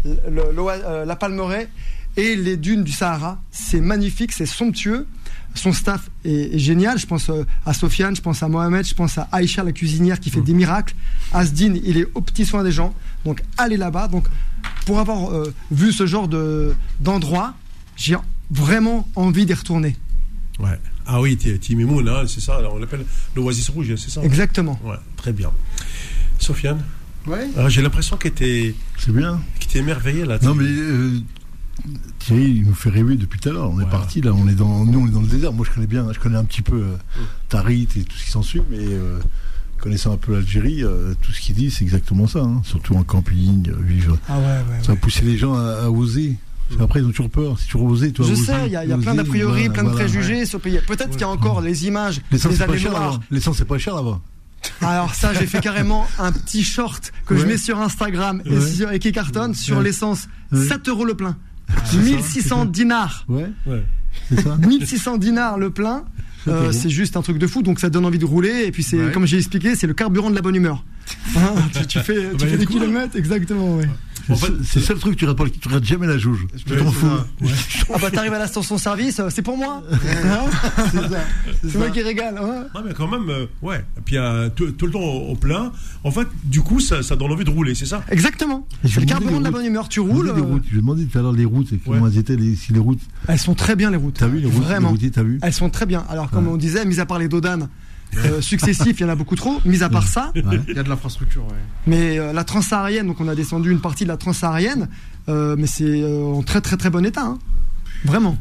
la Palmeraie et les dunes du Sahara. C'est magnifique, c'est somptueux. Son staff est génial. Je pense à Sofiane, je pense à Mohamed, je pense à Aïcha, la cuisinière qui fait des miracles. Asdin, il est aux petits soins des gens. Donc allez là-bas. Donc pour avoir vu ce genre d'endroit, j'ai vraiment envie d'y retourner.
Ouais. Ah oui, Timimoun, hein, c'est ça. On l'appelle l'Oasis Rouge, c'est ça?
Exactement.
Ouais, très bien. Sofiane.
Ouais.
J'ai l'impression que t'es émerveillé là.
Non mais Thierry, il nous fait rêver depuis tout à l'heure. On est parti là, on est dans le désert. Moi, je connais un petit peu Tarit et tout ce qui s'ensuit, mais connaissant un peu l'Algérie, tout ce qu'il dit, c'est exactement ça. Hein. Surtout en camping, vivre. Ça va pousser les gens à oser. Après, ils ont toujours peur. Si tu osais, toi.
Je sais, il y a plein d'a priori, plein de préjugés sur le pays. Peut-être qu'il y a encore les images des années noires.
L'essence, c'est pas cher là-bas.
Alors ça, j'ai fait carrément un petit short que je mets sur Instagram et qui cartonne sur l'essence. 7 € le plein. 1600 dinars.
C'est ça.
1600 dinars le plein. C'est juste un truc de fou. Donc ça donne envie de rouler. Et puis c'est, comme j'ai expliqué, c'est le carburant de la bonne humeur. Hein, tu fais des kilomètres, exactement.
En fait, c'est ça le truc, tu regardes jamais la jauge. Tu t'en fous.
Ah bah t'arrives à la station-service, c'est pour moi. C'est moi qui régale.
Non mais quand même, Et puis tout le temps au plein. En fait, du coup, ça donne envie de rouler, c'est ça?
Exactement. C'est le carburant de la bonne humeur. Tu roules.
Je me demandais tout à l'heure les routes, comment elles étaient, si les routes.
Elles sont très bien les routes.
T'as vu les routes?
Vraiment.
T'as vu?
Elles sont très bien. Alors comme on disait, mis à part les dodanes successifs, il y en a beaucoup trop. Mis à part ça,
il y a de l'infrastructure.
Mais la transsaharienne, donc on a descendu une partie de la transsaharienne, mais c'est en très très très bon état, hein. Vraiment.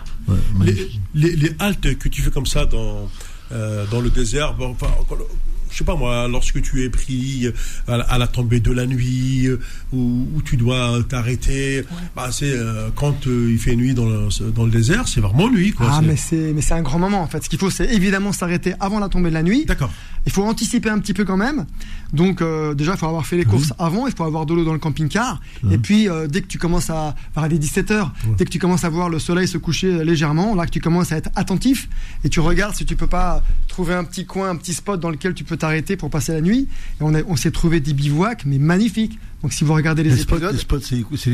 Les haltes que tu fais comme ça dans le désert, je sais pas moi, lorsque tu es pris à la tombée de la nuit, où tu dois t'arrêter, c'est quand il fait nuit dans le désert, c'est vraiment nuit, quoi.
Mais c'est un grand moment en fait. Ce qu'il faut, c'est évidemment s'arrêter avant la tombée de la nuit.
D'accord.
Il faut anticiper un petit peu quand même. Donc déjà, il faut avoir fait les courses avant, il faut avoir de l'eau dans le camping-car. Et puis dès que tu commences à les 17h, dès que tu commences à voir le soleil se coucher légèrement, là que tu commences à être attentif et tu regardes si tu peux pas trouver un petit coin, un petit spot dans lequel tu peux t'arrêter pour passer la nuit. Et on s'est trouvé des bivouacs, mais magnifiques. Donc si vous regardez les épisodes,
les spots, c'est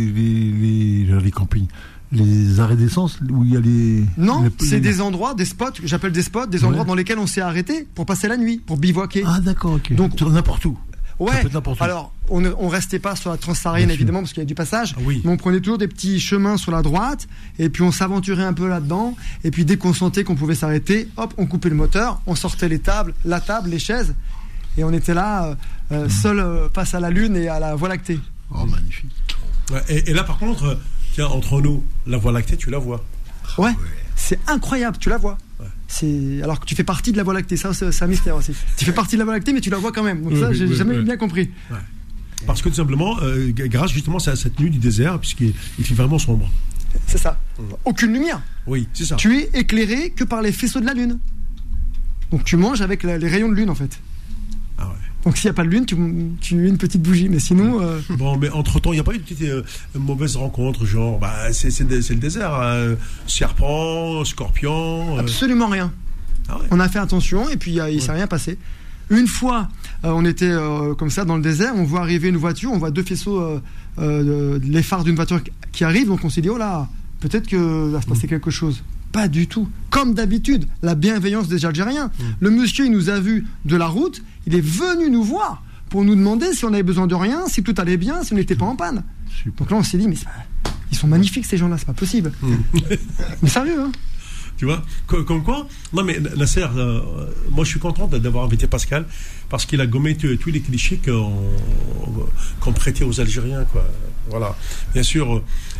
les campings. Les arrêts d'essence où il y a les...
Non, c'est des endroits, des spots, que j'appelle des spots, des endroits dans lesquels on s'est arrêté pour passer la nuit, pour bivouaquer.
Ah d'accord, ok.
Donc
n'importe où.
Alors on restait pas sur la transsaharienne évidemment parce qu'il y a du passage, mais on prenait toujours des petits chemins sur la droite et puis on s'aventurait un peu là-dedans et puis dès qu'on sentait qu'on pouvait s'arrêter, hop, on coupait le moteur, on sortait la table, les chaises et on était là, seul face à la Lune et à la Voie lactée.
Oh, magnifique.
Et là, par contre, tiens, entre nous, la Voie lactée, tu la vois.
Ouais, c'est incroyable, tu la vois. Ouais. Alors que tu fais partie de la Voie lactée, ça c'est un mystère aussi. Tu fais partie de la Voie lactée, mais tu la vois quand même. Donc ça, j'ai jamais bien compris.
Ouais. Parce que tout simplement, grâce justement à cette nuit du désert, puisqu'il fait vraiment sombre.
C'est ça. Aucune lumière.
Oui, c'est ça.
Tu es éclairé que par les faisceaux de la Lune. Donc tu manges avec les rayons de lune en fait.
Ah ouais.
Donc s'il n'y a pas de lune, tu as une petite bougie. Mais sinon...
Bon, mais entre-temps, il n'y a pas eu de petite mauvaise rencontre, genre, c'est le désert, serpent, scorpion...
Absolument rien. Ah ouais. On a fait attention et puis il ne s'est rien passé. Une fois, on était comme ça dans le désert, on voit arriver une voiture, on voit deux faisceaux, les phares d'une voiture qui arrivent, donc on s'est dit, oh là, peut-être que va se passer quelque chose. Pas du tout. Comme d'habitude, la bienveillance des Algériens. Le monsieur, il nous a vus de la route, il est venu nous voir pour nous demander si on avait besoin de rien, si tout allait bien, si on n'était pas en panne. Super. Donc là, on s'est dit, mais ils sont magnifiques ces gens-là, c'est pas possible. Mais sérieux, hein.
Tu vois, comme quoi. Non mais Nasser, moi je suis content d'avoir invité Pascal parce qu'il a gommé tous les clichés qu'on prêtait aux Algériens, quoi. Voilà. Bien sûr.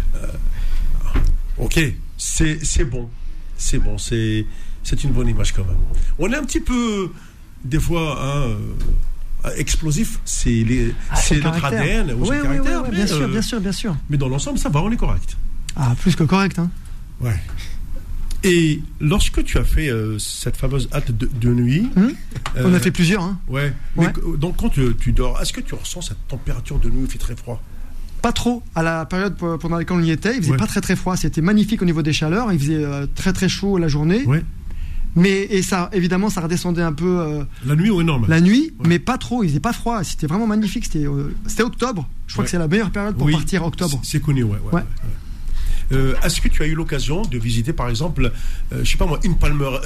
Ok, c'est bon, c'est une bonne image quand même. On est un petit peu des fois explosif, c'est notre ADN, ou
oui,
son caractère.
Oui, bien sûr.
Mais dans l'ensemble, ça va, on est correct.
Ah, plus que correct, hein.
Ouais. Et lorsque tu as fait cette fameuse halte de nuit...
on a fait plusieurs, hein.
Ouais. Mais donc quand tu dors, est-ce que tu ressens cette température de nuit où il fait très froid?
Pas trop. À la période pendant laquelle on y était, il faisait pas très très froid. C'était magnifique au niveau des chaleurs. Il faisait très très chaud la journée. Ouais. Mais ça, évidemment, ça redescendait un peu...
la nuit ou énorme?
La nuit, mais pas trop. Il faisait pas froid. C'était vraiment magnifique. C'était octobre. Je crois que c'est la meilleure période pour partir octobre.
C'est connu, ouais. Est-ce que tu as eu l'occasion de visiter, par exemple, je sais pas moi, une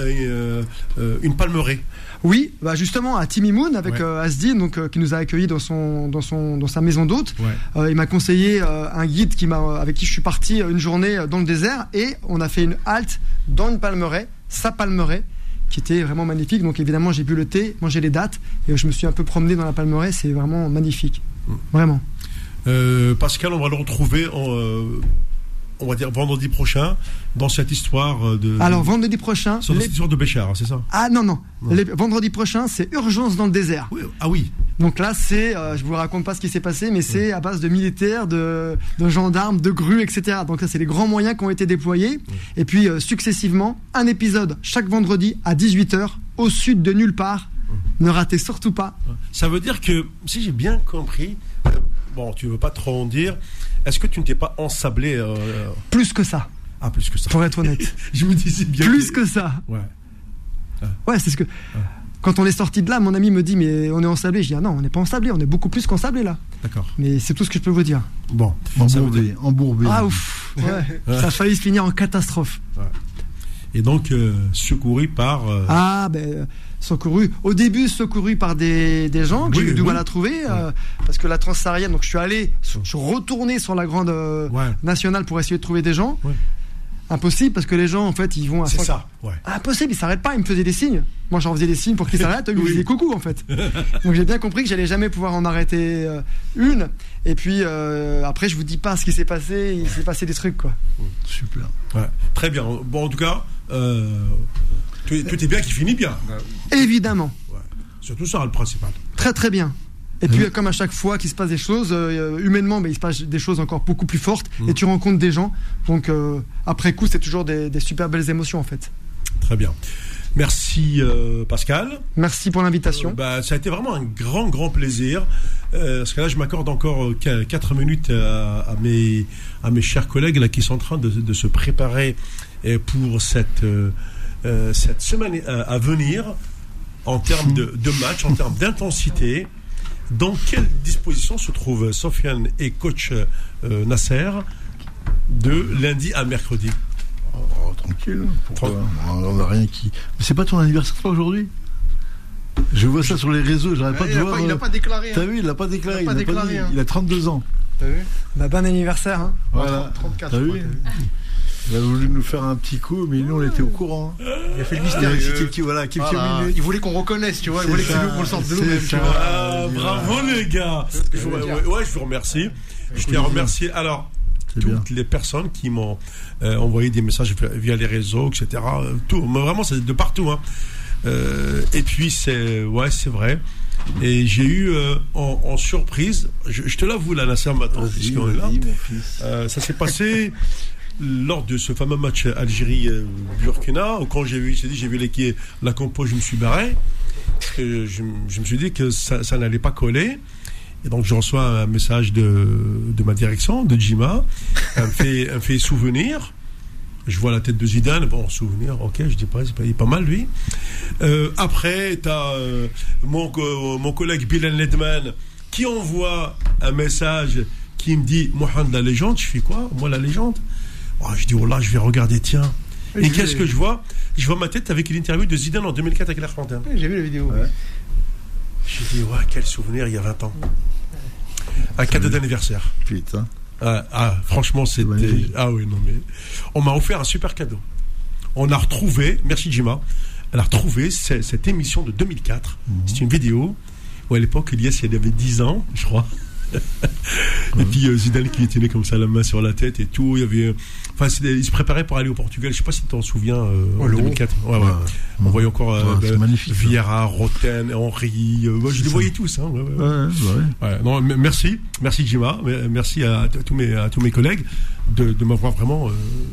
palmeraie? Oui,
justement à Timimoun avec Asdin, donc qui nous a accueillis dans sa maison d'hôte. Il m'a conseillé un guide avec qui je suis parti une journée dans le désert et on a fait une halte dans une palmeraie, sa palmeraie, qui était vraiment magnifique. Donc évidemment j'ai bu le thé, mangé les dattes et je me suis un peu promené dans la palmeraie. C'est vraiment magnifique, vraiment.
Pascal, on va le retrouver on va dire vendredi prochain, dans cette histoire de...
Alors, vendredi prochain...
Sur cette histoire de Béchar, c'est ça?
Ah non. Vendredi prochain, c'est urgence dans le désert.
Oui. Ah oui.
Donc là, je vous raconte pas ce qui s'est passé, mais c'est à base de militaires, de gendarmes, de grues, etc. Donc ça, c'est les grands moyens qui ont été déployés. Et puis, successivement, un épisode chaque vendredi à 18h, au sud de nulle part. Ne ratez surtout pas.
Ça veut dire que, si j'ai bien compris... Bon, tu veux pas trop en dire. Est-ce que tu ne t'es pas ensablé
Plus que ça.
Ah, plus que ça.
Pour être honnête.
Je me disais bien.
Plus que ça. Ouais, c'est ce que. Quand on est sorti de là, mon ami me dit mais on est ensablé. Je dis ah non, on n'est pas ensablé, on est beaucoup plus qu'ensablé là.
D'accord.
Mais c'est tout ce que je peux vous dire.
Bon.
Embourbé.
Ah ouf. Ouais. Ça a failli se finir en catastrophe.
Ouais. Et donc secouru par.
Au début secouru par des gens que j'ai eu du mal à trouver parce que la transsaharienne, donc je suis retourné sur la grande nationale pour essayer de trouver des gens. Impossible parce que les gens en fait ils vont à
c'est ça.
Impossible, ils s'arrêtent pas, ils me faisaient des signes. Moi j'en faisais des signes pour qu'ils s'arrêtent, ils me disaient coucou en fait. Donc j'ai bien compris que j'allais jamais pouvoir en arrêter une. Et puis après je vous dis pas ce qui s'est passé, il s'est passé des trucs quoi.
Super.
Très bien. Bon en tout cas tout est bien qui finit bien.
Évidemment.
Surtout ça, le principal.
Très très bien. Et puis comme à chaque fois qu'il se passe des choses, humainement, il se passe des choses encore beaucoup plus fortes et tu rencontres des gens. Donc après coup, c'est toujours des super belles émotions en fait.
Très bien. Merci Pascal.
Merci pour l'invitation.
Ça a été vraiment un grand plaisir. Parce que là, je m'accorde encore 4 minutes à mes chers collègues là, qui sont en train de se préparer pour cette semaine à venir en termes de match, en termes d'intensité. Dans quelle disposition se trouvent Sofiane et coach Nasser de lundi à mercredi?
Tranquille. On n'a rien qui... Mais c'est pas ton anniversaire toi aujourd'hui? Je vois ça sur les réseaux, j'arrête pas de voir.
Il n'a pas déclaré.
T'as vu, il n'a pas déclaré.
Il
a 32 ans.
T'as vu? Bon anniversaire. Hein.
Voilà.
34.
T'as vu? Il a voulu nous faire un petit coup, mais nous, on était au courant.
Il a fait le mystère.
Quelques minutes.
Il voulait qu'on reconnaisse, tu vois. Il voulait qu'on le sente de nous-mêmes, tu vois.
Bravo, les gars. Je vous remercie. Je tiens à remercier. Alors, toutes les personnes qui m'ont envoyé des messages via les réseaux, etc. Tout, mais vraiment, c'est de partout. Hein. Et puis, c'est vrai. Et j'ai eu en surprise, je te l'avoue là, Nasser, maintenant, puisqu'on est là. Ça s'est passé lors de ce fameux match Algérie-Burkina, où quand j'ai vu la compo, je me suis barré. Parce que je me suis dit que ça n'allait pas coller. Et donc je reçois un message de ma direction, de Jima, elle me fait souvenir. Je vois la tête de Zidane, bon, souvenir, ok, je dis pas, il est pas mal lui. Après, t'as mon collègue Bilal Ledman qui envoie un message qui me dit Mohamed la légende. Je fais quoi? Moi la légende? Je dis, oh là, je vais regarder, tiens. Et qu'est-ce que je vois? Je vois ma tête avec l'interview de Zidane en 2004 avec l'Argentin.
J'ai vu la vidéo. Ouais.
J'ai dit, quel souvenir, il y a 20 ans. Un cadeau d'anniversaire.
Putain.
Franchement, c'était. Ah oui, non, mais. On m'a offert un super cadeau. On a retrouvé, merci Jima, elle a retrouvé cette émission de 2004. C'est une vidéo où à l'époque, Elias, il avait 10 ans, je crois. Et puis Zidane qui était né comme ça, la main sur la tête et tout. Il y avait. Il se préparait pour aller au Portugal. Je sais pas si tu t'en souviens en 2004. On voyait encore Vieira, Roten, Henry. Je les voyais tous. Non, merci Jima. Merci à tous mes collègues de m'avoir vraiment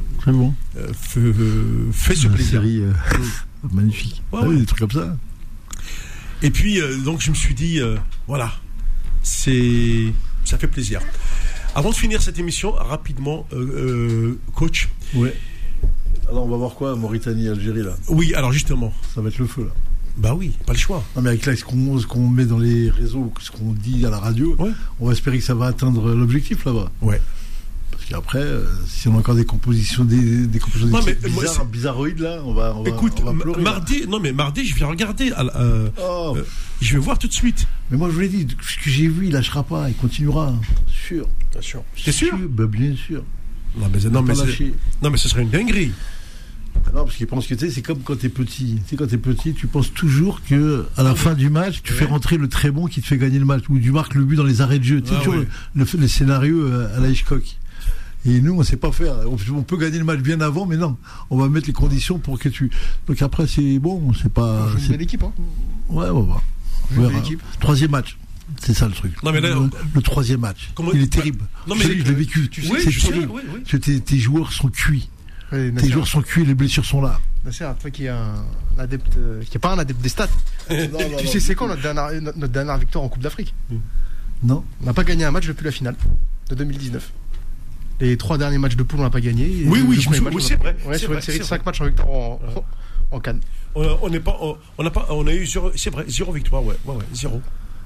fait ce plaisir.
Série magnifique. Des trucs comme ça.
Et puis donc je me suis dit voilà, ça fait plaisir. Avant de finir cette émission, rapidement, coach.
Ouais. Alors on va voir quoi, Mauritanie, Algérie là.
Oui, alors justement.
Ça va être le feu là.
Bah oui, pas le choix.
Non mais avec là, ce qu'on met dans les réseaux, ce qu'on dit à la radio, on va espérer que ça va atteindre l'objectif là-bas.
Ouais.
Parce qu'après, si on a encore des compositions bizarroïdes là, on va pleurer.
Mardi, je vais regarder. Je vais voir tout de suite.
Mais moi je vous l'ai dit, ce que j'ai vu, il lâchera pas, il continuera. Sûr.
Bien sûr. T'es sûr?
Bien sûr.
Non mais ce serait une dinguerie.
Non, parce qu'ils pensent que c'est comme quand t'es petit. Tu sais, quand t'es petit, tu penses toujours que à la fin du match, tu fais rentrer le très bon qui te fait gagner le match, ou tu marques le but dans les arrêts de jeu. Tu sais, toujours le scénario à la Hitchcock. Et nous, on ne sait pas faire. On peut gagner le match bien avant, mais non. On va mettre les conditions pour que tu. Donc après, c'est bon, c'est pas.
C'est une belle équipe, hein.
Ouais, on va voir. Troisième match. C'est ça le truc.
Non, mais là,
le troisième match. Il est terrible.
Non, mais
je l'ai vécu. C'est terrible. Parce que tes joueurs sont cuits. Tes joueurs sont cuits et les blessures sont là.
C'est toi qui est un adepte, qui n'est pas un adepte des stats. Tu sais, c'est quand notre dernière victoire en Coupe d'Afrique?
Non.
On n'a pas gagné un match depuis la finale de 2019. Les 3 derniers matchs de poule, on n'a pas gagné.
Oui, c'est vrai.
On est sur une série de 5 matchs en victoire en Cannes.
On a eu 0 victoire, 0.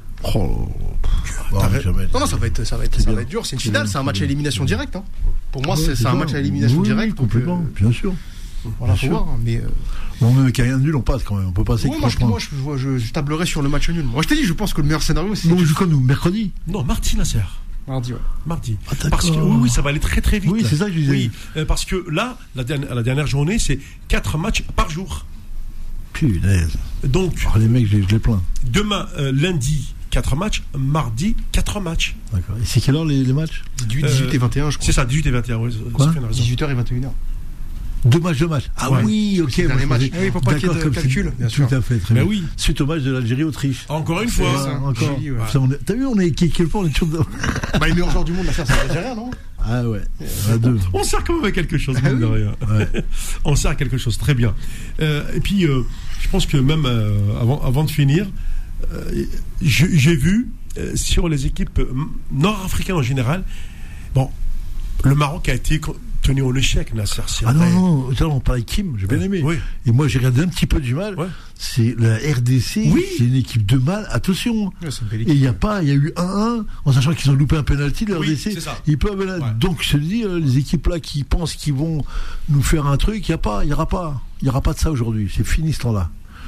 Non, ça va être dur. C'est une finale, c'est un match à élimination directe. Hein. Pour moi, c'est un match à élimination directe.
Complètement, bien sûr.
Voilà, faut voir. Mais
bon, même avec rien de nul, on passe quand même. On peut passer.
Moi, je tablerais sur le match nul. Moi, je t'ai dit, je pense que le meilleur scénario, c'est.
Non, on joue quand nous, mercredi.
Non, mardi, Nasser.
Mardi.
Parce que ça va aller très très vite.
Oui, c'est ça que je disais.
Oui, parce que là, la dernière journée, c'est 4 matchs par jour.
Punaise.
Donc.
Les mecs, je les plains.
Demain, lundi, 4 matchs. Mardi, 4 matchs.
D'accord. Et c'est quelle heure les matchs?
18 et 21, je crois.
C'est ça, 18 et 21. Ouais,
quoi?
18h et 21h.
2 matchs. Ah oui, ok.
Oui, pour pas qu'il y ait de calcul.
Tout à fait, très bien.
Oui.
Suite au match de l'Algérie-Autriche.
Encore une fois.
Encore. T'as vu, on est quel point on est toujours.
Le meilleur joueur du monde, ça veut dire rien, non?
Ah ouais. À 2.
On sert quand même à quelque chose, mine de rien. On sert à quelque chose, très bien. Et puis, je pense que même avant de finir, j'ai vu sur les équipes nord-africaines en général, le Maroc a été tenu en échec, Nasser.
Non, on parlait de Kim, j'ai bien aimé.
Oui.
Et moi, j'ai regardé un petit peu du mal. Ouais. C'est la RDC, c'est une équipe de mal. Attention.
Ouais, et
il y a eu 1-1, en sachant qu'ils ont loupé un penalty, le RDC.
C'est ça.
Ils peuvent. Donc, je te dis, les équipes là qui pensent qu'ils vont nous faire un truc, il y aura pas de ça aujourd'hui. C'est fini ce temps-là.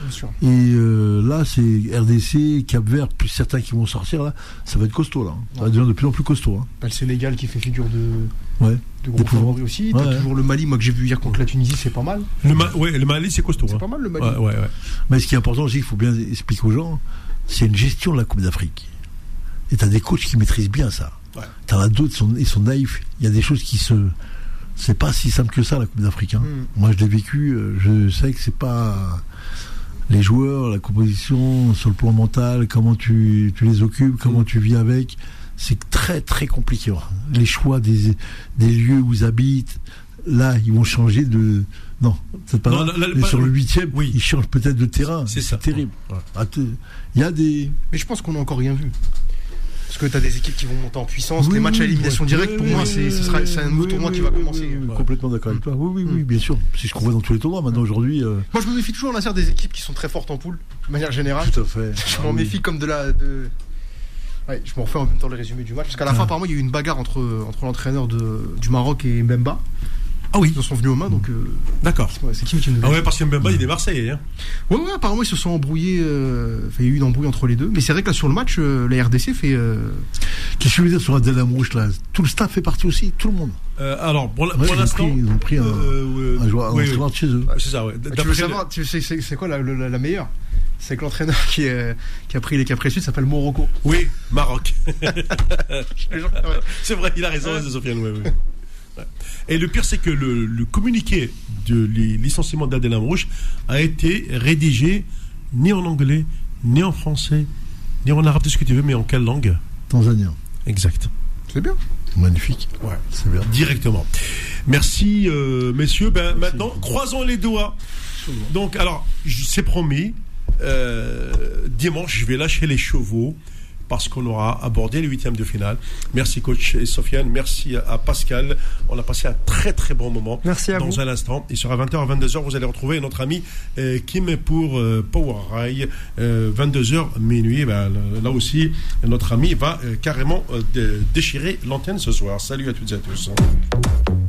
Et là, c'est RDC, Cap-Vert, plus certains qui vont sortir, là, ça va être costaud, là. Ça va devenir de plus en plus costaud. Hein.
T'as le Sénégal qui fait figure de gros
favoris
favoris aussi. T'as toujours le Mali, moi, que j'ai vu hier contre la Tunisie, c'est pas mal.
Le Mali, c'est costaud.
C'est pas mal, le Mali.
Ouais.
Mais ce qui est important aussi, il faut bien expliquer aux gens, c'est une gestion de la Coupe d'Afrique. Et t'as des coachs qui maîtrisent bien ça. Ouais. T'en as d'autres, ils sont naïfs. Il y a des choses qui se... C'est pas si simple que ça, la Coupe d'Afrique. Hein. Moi, je l'ai vécu. Je sais que c'est pas... Les joueurs, la composition, sur le plan mental, comment tu les occupes, comment tu vis avec... C'est très, très compliqué. Les choix des lieux où ils habitent, là, ils vont changer de... Non, c'est pas là. Mais sur le 8e, ils changent peut-être de terrain. C'est terrible. Ouais. Il y a des...
Mais je pense qu'on n'a encore rien vu. Parce que tu as des équipes qui vont monter en puissance, les matchs à élimination directe, pour moi, c'est un nouveau tournoi qui va commencer.
Complètement d'accord avec toi. Oui, bien sûr. C'est ce qu'on voit dans tous les tournois maintenant aujourd'hui.
Moi, je me méfie toujours des équipes qui sont très fortes en poule, de manière générale.
Tout à fait.
Je m'en méfie comme Ouais, je m'en refais en même temps le résumé du match. Parce qu'à la fin, apparemment, il y a eu une bagarre entre l'entraîneur du Maroc et Mbemba.
Ah oui.
Ils en sont venus aux mains, donc.
D'accord.
Ouais, c'est qui me
Ah ouais, parce que Mbemba, il est Marseillais. Hein.
Ouais, apparemment, ils se sont embrouillés. Il y a eu une embrouille entre les deux. Mais c'est vrai que là, sur le match, la RDC fait.
Qu'est-ce que je veux dire sur Adel Amrouche, là? Tout le staff fait partie aussi, tout le monde.
Alors, pour l'instant.
Ils ont pris un joueur de chez eux.
C'est ça, ouais.
Tu veux savoir, c'est quoi la meilleure? C'est que l'entraîneur qui a pris les Caprés Sud s'appelle Morocco.
Oui, Maroc. C'est vrai, il a raison, Sofiane. Oui. Et le pire, c'est que le communiqué de licenciement d'Adel Amrouche a été rédigé ni en anglais, ni en français, ni en arabe, tout ce que tu veux, mais en quelle langue?
Tanzanien.
Exact.
C'est bien.
Magnifique.
Ouais, c'est bien. Directement. Merci, messieurs. Maintenant, croisons les doigts. Donc, alors, c'est promis. Dimanche, je vais lâcher les chevaux parce qu'on aura abordé les 8e de finale. Merci coach et Sofiane, merci à Pascal. On a passé un très très bon moment.
Merci à vous.
Dans un instant, il sera 20h à 22h, vous allez retrouver notre ami Kim pour Power Rail, 22h minuit. Là aussi, notre ami va carrément déchirer l'antenne ce soir. Salut à toutes et à tous.